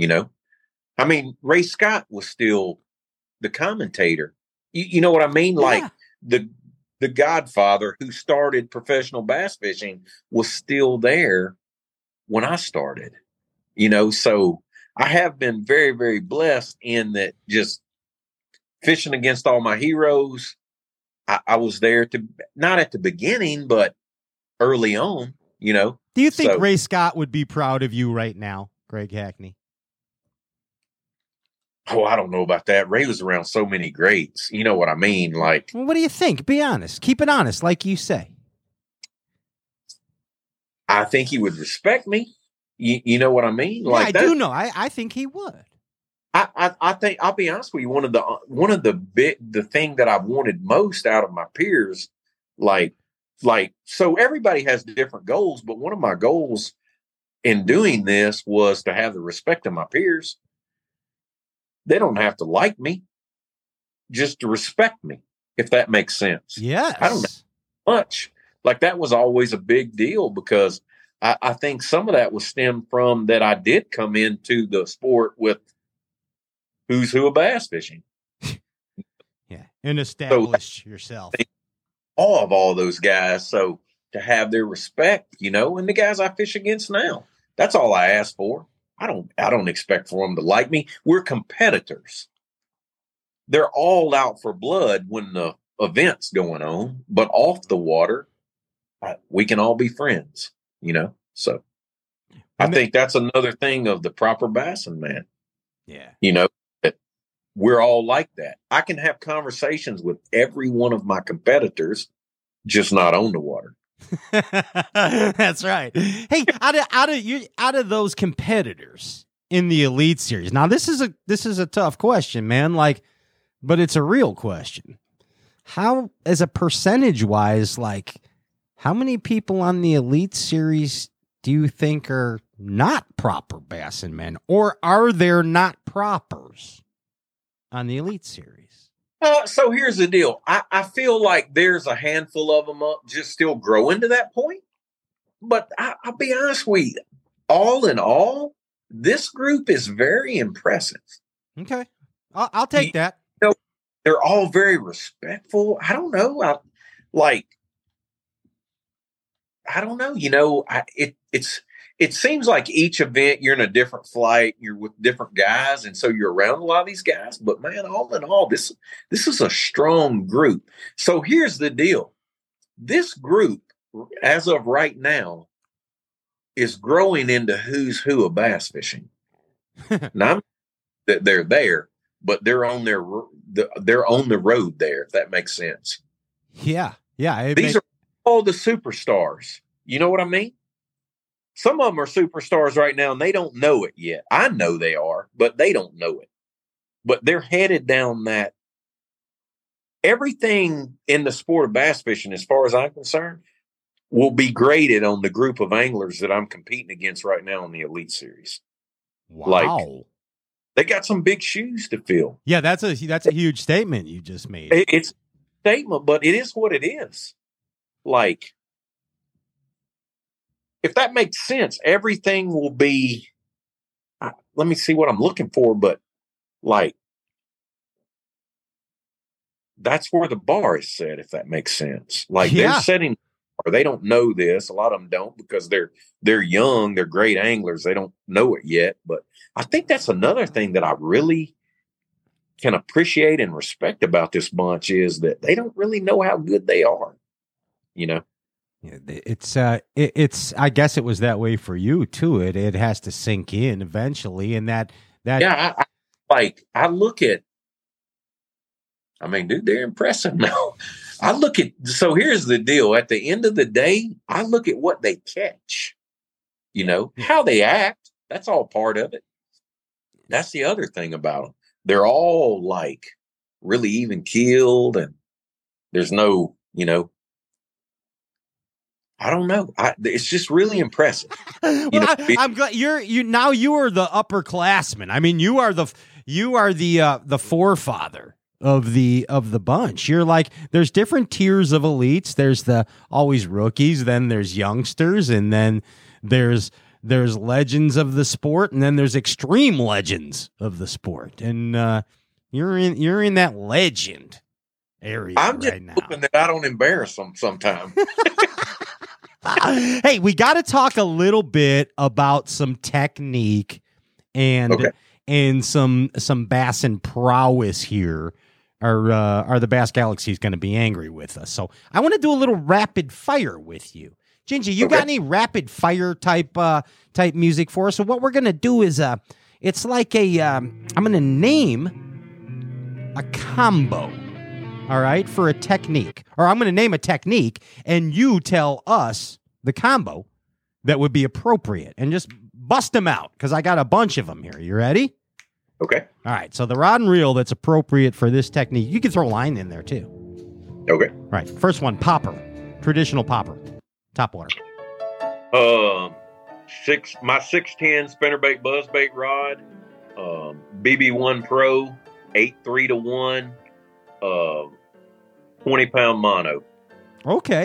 Speaker 8: Ray Scott was still the commentator. You know what I mean?
Speaker 1: Yeah.
Speaker 8: Like the godfather who started professional bass fishing was still there when I started, so I have been very, very blessed in that, just fishing against all my heroes. I was there not at the beginning, but early on, Do
Speaker 1: you think Ray Scott would be proud of you right now, Greg Hackney?
Speaker 8: Oh, I don't know about that. Ray was around so many greats. You know what I mean? Like,
Speaker 1: well, what do you think? Be honest. Keep it honest, like you say.
Speaker 8: I think he would respect me. You know what I mean?
Speaker 1: Yeah, I do know. I think he would.
Speaker 8: I think, I'll be honest with you. One of the thing that I've wanted most out of my peers, so everybody has different goals, but one of my goals in doing this was to have the respect of my peers. They don't have to like me, just to respect me, if that makes sense.
Speaker 1: Yes.
Speaker 8: I don't know much, Like that was always a big deal because I think some of that was stemmed from that I did come into the sport with who's who of bass fishing.
Speaker 1: Yeah. And establish yourself.
Speaker 8: All those guys. So to have their respect, and the guys I fish against now, that's all I ask for. I don't expect for them to like me. We're competitors. They're all out for blood when the event's going on, but off the water, we can all be friends, So I think that's another thing of the proper bassin, man.
Speaker 1: Yeah.
Speaker 8: That we're all like that. I can have conversations with every one of my competitors, just not on the water.
Speaker 1: That's right. Hey, out of those competitors in the Elite Series. Now this is a tough question, man. But it's a real question. How, as a percentage wise, how many people on the Elite Series do you think are not proper bassin men, or are there not propers on the Elite Series?
Speaker 8: So here's the deal. I feel like there's a handful of them up just still growing to that point. But I'll be honest with you, all in all, this group is very impressive.
Speaker 1: Okay. I'll take that.
Speaker 8: They're all very respectful. I don't know. I don't know. It seems like each event you're in a different flight, you're with different guys, and so you're around a lot of these guys. But man, all in all, this is a strong group. So here's the deal: this group, as of right now, is growing into who's who of bass fishing. Now, they're there, but they're on the road there. If that makes sense.
Speaker 1: Yeah.
Speaker 8: These are all the superstars. You know what I mean? Some of them are superstars right now, and they don't know it yet. I know they are, but they don't know it. But they're headed down that. Everything in the sport of bass fishing, as far as I'm concerned, will be graded on the group of anglers that I'm competing against right now in the Elite Series.
Speaker 1: Wow.
Speaker 8: They got some big shoes to fill.
Speaker 1: Yeah, that's a huge statement you just made.
Speaker 8: It's a statement, but it is what it is. If that makes sense, everything will be, let me see what I'm looking for, but that's where the bar is set, if that makes sense. They're setting, or they don't know this. A lot of them don't because they're young. They're great anglers. They don't know it yet. But I think that's another thing that I really can appreciate and respect about this bunch is that they don't really know how good they are.
Speaker 1: Yeah, it's I guess it was that way for you too. It has to sink in eventually, and that
Speaker 8: yeah. I look at. I mean, dude, they're impressive now. So here's the deal. At the end of the day, I look at what they catch. How they act. That's all part of it. That's the other thing about them. They're all really even keeled, and there's no, I don't know. It's just really impressive.
Speaker 1: I'm glad you are the upperclassman. I mean, you are the forefather of the bunch. You're there's different tiers of elites. There's the always rookies, then there's youngsters, and then there's legends of the sport, and then there's extreme legends of the sport. And you're in that legend area.
Speaker 8: I'm just
Speaker 1: right now.
Speaker 8: hoping that I don't embarrass them sometime.
Speaker 1: Hey, we got to talk a little bit about some technique and some bassin prowess here. Are the Bass Galaxies going to be angry with us? So I want to do a little rapid fire with you. Gingy, you got any rapid fire type music for us? So what we're going to do is it's like I'm going to name a combo, all right, for a technique. Or I'm going to name a technique, and you tell us the combo that would be appropriate. And just bust them out, because I got a bunch of them here. You ready?
Speaker 8: Okay.
Speaker 1: All right, so the rod and reel that's appropriate for this technique, you can throw line in there too.
Speaker 8: Okay.
Speaker 1: All right, first one, popper. Traditional popper. Top water.
Speaker 8: My 610 spinnerbait buzzbait rod, BB1 Pro, 8-3-1, 20-pound mono.
Speaker 1: Okay.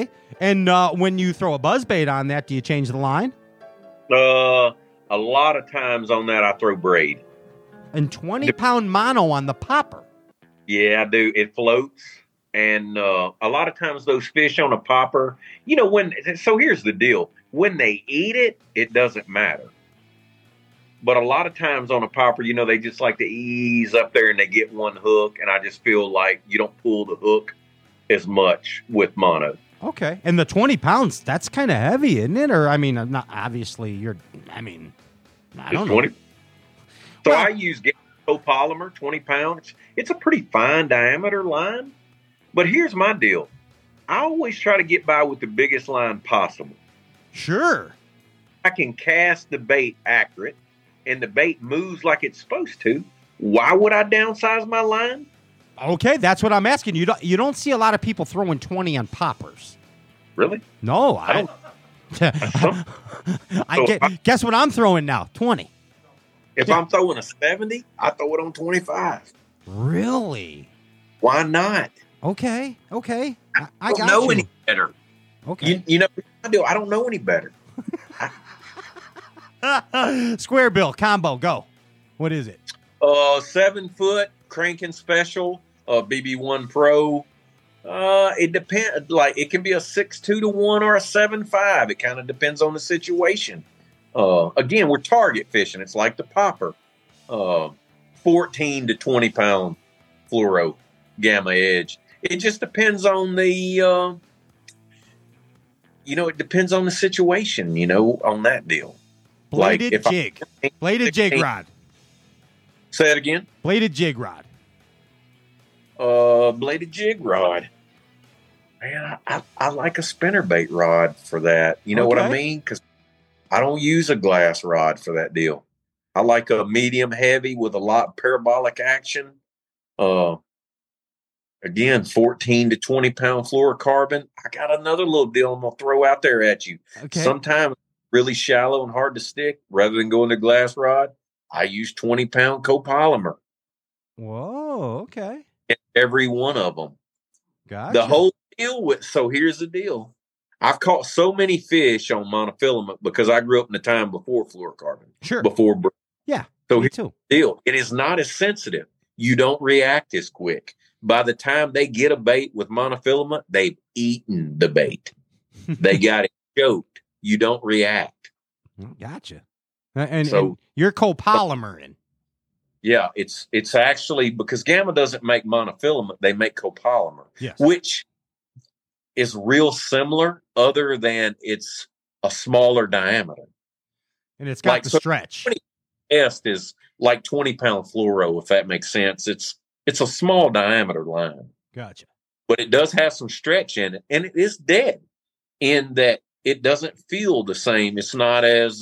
Speaker 1: And when you throw a buzzbait on that, do you change the line?
Speaker 8: A lot of times on that, I throw braid.
Speaker 1: And 20-pound mono on the popper.
Speaker 8: Yeah, I do. It floats. And a lot of times those fish on a popper, you know, so here's the deal. When they eat it, it doesn't matter. But a lot of times on a popper, you know, they just like to ease up there and they get one hook. And I just feel like you don't pull the hook as much with mono.
Speaker 1: Okay. And the 20 pounds, that's kind of heavy, isn't it? Or, I mean, not obviously I don't know.
Speaker 8: So I use copolymer, 20 pounds. It's a pretty fine diameter line. But here's my deal. I always try to get by with the biggest line possible.
Speaker 1: Sure.
Speaker 8: I can cast the bait accurate and the bait moves like it's supposed to. Why would I downsize my line?
Speaker 1: Okay, that's what I'm asking. You don't see a lot of people throwing 20 on poppers.
Speaker 8: Really?
Speaker 1: No, I don't. Guess what I'm throwing now? 20.
Speaker 8: If I'm throwing a 70, I throw it on 25.
Speaker 1: Really?
Speaker 8: Why not?
Speaker 1: Okay. I
Speaker 8: don't know any better.
Speaker 1: Okay.
Speaker 8: You know, I don't know any better.
Speaker 1: Square bill combo, go. What is it?
Speaker 8: 7 foot cranking special, BB1 Pro. It depends. Like it can be a 6.2 to 1 or a 7.5. It kind of depends on the situation. Again, we're target fishing. It's like the popper. 14 to 20 pound fluoro gamma edge. It just depends on the. It depends on the situation. On that deal.
Speaker 1: Bladed jig. Bladed jig rod.
Speaker 8: Say it again.
Speaker 1: Bladed jig rod.
Speaker 8: Bladed jig rod. Man, I like a spinnerbait rod for that. You know what I mean? Because I don't use a glass rod for that deal. I like a medium heavy with a lot of parabolic action. Again, 14 to 20 pound fluorocarbon. I got another little deal I'm going to throw out there at you.
Speaker 1: Okay.
Speaker 8: Sometimes really shallow and hard to stick. Rather than going to glass rod, I use 20 pound copolymer.
Speaker 1: Whoa, okay.
Speaker 8: In every one of them.
Speaker 1: Gotcha.
Speaker 8: The whole deal so here's the deal. I've caught so many fish on monofilament because I grew up in the time before fluorocarbon.
Speaker 1: Sure.
Speaker 8: Before.
Speaker 1: Yeah.
Speaker 8: So
Speaker 1: me
Speaker 8: here's
Speaker 1: too.
Speaker 8: the deal. It is not as sensitive. You don't react as quick. By the time they get a bait with monofilament, they've eaten the bait. They got it choked. You don't react.
Speaker 1: Gotcha. And you're copolymering.
Speaker 8: Yeah, it's actually because Gamma doesn't make monofilament; they make copolymer,
Speaker 1: yes.
Speaker 8: Which is real similar, other than it's a smaller diameter,
Speaker 1: and it's got the stretch.
Speaker 8: Est is like 20 pound fluoro, if that makes sense. It's a small diameter line.
Speaker 1: Gotcha.
Speaker 8: But it does have some stretch in it, and it is dead in that it doesn't feel the same. It's not as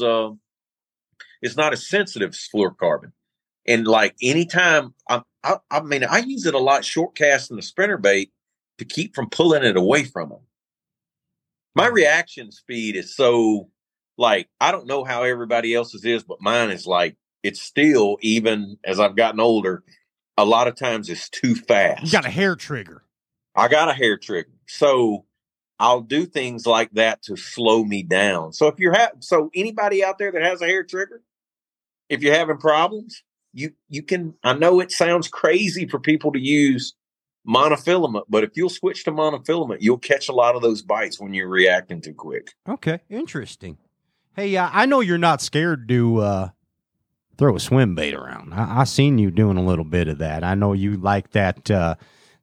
Speaker 8: sensitive as fluorocarbon. And like anytime I use it a lot short casting the spinnerbait to keep from pulling it away from them. My reaction speed is so like I don't know how everybody else's is, but mine is like it's still, even as I've gotten older, a lot of times it's too fast.
Speaker 1: You got a hair trigger.
Speaker 8: I got a hair trigger. So I'll do things like that to slow me down. So if anybody out there that has a hair trigger, if you're having problems, you can, I know it sounds crazy for people to use monofilament, but if you'll switch to monofilament, you'll catch a lot of those bites when you're reacting too quick.
Speaker 1: Okay. Interesting. Hey, I know you're not scared to, throw a swim bait around. I seen you doing a little bit of that. I know you like that, the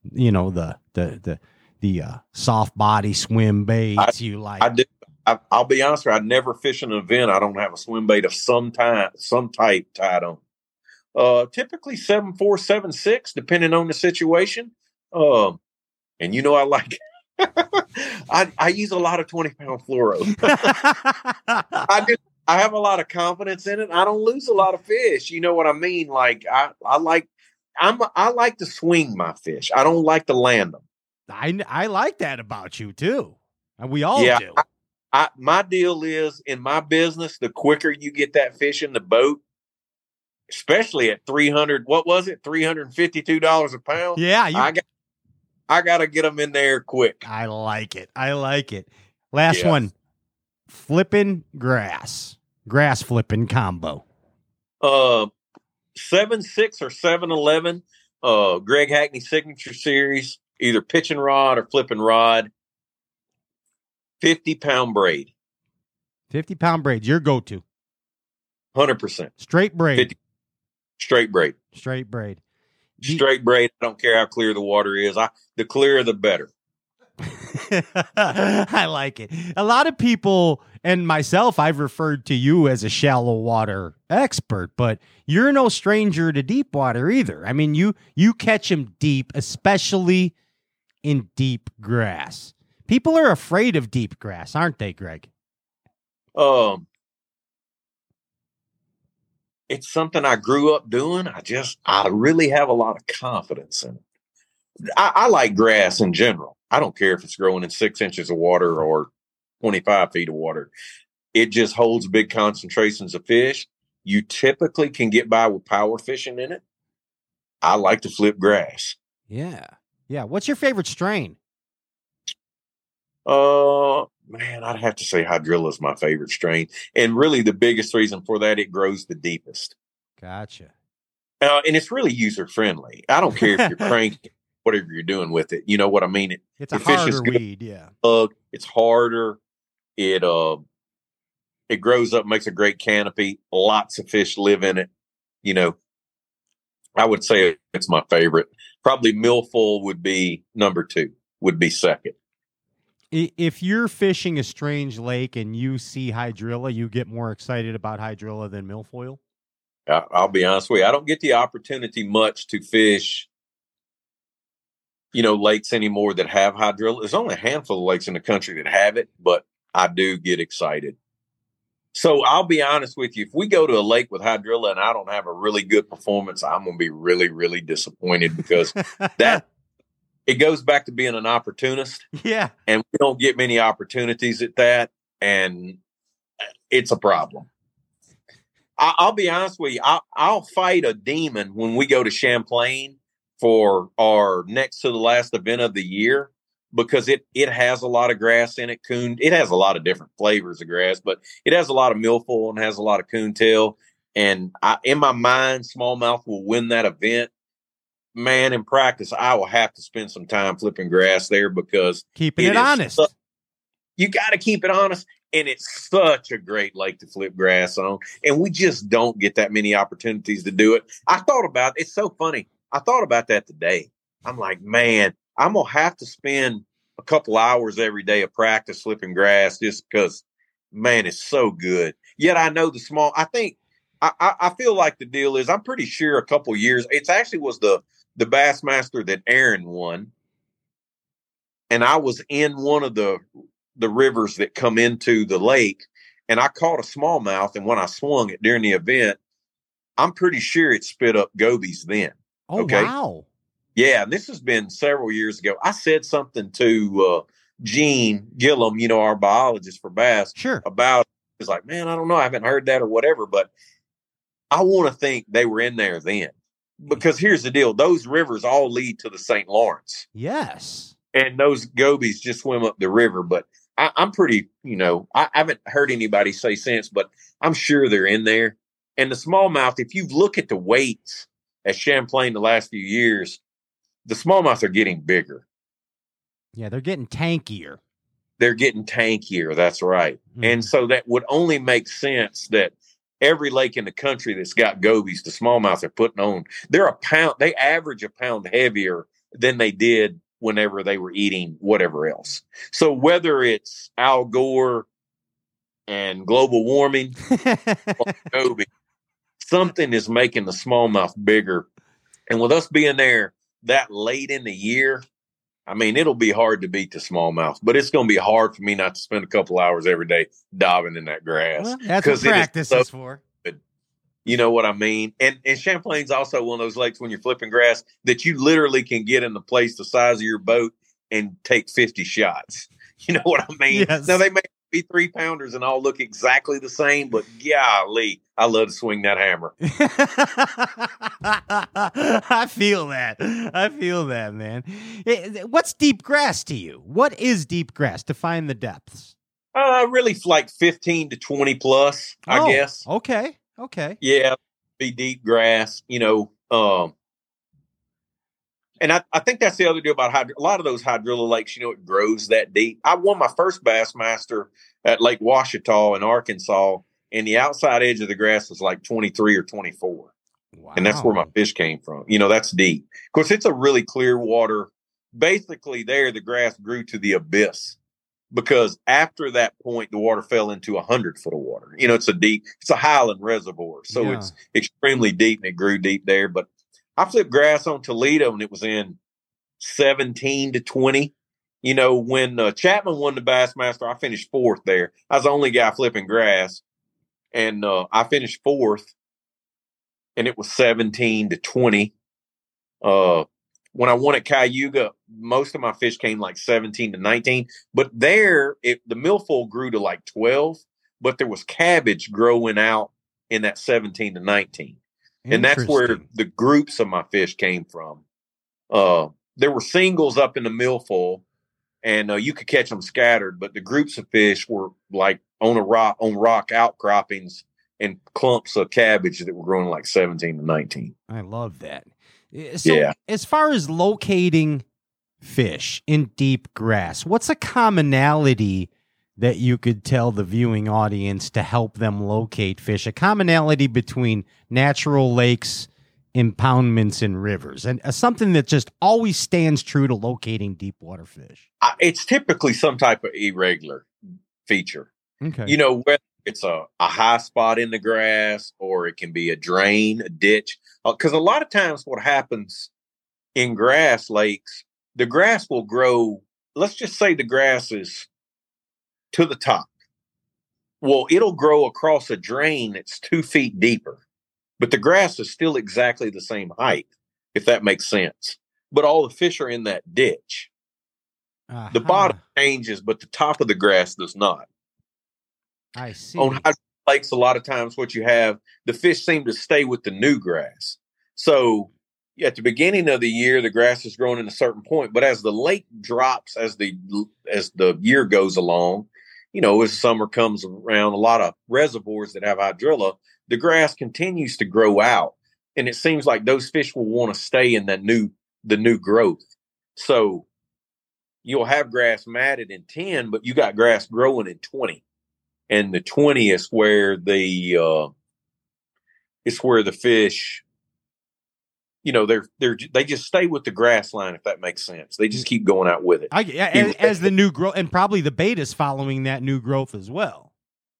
Speaker 1: soft body swim baits.
Speaker 8: I do. I'll be honest with you, I never fish an event. I don't have a swim bait of some type tied on. Typically 7.4, 7.6, depending on the situation. And I like, I use a lot of 20 pound fluoro. I have a lot of confidence in it. I don't lose a lot of fish. You know what I mean? Like I like to swing my fish. I don't like to land them.
Speaker 1: I like that about you too. And we all do.
Speaker 8: My deal is in my business, the quicker you get that fish in the boat, especially at $352 a pound.
Speaker 1: Yeah.
Speaker 8: I got to get them in there quick.
Speaker 1: I like it. Last
Speaker 8: Yeah.
Speaker 1: one. Flipping grass. Grass flipping combo.
Speaker 8: 7.6 or 7.11. Greg Hackney Signature Series, either pitching rod or flipping rod. 50-pound braid.
Speaker 1: 50-pound braids. Your go-to.
Speaker 8: 100%.
Speaker 1: Straight braid.
Speaker 8: 50. Straight braid.
Speaker 1: Straight braid.
Speaker 8: Straight braid. I don't care how clear the water is. The clearer, the better.
Speaker 1: I like it. A lot of people, and myself, I've referred to you as a shallow water expert, but you're no stranger to deep water either. I mean, you catch them deep, especially in deep grass. People are afraid of deep grass, aren't they, Greg?
Speaker 8: It's something I grew up doing. I really have a lot of confidence in it. I like grass in general. I don't care if it's growing in 6 inches of water or 25 feet of water. It just holds big concentrations of fish. You typically can get by with power fishing in it. I like to flip grass.
Speaker 1: Yeah. Yeah. What's your favorite strain?
Speaker 8: Man, I'd have to say Hydrilla is my favorite strain. And really the biggest reason for that, it grows the deepest.
Speaker 1: Gotcha.
Speaker 8: And it's really user friendly. I don't care if you're cranking, whatever you're doing with it. You know what I mean?
Speaker 1: It's a harder weed, yeah.
Speaker 8: It's harder. It grows up, makes a great canopy. Lots of fish live in it. You know, I would say it's my favorite. Probably Milfoil would be number 2, would be second.
Speaker 1: If you're fishing a strange lake and you see Hydrilla, you get more excited about Hydrilla than Milfoil?
Speaker 8: I'll be honest with you. I don't get the opportunity much to fish, lakes anymore that have Hydrilla. There's only a handful of lakes in the country that have it, but I do get excited. So I'll be honest with you. If we go to a lake with Hydrilla and I don't have a really good performance, I'm going to be really, really disappointed because it goes back to being an opportunist.
Speaker 1: Yeah.
Speaker 8: And we don't get many opportunities at that. And it's a problem. I'll be honest with you. I'll fight a demon when we go to Champlain for our next to the last event of the year because it has a lot of grass in it. It has a lot of different flavors of grass, but it has a lot of milfoil and has a lot of coontail. And in my mind, smallmouth will win that event. Man, in practice, I will have to spend some time flipping grass there because
Speaker 1: keeping it honest.
Speaker 8: You got to keep it honest. And it's such a great lake to flip grass on. And we just don't get that many opportunities to do it. I thought about it. It's so funny. I thought about that today. I'm like, man, I'm going to have to spend a couple hours every day of practice flipping grass just because, man, it's so good. Yet I know I think, I feel like the deal is I'm pretty sure a couple years, it actually was the Bassmaster that Aaron won. And I was in one of the rivers that come into the lake and I caught a smallmouth. And when I swung it during the event, I'm pretty sure it spit up gobies then.
Speaker 1: Oh, okay. Wow.
Speaker 8: Yeah. And this has been several years ago. I said something to Gene Gillum, our biologist for bass,
Speaker 1: sure,
Speaker 8: about it's like, man, I don't know. I haven't heard that or whatever, but I want to think they were in there then because here's the deal. Those rivers all lead to the St. Lawrence.
Speaker 1: Yes.
Speaker 8: And those gobies just swim up the river, but I'm pretty, I haven't heard anybody say since, but I'm sure they're in there. And the smallmouth, if you look at the weights at Champlain the last few years, the smallmouth are getting bigger.
Speaker 1: Yeah, they're getting tankier.
Speaker 8: They're getting tankier. That's right. Mm-hmm. And so that would only make sense that every lake in the country that's got gobies, the smallmouth are putting on, they average a pound heavier than they did whenever they were eating whatever else. So whether it's Al Gore and global warming or Gobi, something is making the smallmouth bigger. And with us being there that late in the year, I mean, it'll be hard to beat the smallmouth, but it's going to be hard for me not to spend a couple hours every day diving in that grass.
Speaker 1: Well, that's what practice is for.
Speaker 8: You know what I mean? And Champlain's also one of those lakes when you're flipping grass that you literally can get in the place the size of your boat and take 50 shots. You know what I mean?
Speaker 1: Yes.
Speaker 8: Now, they may be 3-pounders and all look exactly the same, but golly, I love to swing that hammer.
Speaker 1: I feel that, man. What's deep grass to you? What is deep grass? Define the depths.
Speaker 8: Really like 15 to 20 plus, I guess.
Speaker 1: Okay.
Speaker 8: Yeah, be deep grass, and I think that's the other deal about a lot of those hydrilla lakes, it grows that deep. I won my first Bassmaster at Lake Ouachita in Arkansas, and the outside edge of the grass was like 23 or 24. Wow. And that's where my fish came from. That's deep. Of course, it's a really clear water. Basically, there, the grass grew to the abyss because after that point, the water fell into 100 foot of water. It's a highland reservoir. So it's extremely deep, and it grew deep there. But I flipped grass on Toledo, and it was in 17 to 20. When Chapman won the Bassmaster, I finished fourth there. I was the only guy flipping grass, and I finished fourth, and it was 17 to 20. When I won at Cayuga, most of my fish came like 17 to 19. But there, the milfoil grew to like 12, but there was cabbage growing out in that 17 to 19. And that's where the groups of my fish came from. There were singles up in the milfoil, and you could catch them scattered, but the groups of fish were like on rock outcroppings and clumps of cabbage that were growing like 17 to 19.
Speaker 1: I love that. So as far as locating fish in deep grass, what's a commonality that you could tell the viewing audience to help them locate fish? A commonality between natural lakes, impoundments, and rivers, and something that just always stands true to locating deep water fish.
Speaker 8: It's typically some type of irregular feature.
Speaker 1: Okay.
Speaker 8: Whether it's a high spot in the grass or it can be a drain, a ditch. Because a lot of times what happens in grass lakes, the grass will grow. Let's just say the grass is to the top. Well, it'll grow across a drain that's 2 feet deeper, but the grass is still exactly the same height, if that makes sense. But all the fish are in that ditch. Uh-huh. The bottom changes, but the top of the grass does not.
Speaker 1: I see.
Speaker 8: On hydro lakes, a lot of times what you have, the fish seem to stay with the new grass. So at the beginning of the year, the grass is growing in a certain point, but as the lake drops, as the year goes along, as summer comes around, a lot of reservoirs that have hydrilla, the grass continues to grow out, and it seems like those fish will want to stay in the new growth. So you'll have grass matted in 10, but you got grass growing in 20. And the 20 is where the fish, they just stay with the grass line, if that makes sense. They just keep going out with it.
Speaker 1: As the new growth, and probably the bait is following that new growth as well.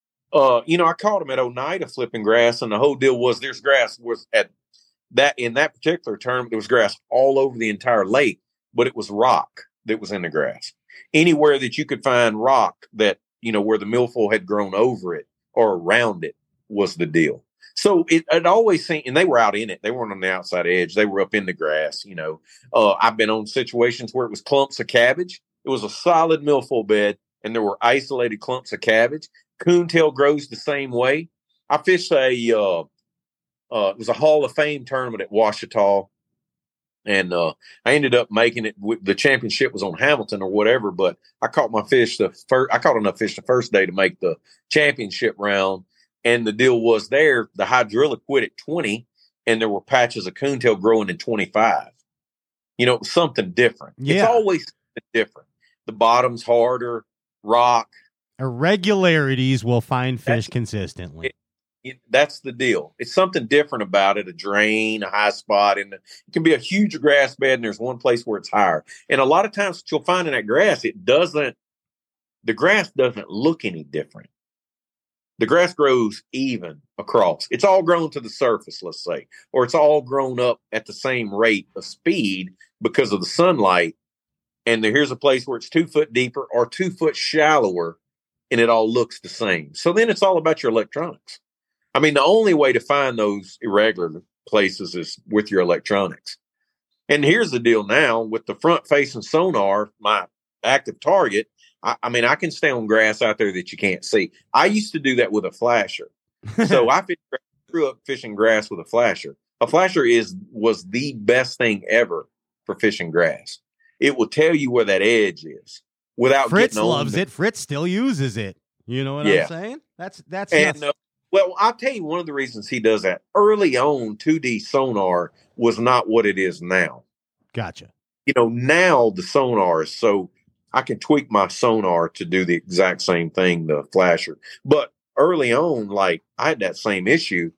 Speaker 8: I caught them at Oneida flipping grass, and the whole deal was there's grass was in that particular term, there was grass all over the entire lake, but it was rock that was in the grass. Anywhere that you could find rock that, where the milfoil had grown over it or around it was the deal. So it always seemed, and they were out in it. They weren't on the outside edge. They were up in the grass, I've been on situations where it was clumps of cabbage. It was a solid milfoil bed, and there were isolated clumps of cabbage. Coontail grows the same way. I fished it was a Hall of Fame tournament at Ouachita, and I ended up making it. The championship was on Hamilton or whatever, but I caught my fish I caught enough fish the first day to make the championship round. And the deal was the hydrilla quit at 20, and there were patches of coontail growing in 25. It was something different. Yeah. It's always something different. The bottom's harder, rock.
Speaker 1: Irregularities will find fish consistently.
Speaker 8: That's the deal. It's something different about it, a drain, a high spot. And it can be a huge grass bed, and there's one place where it's higher. And a lot of times what you'll find in that grass, the grass doesn't look any different. The grass grows even across. It's all grown to the surface, let's say, or it's all grown up at the same rate of speed because of the sunlight. And here's a place where it's 2 foot deeper or 2 foot shallower, and it all looks the same. So then it's all about your electronics. I mean, the only way to find those irregular places is with your electronics. And here's the deal now with the front-facing sonar, my active target. I mean, I can stay on grass out there that you can't see. I used to do that with a flasher. So I grew up fishing grass with a flasher. A flasher was the best thing ever for fishing grass. It will tell you where that edge is without
Speaker 1: Fritz
Speaker 8: getting on.
Speaker 1: loves it. Fritz still uses it. You know what
Speaker 8: Yeah.
Speaker 1: I'm saying? That's
Speaker 8: And
Speaker 1: nuts.
Speaker 8: well, I'll tell you one of the reasons he does that. Early on, 2D sonar was not what it is now.
Speaker 1: Gotcha.
Speaker 8: Now the sonar is so I can tweak my sonar to do the exact same thing, the flasher. But early on, like I had that same issue.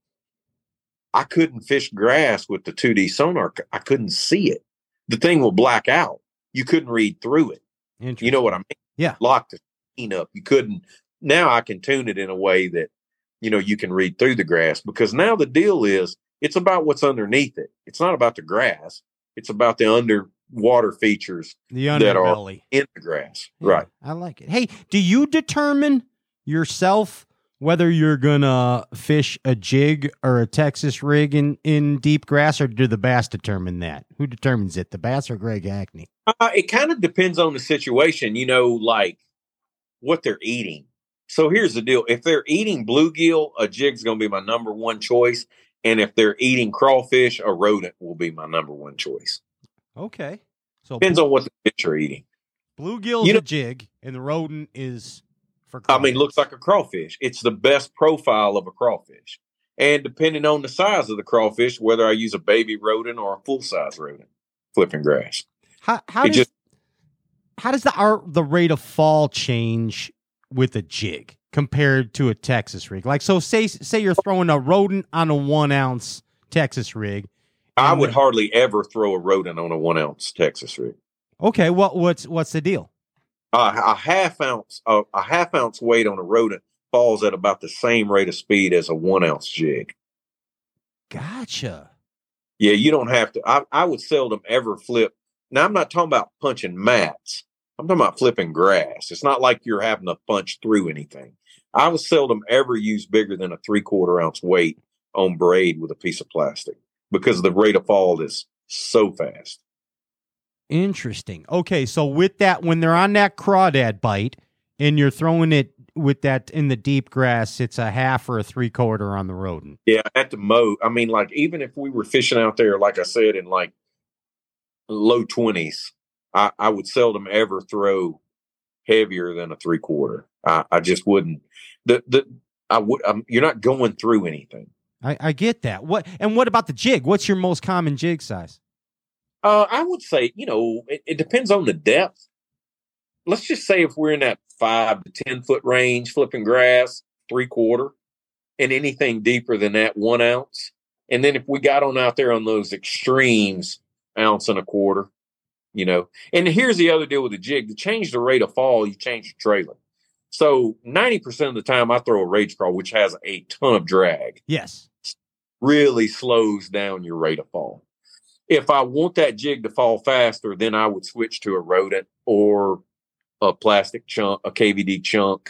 Speaker 8: I couldn't fish grass with the 2D sonar. I couldn't see it. The thing will black out. You couldn't read through it. You know what I mean?
Speaker 1: Yeah.
Speaker 8: Lock the scene up. You couldn't. Now I can tune it in a way that, you can read through the grass, because now the deal is it's about what's underneath it. It's not about the grass. It's about the underwater features
Speaker 1: The
Speaker 8: that are
Speaker 1: underbelly.
Speaker 8: in the grass.
Speaker 1: Yeah,
Speaker 8: Right.
Speaker 1: I like it. Hey, do you determine yourself whether you're gonna fish a jig or a Texas rig in deep grass, or do the bass determine that? Who determines it, the bass or Greg Hackney?
Speaker 8: It kind of depends on the situation, like what they're eating. So here's the deal. If they're eating bluegill, a jig's going to be my number one choice. And if they're eating crawfish, a rodent will be my number one choice.
Speaker 1: Okay. So
Speaker 8: Depends on what the fish are eating.
Speaker 1: bluegill's a jig, and the rodent is for
Speaker 8: I
Speaker 1: crawfish.
Speaker 8: mean, looks like a crawfish. It's the best profile of a crawfish. And depending on the size of the crawfish, whether I use a baby rodent or a full-size rodent, flipping grass.
Speaker 1: How does the rate of fall change with a jig compared to a Texas rig? Like, so say you're throwing a rodent on a 1 ounce Texas rig.
Speaker 8: I would hardly ever throw a rodent on a 1 ounce Texas rig.
Speaker 1: Okay, what's the deal?
Speaker 8: A half ounce weight on a rodent falls at about the same rate of speed as a 1 ounce jig.
Speaker 1: Gotcha.
Speaker 8: Yeah, you don't have to. I would seldom ever flip. Now, I'm not talking about punching mats. I'm talking about flipping grass. It's not like you're having to punch through anything. I would seldom ever use bigger than a 3/4 ounce weight on braid with a piece of plastic, because the rate of fall is so fast.
Speaker 1: Interesting. Okay, so with that, when they're on that crawdad bite and you're throwing it with that in the deep grass, it's a half or a 3/4 on the rodent.
Speaker 8: Yeah, at the most. I mean, like, even if we were fishing out there, like I said, in like low 20s, I would seldom ever throw heavier than a 3/4. I just wouldn't. You're not going through anything.
Speaker 1: I get that. What about the jig? What's your most common jig size?
Speaker 8: I would say, it depends on the depth. Let's just say if we're in that 5 to 10 foot range, flipping grass, 3/4, and anything deeper than that, 1 ounce. And then if we got on out there on those extremes, 1.25 ounces, And here's the other deal with the jig: to change the rate of fall, you change the trailer. So 90% of the time, I throw a rage crawl, which has a ton of drag.
Speaker 1: Yes,
Speaker 8: really slows down your rate of fall. If I want that jig to fall faster, then I would switch to a rodent or a plastic chunk, a KVD chunk,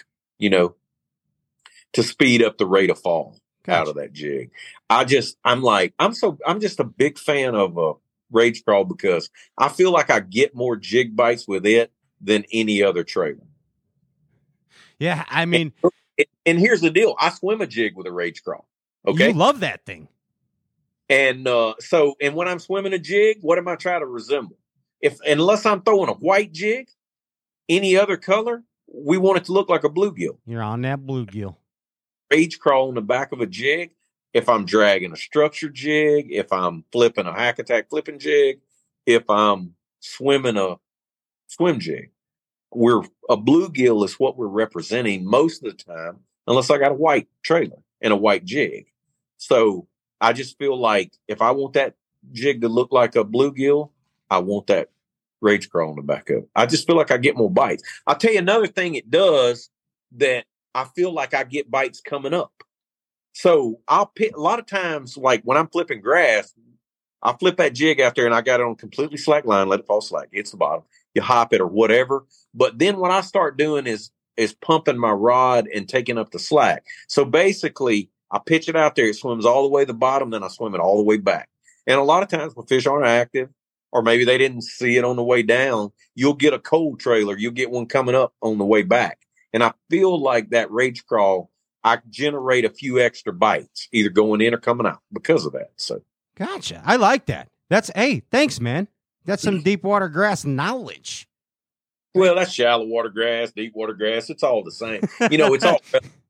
Speaker 8: to speed up the rate of fall out of that jig. I'm just a big fan of a rage crawl, because I feel like I get more jig bites with it than any other trailer.
Speaker 1: Yeah, I mean,
Speaker 8: and here's the deal: I swim a jig with a rage crawl. Okay,
Speaker 1: you love that thing.
Speaker 8: And when I'm swimming a jig, what am I trying to resemble? Unless I'm throwing a white jig, any other color, we want it to look like a bluegill.
Speaker 1: You're on that bluegill.
Speaker 8: Rage crawl on the back of a jig. If I'm dragging a structured jig, if I'm flipping a hack attack flipping jig, if I'm swimming a swim jig, a bluegill is what we're representing most of the time, unless I got a white trailer and a white jig. So I just feel like if I want that jig to look like a bluegill, I want that rage crawl on the back of it. I just feel like I get more bites. I'll tell you another thing it does that I feel like I get bites coming up. So I'll pick a lot of times, like when I'm flipping grass, I'll flip that jig out there and I got it on completely slack line, let it fall slack, hits the bottom, you hop it or whatever. But then what I start doing is pumping my rod and taking up the slack. So basically, I pitch it out there, it swims all the way to the bottom, then I swim it all the way back. And a lot of times when fish aren't active, or maybe they didn't see it on the way down, you'll get a cold trailer, you'll get one coming up on the way back. And I feel like that rage crawl, I generate a few extra bites, either going in or coming out because of that. So,
Speaker 1: gotcha. I like that. Hey, thanks, man. That's some deep water grass knowledge.
Speaker 8: Well, that's shallow water grass, deep water grass. It's all the same. It's all,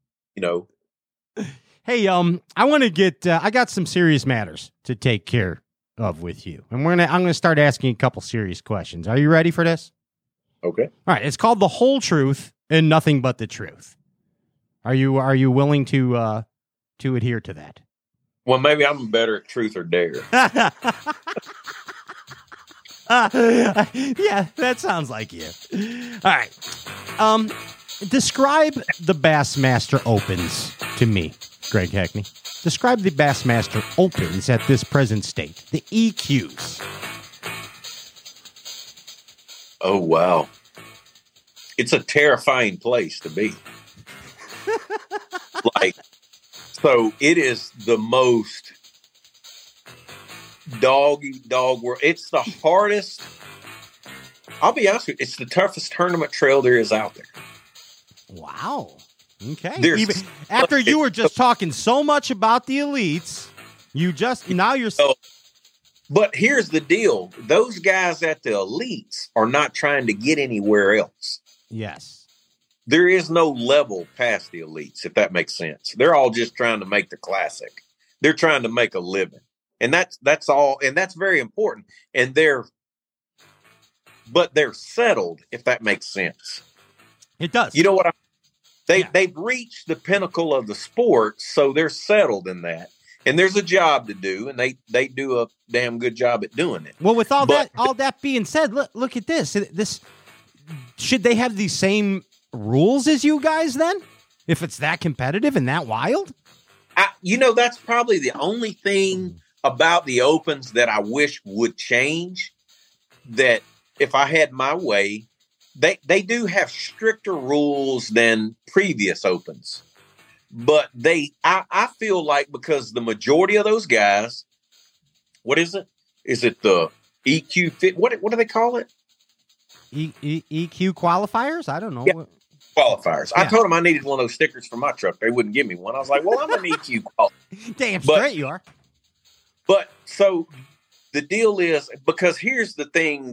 Speaker 1: Hey, I want to get. I got some serious matters to take care of with you, and I'm gonna start asking a couple serious questions. Are you ready for this?
Speaker 8: Okay.
Speaker 1: All right. It's called The Whole Truth and Nothing But the Truth. Are you willing to adhere to that?
Speaker 8: Well, maybe I'm better at truth or dare.
Speaker 1: Yeah, that sounds like you. All right. Describe the Bassmaster Opens to me, Greg Hackney. Describe the Bassmaster Opens at this present state, the EQs.
Speaker 8: Oh, wow. It's a terrifying place to be. So it is the most dog world. It's the hardest. I'll be honest with you, it's the toughest tournament trail there is out there.
Speaker 1: Wow. Okay. After you were just talking so much about the elites, now you're.
Speaker 8: But here's the deal. Those guys at the elites are not trying to get anywhere else.
Speaker 1: Yes.
Speaker 8: There is no level past the elites, if that makes sense. They're all just trying to make the classic. They're trying to make a living. And that's all. And that's very important. And they're settled, if that makes sense.
Speaker 1: It does.
Speaker 8: You know what? They've reached the pinnacle of the sport, so they're settled in that. And there's a job to do, and they do a damn good job at doing it.
Speaker 1: Well, with all that being said, look at this. Should they have the same rules as you guys then? If it's that competitive and that wild?
Speaker 8: That's probably the only thing about the Opens that I wish would change. That if I had my way, they do have stricter rules than previous Opens. But I feel like because the majority of those guys, what is it? Is it the EQ fit? What do they call it?
Speaker 1: EQ qualifiers? I don't know.
Speaker 8: Yeah. Qualifiers.
Speaker 1: Yeah.
Speaker 8: I told them I needed one of those stickers for my truck. They wouldn't give me one. I was like, well, I'm an EQ qualifier.
Speaker 1: Damn straight you are.
Speaker 8: But so the deal is, because here's the thing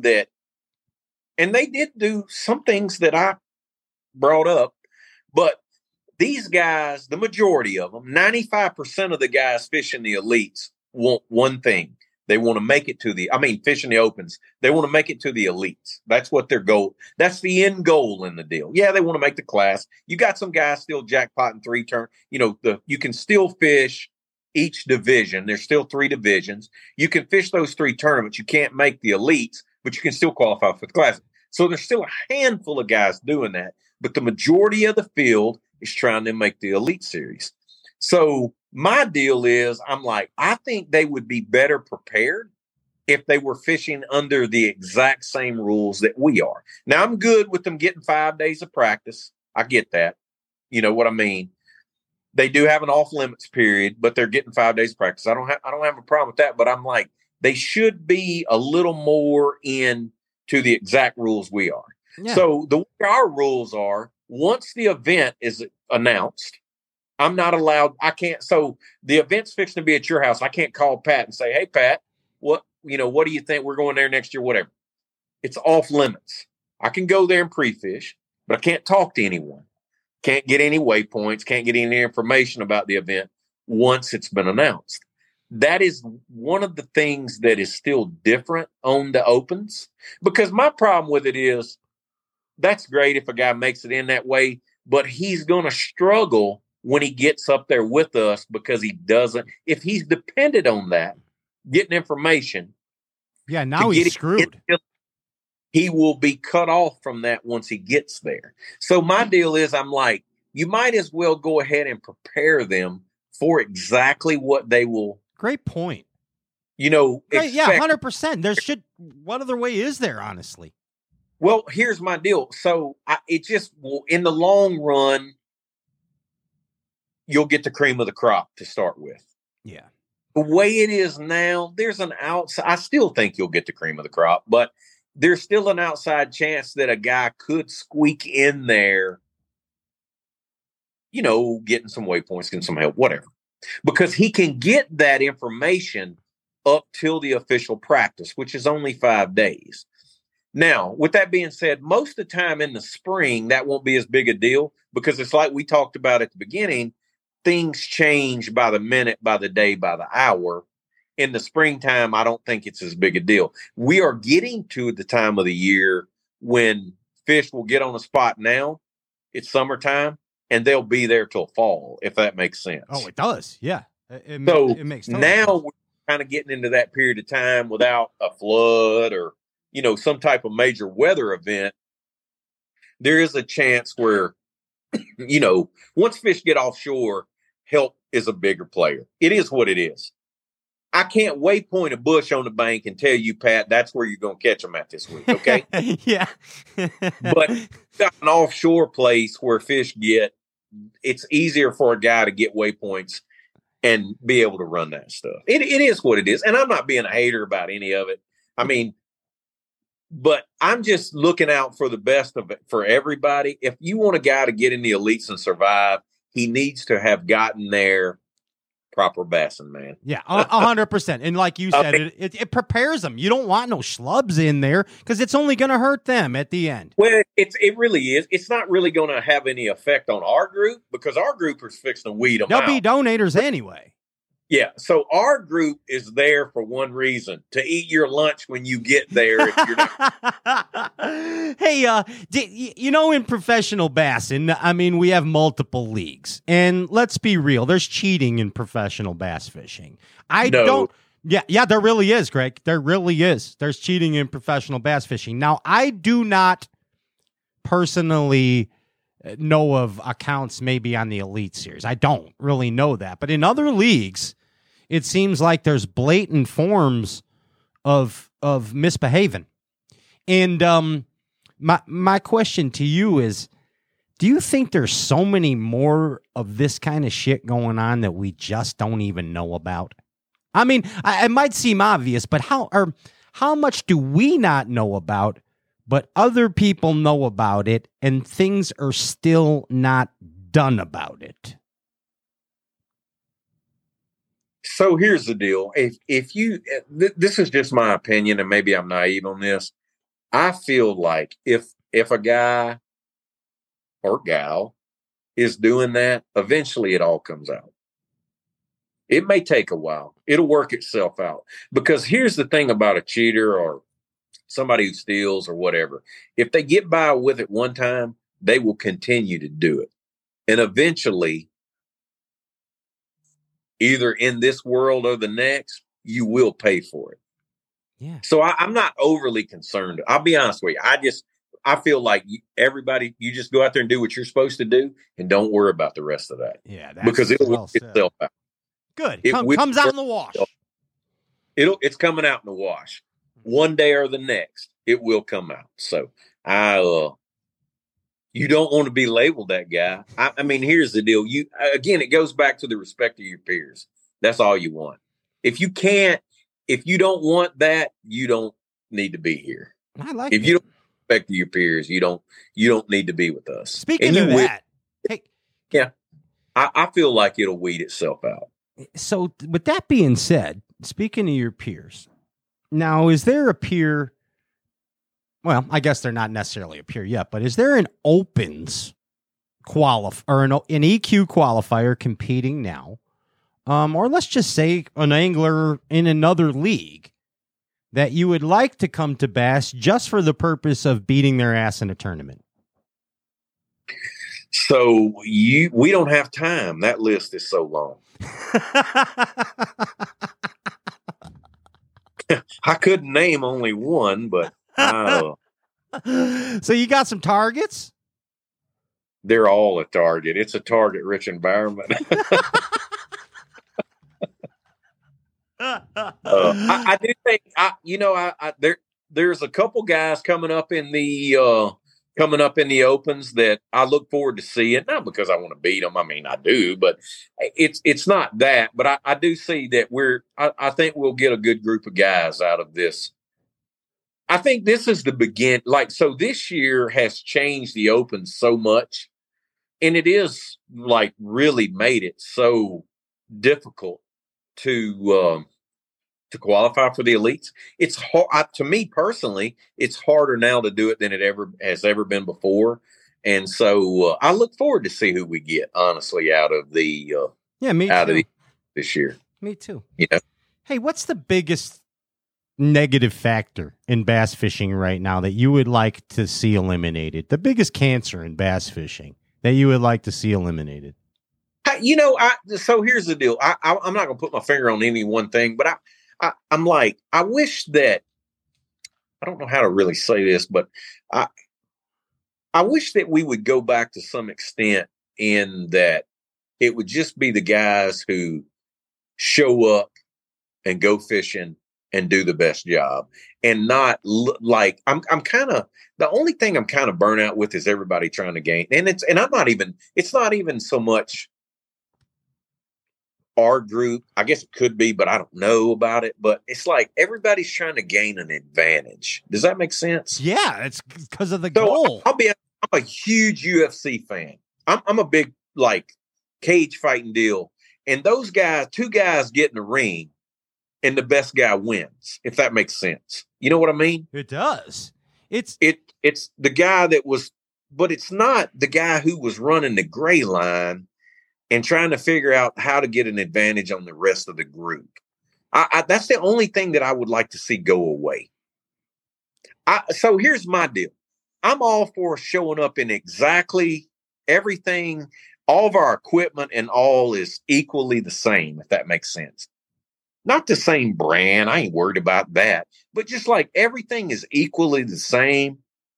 Speaker 8: and they did do some things that I brought up, but these guys, the majority of them, 95% of the guys fishing the elites want one thing. They want to make it fishing the Opens. They want to make it to the elites. That's what their goal. That's the end goal in the deal. Yeah, they want to make the class. You got some guys still jackpotting 3 turn. You can still fish each division. There's still 3 divisions. You can fish those 3 tournaments. You can't make the elites, but you can still qualify for the classic. So there's still a handful of guys doing that, but the majority of the field is trying to make the elite series. So my deal is, I think they would be better prepared if they were fishing under the exact same rules that we are. Now, I'm good with them getting 5 days of practice. I get that. You know what I mean? They do have an off limits period, but they're getting 5 days of practice. I don't have a problem with that, but I'm like, they should be a little more in to the exact rules we are. Yeah. So the way our rules are, once the event is announced, I'm not allowed. I can't. So the event's fixing to be at your house. I can't call Pat and say, "Hey, Pat, what do you think? We're going there next year, whatever." It's off limits. I can go there and pre-fish, but I can't talk to anyone. Can't get any waypoints. Can't get any information about the event once it's been announced. That is one of the things that is still different on the Opens, because my problem with it is that's great if a guy makes it in that way, but he's going to struggle when he gets up there with us because he doesn't. If he's dependent on that, getting information.
Speaker 1: Yeah, now he's screwed.
Speaker 8: He will be cut off from that once he gets there. So my deal is, I'm like, you might as well go ahead and prepare them for exactly what they will.
Speaker 1: Great point.
Speaker 8: Right,
Speaker 1: yeah, 100%. What other way is there, honestly?
Speaker 8: Well, here's my deal. So it just will, in the long run, you'll get the cream of the crop to start with.
Speaker 1: Yeah.
Speaker 8: The way it is now, there's an outside. I still think you'll get the cream of the crop, but there's still an outside chance that a guy could squeak in there, getting some waypoints, getting some help, whatever, because he can get that information up till the official practice, which is only 5 days. Now, with that being said, most of the time in the spring, that won't be as big a deal because it's like we talked about at the beginning, things change by the minute, by the day, by the hour. In the springtime, I don't think it's as big a deal. We are getting to the time of the year when fish will get on a spot now. It's summertime, and they'll be there till fall, if that makes sense.
Speaker 1: Oh, it does. Yeah. It makes total
Speaker 8: now
Speaker 1: sense.
Speaker 8: we're kind of getting into that period of time without a flood or, some type of major weather event. There is a chance where, once fish get offshore, help is a bigger player. It is what it is. I can't waypoint a bush on the bank and tell you, Pat, that's where you're going to catch them at this week, okay?
Speaker 1: Yeah.
Speaker 8: But got an offshore place where fish it's easier for a guy to get waypoints and be able to run that stuff. It is what it is. And I'm not being a hater about any of it. I mean, but I'm just looking out for the best of it for everybody. If you want a guy to get in the elites and survive, he needs to have gotten there proper bassing, man.
Speaker 1: Yeah, 100%. And like you said, it prepares them. You don't want no schlubs in there because it's only going to hurt them at the end.
Speaker 8: Well, it really is. It's not really going to have any effect on our group because our group is fixing to weed them out.
Speaker 1: They'll be donators anyway.
Speaker 8: Yeah, so our group is there for one reason, to eat your lunch when you get there. If you're not.
Speaker 1: Hey, in professional bassing, I mean, we have multiple leagues. And let's be real, there's cheating in professional bass fishing. Yeah, there really is, Greg. There really is. There's cheating in professional bass fishing. Now, I do not personally know of accounts maybe on the Elite Series. I don't really know that. But in other leagues, it seems like there's blatant forms of misbehaving. And my question to you is, do you think there's so many more of this kind of shit going on that we just don't even know about? I mean, it might seem obvious, but how much do we not know about, but other people know about it, and things are still not done about it?
Speaker 8: So here's the deal. If you, this is just my opinion, and maybe I'm naive on this. I feel like if a guy or gal is doing that, eventually it all comes out. It may take a while. It'll work itself out. Because here's the thing about a cheater or somebody who steals or whatever. If they get by with it one time, they will continue to do it. And eventually, either in this world or the next, you will pay for it.
Speaker 1: Yeah.
Speaker 8: So I'm not overly concerned. I'll be honest with you. I feel like everybody, you just go out there and do what you're supposed to do and don't worry about the rest of that.
Speaker 1: Yeah. That's
Speaker 8: because it'll
Speaker 1: well
Speaker 8: work itself out.
Speaker 1: Good. Comes out in the wash.
Speaker 8: It's coming out in the wash. One day or the next, it will come out. So you don't want to be labeled that guy. I mean, here's the deal. It goes back to the respect of your peers. That's all you want. If you don't want that, you don't need to be here.
Speaker 1: I like
Speaker 8: if you don't respect your peers, you don't need to be with us.
Speaker 1: Speaking of that,
Speaker 8: yeah, I feel like it'll weed itself out.
Speaker 1: So with that being said, speaking of your peers, now, is there a peer? Well, I guess they're not necessarily a peer yet, but is there an opens or an EQ qualifier competing now? Or let's just say an angler in another league that you would like to come to Bass just for the purpose of beating their ass in a tournament?
Speaker 8: So we don't have time. That list is so long. I couldn't name only one, but
Speaker 1: so you got some targets?
Speaker 8: They're all a target. It's a target-rich environment. I do think there's a couple guys coming up in the opens that I look forward to seeing. Not because I want to beat them. I mean, I do, but it's not that. But I do see that I think we'll get a good group of guys out of this. I think this is the begin. So this year has changed the open so much, and it is really made it so difficult to to qualify for the elites. It's hard to me personally. It's harder now to do it than it ever been before. And so I look forward to see who we get, honestly, out of the this year.
Speaker 1: Me too.
Speaker 8: You know?
Speaker 1: Hey, what's the biggest negative factor in bass fishing right now that you would like to see eliminated? The biggest cancer in bass fishing that you would like to see eliminated?
Speaker 8: You know, so here's the deal. I'm not going to put my finger on any one thing, but I'm like, I wish that, I don't know how to really say this, but I wish that we would go back to some extent in that it would just be the guys who show up and go fishing and do the best job, and not like I'm kind of, the only thing I'm kind of burnt out with is everybody trying to gain. And it's not even so much our group. I guess it could be, but I don't know about it. But it's like everybody's trying to gain an advantage. Does that make sense?
Speaker 1: Yeah, it's because of the goal.
Speaker 8: I'm a huge UFC fan. I'm a big like cage fighting deal. And those guys, two guys get in the ring and the best guy wins, if that makes sense. You know what I mean?
Speaker 1: It does. It's
Speaker 8: the guy that was, but it's not the guy who was running the gray line and trying to figure out how to get an advantage on the rest of the group. That's the only thing that I would like to see go away. So here's my deal. I'm all for showing up in exactly everything. All of our equipment and all is equally the same, if that makes sense. Not the same brand. I ain't worried about that. But just like everything is equally the same.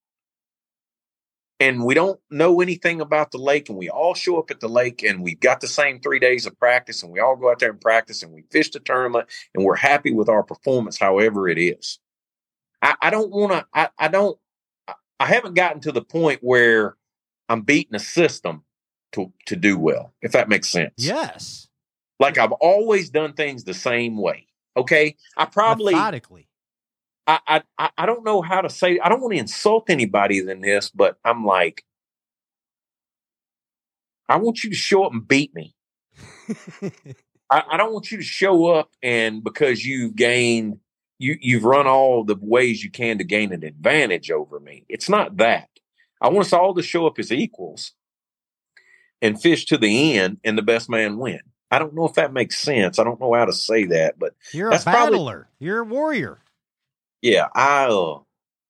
Speaker 8: And we don't know anything about the lake. And we all show up at the lake and we've got the same 3 days of practice. And we all go out there and practice and we fish the tournament. And we're happy with our performance, however it is. I don't want to, I haven't gotten to the point where I'm beating a system to do well, if that makes sense.
Speaker 1: Yes.
Speaker 8: Like I've always done things the same way. Okay. I probably
Speaker 1: methodically.
Speaker 8: I don't know how to say, I don't want to insult anybody than this, but I'm like, I want you to show up and beat me. I don't want you to show up and because you've gained, you've run all the ways you can to gain an advantage over me. It's not that. I want us all to show up as equals and fish to the end and the best man win. I don't know if that makes sense. I don't know how to say that, but
Speaker 1: you're a battler. You're a warrior.
Speaker 8: Yeah. All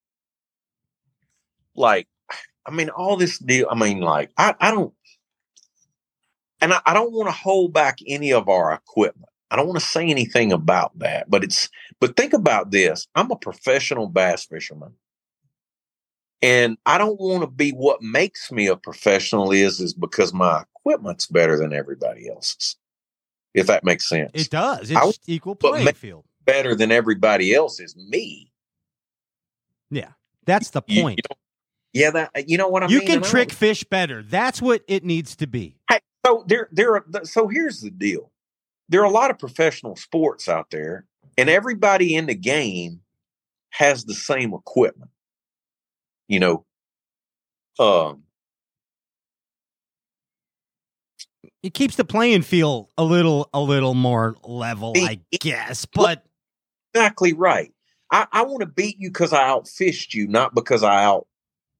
Speaker 8: this deal. I don't want to hold back any of our equipment. I don't want to say anything about that, but think about this. I'm a professional bass fisherman. And I don't want to be, what makes me a professional is because my equipment's better than everybody else's. If that makes sense.
Speaker 1: It does. It's equal playing field.
Speaker 8: Better than everybody else is me.
Speaker 1: Yeah. That's the point.
Speaker 8: You know what I mean?
Speaker 1: You can trick fish better. That's what it needs to be.
Speaker 8: Hey, so here's the deal. There are a lot of professional sports out there, and everybody in the game has the same equipment. You know,
Speaker 1: it keeps the playing field a little more level, I guess. But
Speaker 8: exactly right. I want to beat you because I outfished you, not because I out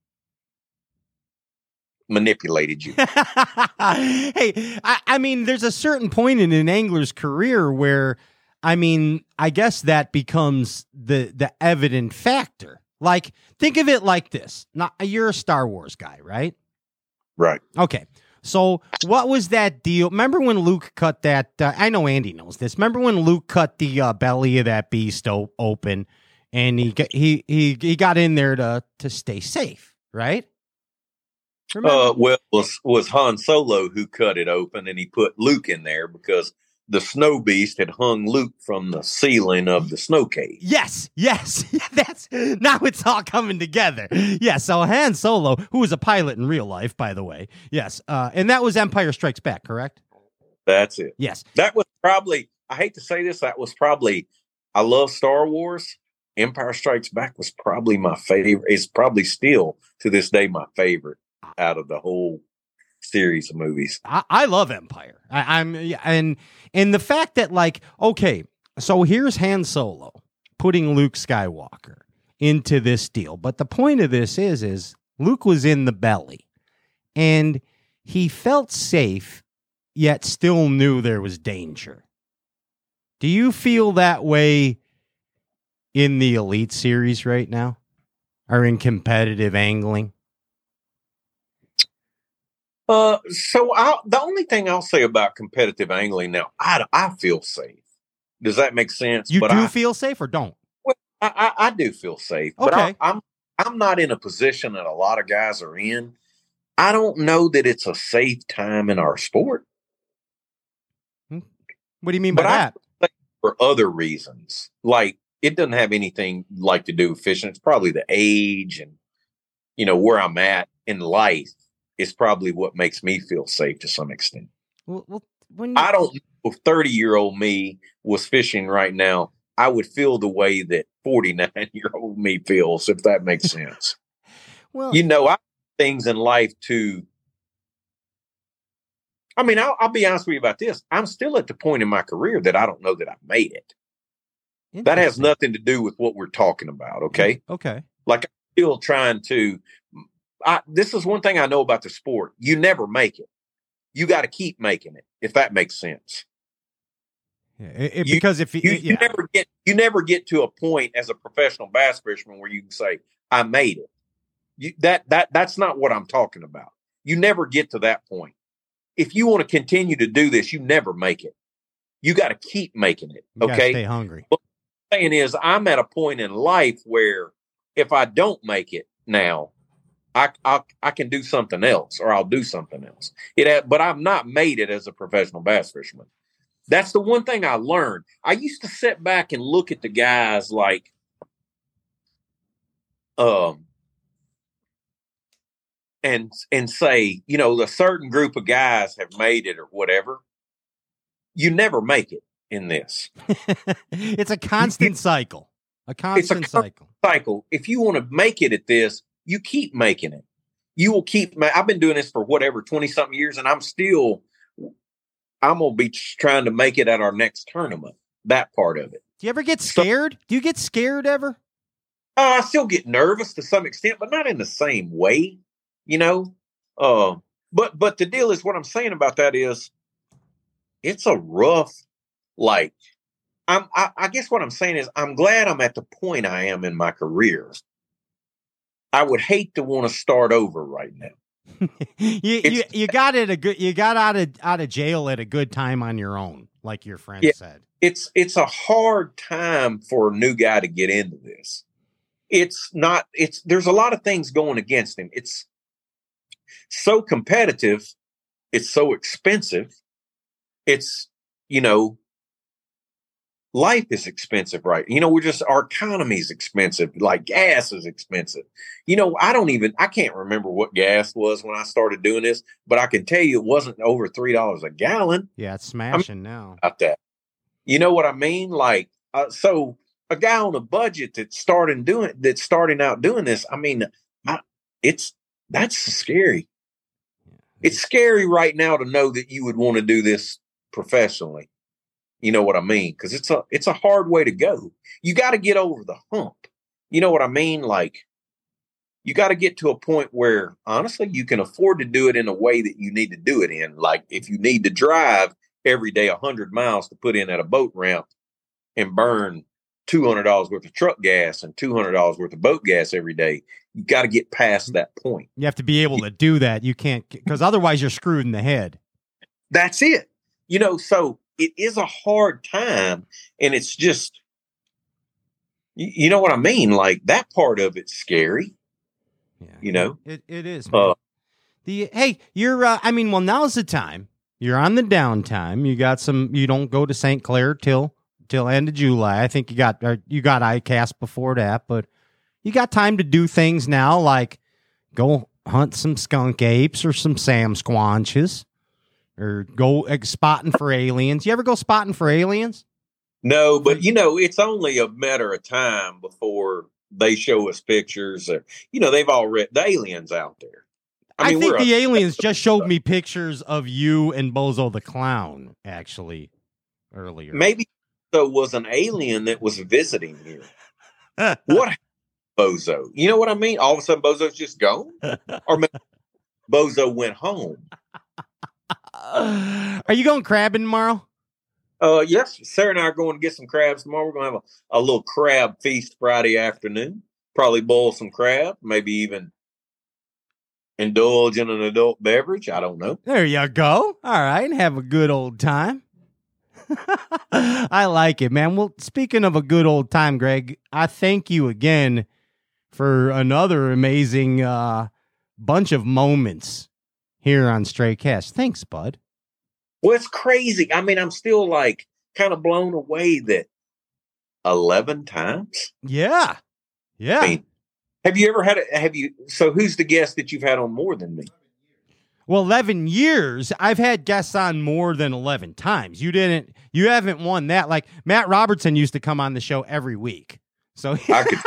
Speaker 8: manipulated you.
Speaker 1: Hey, I mean, there's a certain point in an angler's career where, I mean, I guess that becomes the evident factor. Like, think of it like this. Now, you're a Star Wars guy, right?
Speaker 8: Right.
Speaker 1: Okay. So what was that deal? Remember when Luke cut that? I know Andy knows this. Remember when Luke cut the belly of that beast open, and he got in there to stay safe, right?
Speaker 8: Well, was Han Solo who cut it open, and he put Luke in there because the snow beast had hung Luke from the ceiling of the snow cave.
Speaker 1: Yes. That's now it's all coming together. Yeah. So Han Solo, who was a pilot in real life, by the way. Yes. And that was Empire Strikes Back, correct?
Speaker 8: That's it.
Speaker 1: Yes.
Speaker 8: That was probably, I hate to say this, that was probably, I love Star Wars. Empire Strikes Back was probably my favorite. It's probably still to this day my favorite out of the whole series of movies.
Speaker 1: I love Empire. And the fact that, like, okay, So here's Han Solo putting Luke Skywalker into this deal. But the point of this is Luke was in the belly and he felt safe, yet still knew there was danger. Do you feel that way in the Elite Series right now? Or in competitive angling?
Speaker 8: So the only thing I'll say about competitive angling now, I feel safe. Does that make sense?
Speaker 1: You do feel safe or don't?
Speaker 8: Well, I do feel safe,
Speaker 1: okay.
Speaker 8: But I'm not in a position that a lot of guys are in. I don't know that it's a safe time in our sport.
Speaker 1: What do you mean by that?
Speaker 8: For other reasons, like it doesn't have anything like to do with fishing. It's probably the age and where I'm at in life is probably what makes me feel safe to some extent.
Speaker 1: Well,
Speaker 8: I don't know if 30-year-old me was fishing right now, I would feel the way that 49-year-old me feels, if that makes sense.
Speaker 1: Well,
Speaker 8: I have things in life to. I mean, I'll be honest with you about this. I'm still at the point in my career that I don't know that I've made it. That has nothing to do with what we're talking about. Okay.
Speaker 1: Okay.
Speaker 8: Like I'm still trying to. This is one thing I know about the sport. You never make it. You got to keep making it, if that makes sense.
Speaker 1: Yeah, because if
Speaker 8: you never get to a point as a professional bass fisherman where you can say, I made it. That's not what I'm talking about. You never get to that point. If you want to continue to do this, you never make it. You got to keep making it. Okay.
Speaker 1: Stay hungry.
Speaker 8: What I'm saying is I'm at a point in life where if I don't make it now, I can do something else or I'll do something else. But I've not made it as a professional bass fisherman. That's the one thing I learned. I used to sit back and look at the guys like, and say, a certain group of guys have made it or whatever. You never make it in this.
Speaker 1: It's a constant cycle.
Speaker 8: It's a cycle. If you want to make it at this, you keep making it. You will keep. I've been doing this for 20-something years, and I'm going to be trying to make it at our next tournament. That part of it.
Speaker 1: Do you ever get scared? Do you get scared ever?
Speaker 8: I still get nervous to some extent, but not in the same way, But the deal is, what I'm saying about that is, it's a rough, I guess what I'm saying is, I'm glad I'm at the point I am in my career. I would hate to want to start over right now.
Speaker 1: you got out of jail at a good time on your own, like your friend said.
Speaker 8: It's a hard time for a new guy to get into this. There's a lot of things going against him. It's so competitive. It's so expensive. It's, life is expensive, right? Our economy is expensive. Like gas is expensive. I can't remember what gas was when I started doing this, but I can tell you it wasn't over $3 a gallon.
Speaker 1: Yeah, it's smashing now.
Speaker 8: About that. You know what I mean? So a guy on a budget that's starting out doing this, I mean, that's scary. It's scary right now to know that you would want to do this professionally. You know what I mean? Because it's a hard way to go. You got to get over the hump. You know what I mean? You got to get to a point where, honestly, you can afford to do it in a way that you need to do it in. Like if you need to drive every day 100 miles to put in at a boat ramp and burn $200 worth of truck gas and $200 worth of boat gas every day, you got to get past that point.
Speaker 1: You have to be able to do that. You can't, because otherwise you're screwed in the head.
Speaker 8: That's it. So it is a hard time, and it's just, you know what I mean? That part of it's scary.
Speaker 1: Yeah, it is. You're, now's the time. You're on the downtime. You don't go to St. Clair till end of July. I think you got ICAST before that, but you got time to do things now, like go hunt some skunk apes or some Sam squanches, or go spotting for aliens. You ever go spotting for aliens?
Speaker 8: No, but it's only a matter of time before they show us pictures. They've already the aliens out there.
Speaker 1: I think the aliens just showed me pictures of you and Bozo the Clown, actually, earlier.
Speaker 8: Maybe Bozo was an alien that was visiting here. What happened to Bozo? You know what I mean? All of a sudden, Bozo's just gone? Or maybe Bozo went home.
Speaker 1: Are you going crabbing tomorrow?
Speaker 8: Yes, Sarah and I are going to get some crabs tomorrow. We're going to have a little crab feast Friday afternoon. Probably boil some crab, maybe even indulge in an adult beverage. I don't know.
Speaker 1: There you go. All right, have a good old time. I like it, man. Well, speaking of a good old time, Greg, I thank you again for another amazing bunch of moments here on Stray Cast. Thanks, bud.
Speaker 8: Well, it's crazy. I mean, I'm still like kind of blown away that 11 times.
Speaker 1: Yeah. Yeah.
Speaker 8: I mean, have you ever had so who's the guest that you've had on more than me?
Speaker 1: Well, 11 years. I've had guests on more than 11 times. You haven't won that. Like Matt Robertson used to come on the show every week. So
Speaker 8: I could.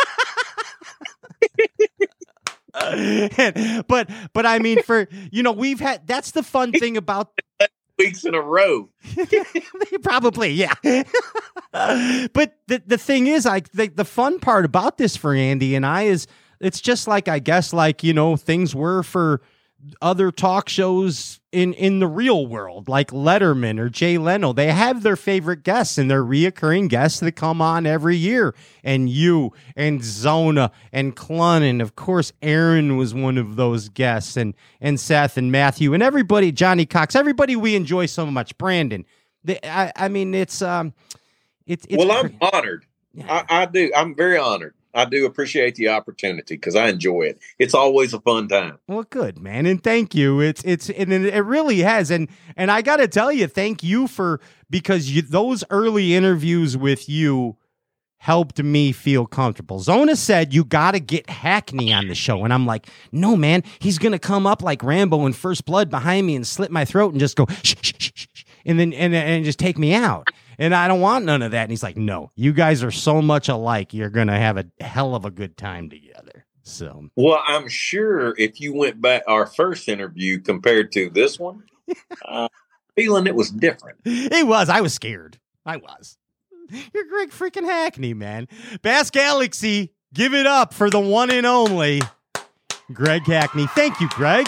Speaker 1: but I mean, we've had, that's the fun thing about
Speaker 8: weeks in a row.
Speaker 1: Probably, yeah. But the thing is, the fun part about this for Andy and I is it's just like, I guess, like, things were for other talk shows in the real world, like Letterman or Jay Leno. They have their favorite guests and their reoccurring guests that come on every year. And you and Zona and Clun, and of course Aaron was one of those guests, and Seth and Matthew and everybody, Johnny Cox, everybody we enjoy so much. Brandon, I mean, it's well,
Speaker 8: I'm honored. Yeah. I do. I'm very honored. I do appreciate the opportunity because I enjoy it. It's always a fun time.
Speaker 1: Well, good, man. And thank you. And it really has. And I got to tell you, thank you because those early interviews with you helped me feel comfortable. Zona said, you got to get Hackney on the show. And I'm like, no, man, he's going to come up like Rambo in First Blood behind me and slit my throat and just go, shh, shh, shh, shh, and then just take me out. And I don't want none of that. And he's like, no, you guys are so much alike. You're going to have a hell of a good time together. So,
Speaker 8: well, I'm sure if you went back our first interview compared to this one, feeling it was different.
Speaker 1: It was. I was scared. I was. You're Greg freaking Hackney, man. Bass Galaxy, give it up for the one and only Greg Hackney. Thank you, Greg.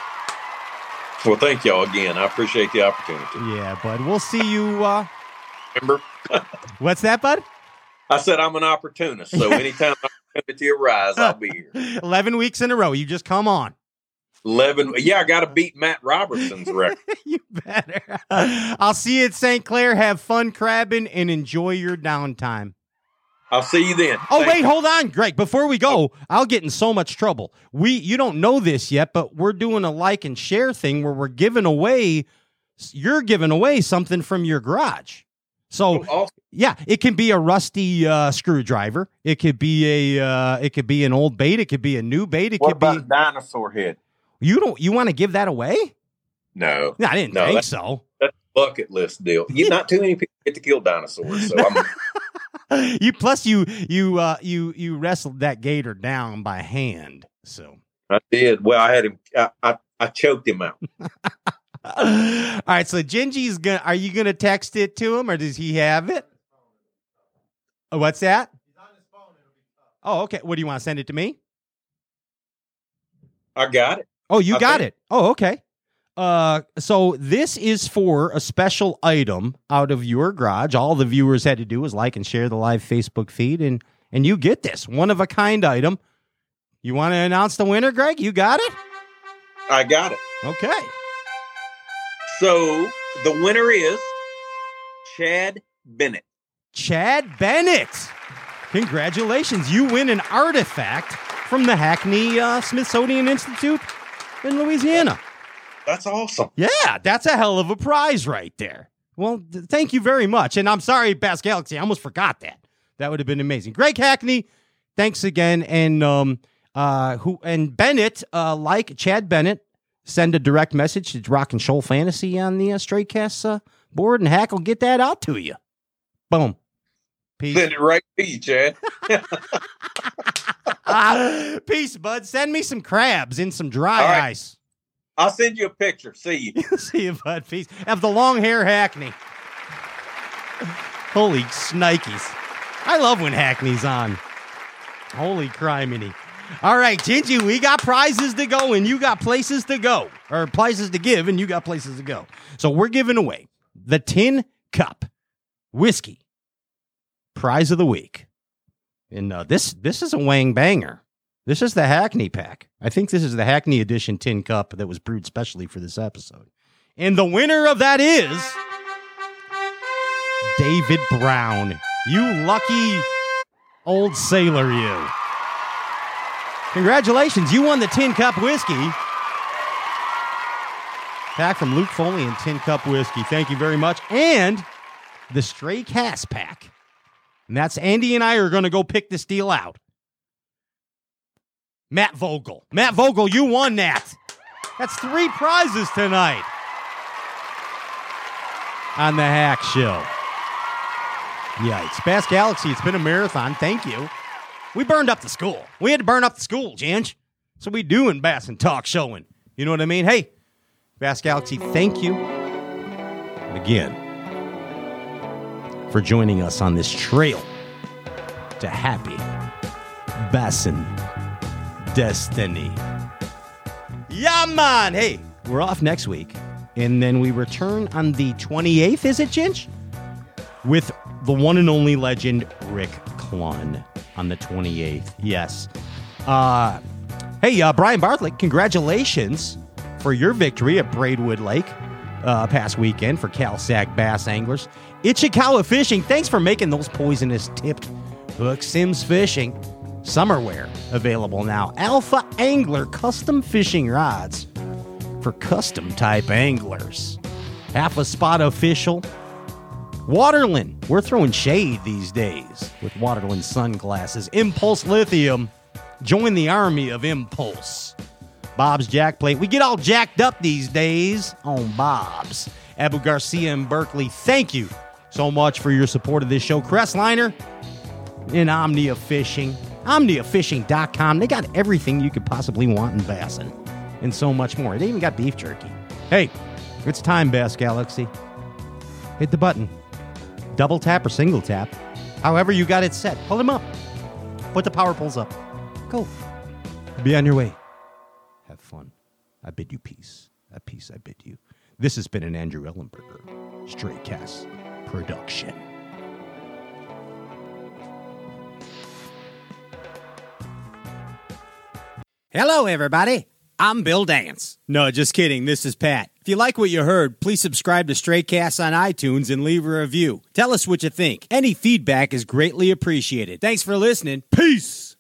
Speaker 8: Well, thank y'all again. I appreciate the opportunity.
Speaker 1: Yeah, bud. We'll see you.
Speaker 8: Remember?
Speaker 1: What's that, bud?
Speaker 8: I said I'm an opportunist, so anytime opportunity arises, I'll be here.
Speaker 1: 11 weeks in a row. You just come on.
Speaker 8: 11. Yeah, I got to beat Matt Robertson's record.
Speaker 1: You better. I'll see you at St. Clair. Have fun crabbing and enjoy your downtime.
Speaker 8: I'll see you then.
Speaker 1: Oh, wait, hold on, Greg. Before we go, I'll get in so much trouble. You don't know this yet, but we're doing a like and share thing where you're giving away something from your garage. So, yeah, it can be a rusty screwdriver. It could be an old bait. It could be a new bait.
Speaker 8: What about a dinosaur head?
Speaker 1: You want to give that away?
Speaker 8: No,
Speaker 1: I didn't think so.
Speaker 8: That's a bucket list deal. Not too many people get to kill dinosaurs. So
Speaker 1: you wrestled that gator down by hand. So
Speaker 8: I did. Well, I had him. I choked him out.
Speaker 1: All right, so Gingy's are you gonna text it to him or does he have it? What's that? He's on his phone. It'll be tough. Oh, okay. What do you want to send it to me?
Speaker 8: I got it.
Speaker 1: Oh, you got it. Oh, okay. So this is for a special item out of your garage. All the viewers had to do was like and share the live Facebook feed, and you get this one of a kind item. You want to announce the winner, Greg? You got it?
Speaker 8: I got it.
Speaker 1: Okay.
Speaker 8: So the winner is Chad Bennett.
Speaker 1: Chad Bennett. Congratulations. You win an artifact from the Hackney Smithsonian Institute in Louisiana.
Speaker 8: That's awesome.
Speaker 1: Yeah, that's a hell of a prize right there. Well, thank you very much. And I'm sorry, Bass Galaxy, I almost forgot that. That would have been amazing. Greg Hackney, thanks again. And Bennett, like Chad Bennett, send a direct message to Rock and Shoal Fantasy on the Stray Cast board, and Hack will get that out to you. Boom. Peace.
Speaker 8: Send it right to you, Chad.
Speaker 1: Peace, bud. Send me some crabs in some dry ice.
Speaker 8: I'll send you a picture. See you.
Speaker 1: See you, bud. Peace. Have the long hair Hackney. Holy snikes. I love when Hackney's on. Holy criminy. All right, Gingy, we got prizes to go and you got places to go. Or places to give and you got places to go. So we're giving away the Tin Cup Whiskey Prize of the Week. And this is a wang banger. This is the Hackney pack. I think this is the Hackney edition tin cup that was brewed specially for this episode. And the winner of that is David Brown. You lucky old sailor, you. Congratulations. You won the Tin Cup Whiskey. Pack from Luke Foley and Tin Cup Whiskey. Thank you very much. And the Stray Cask pack. And that's Andy and I are going to go pick this deal out. Matt Vogel. Matt Vogel, you won that. That's 3 prizes tonight on the Hack Show. Yikes. Bass Galaxy, it's been a marathon. Thank you. We burned up the school. We had to burn up the school, Ginge. So we do in Bass and Talk showing. You know what I mean? Hey, Bass Galaxy, thank you again for joining us on this trail to happy Bassin Destiny. Yeah, man. Hey, we're off next week. And then we return on the 28th, is it, Ginge? With the one and only legend, Rick Clunn, on the 28th. Yes. Hey, Brian Bartlett, congratulations for your victory at Braidwood Lake past weekend for Cal-Sac bass anglers. Ichikawa Fishing, thanks for making those poisonous tipped hooks. Sims Fishing, summerwear available now. Alpha Angler custom fishing rods for custom type anglers. Half a Spot Official. Waterland, we're throwing shade these days with Waterland sunglasses. Impulse Lithium, join the army of Impulse. Bob's Jack Plate, we get all jacked up these days on Bob's. Abu Garcia in Berkeley, thank you so much for your support of this show. Crestliner and Omnia Fishing. OmniaFishing.com. They got everything you could possibly want in bassin and so much more. They even got beef jerky. Hey, it's time, Bass Galaxy. Hit the button. Double tap or single tap. However you got it set. Pull them up. Put the power poles up. Go. Be on your way. Have fun. I bid you peace. At peace I bid you. This has been an Andrew Ellenberger Stray Cask production. Hello, everybody. I'm Bill Dance. No, just kidding. This is Pat. If you like what you heard, please subscribe to Stray Cask on iTunes and leave a review. Tell us what you think. Any feedback is greatly appreciated. Thanks for listening. Peace.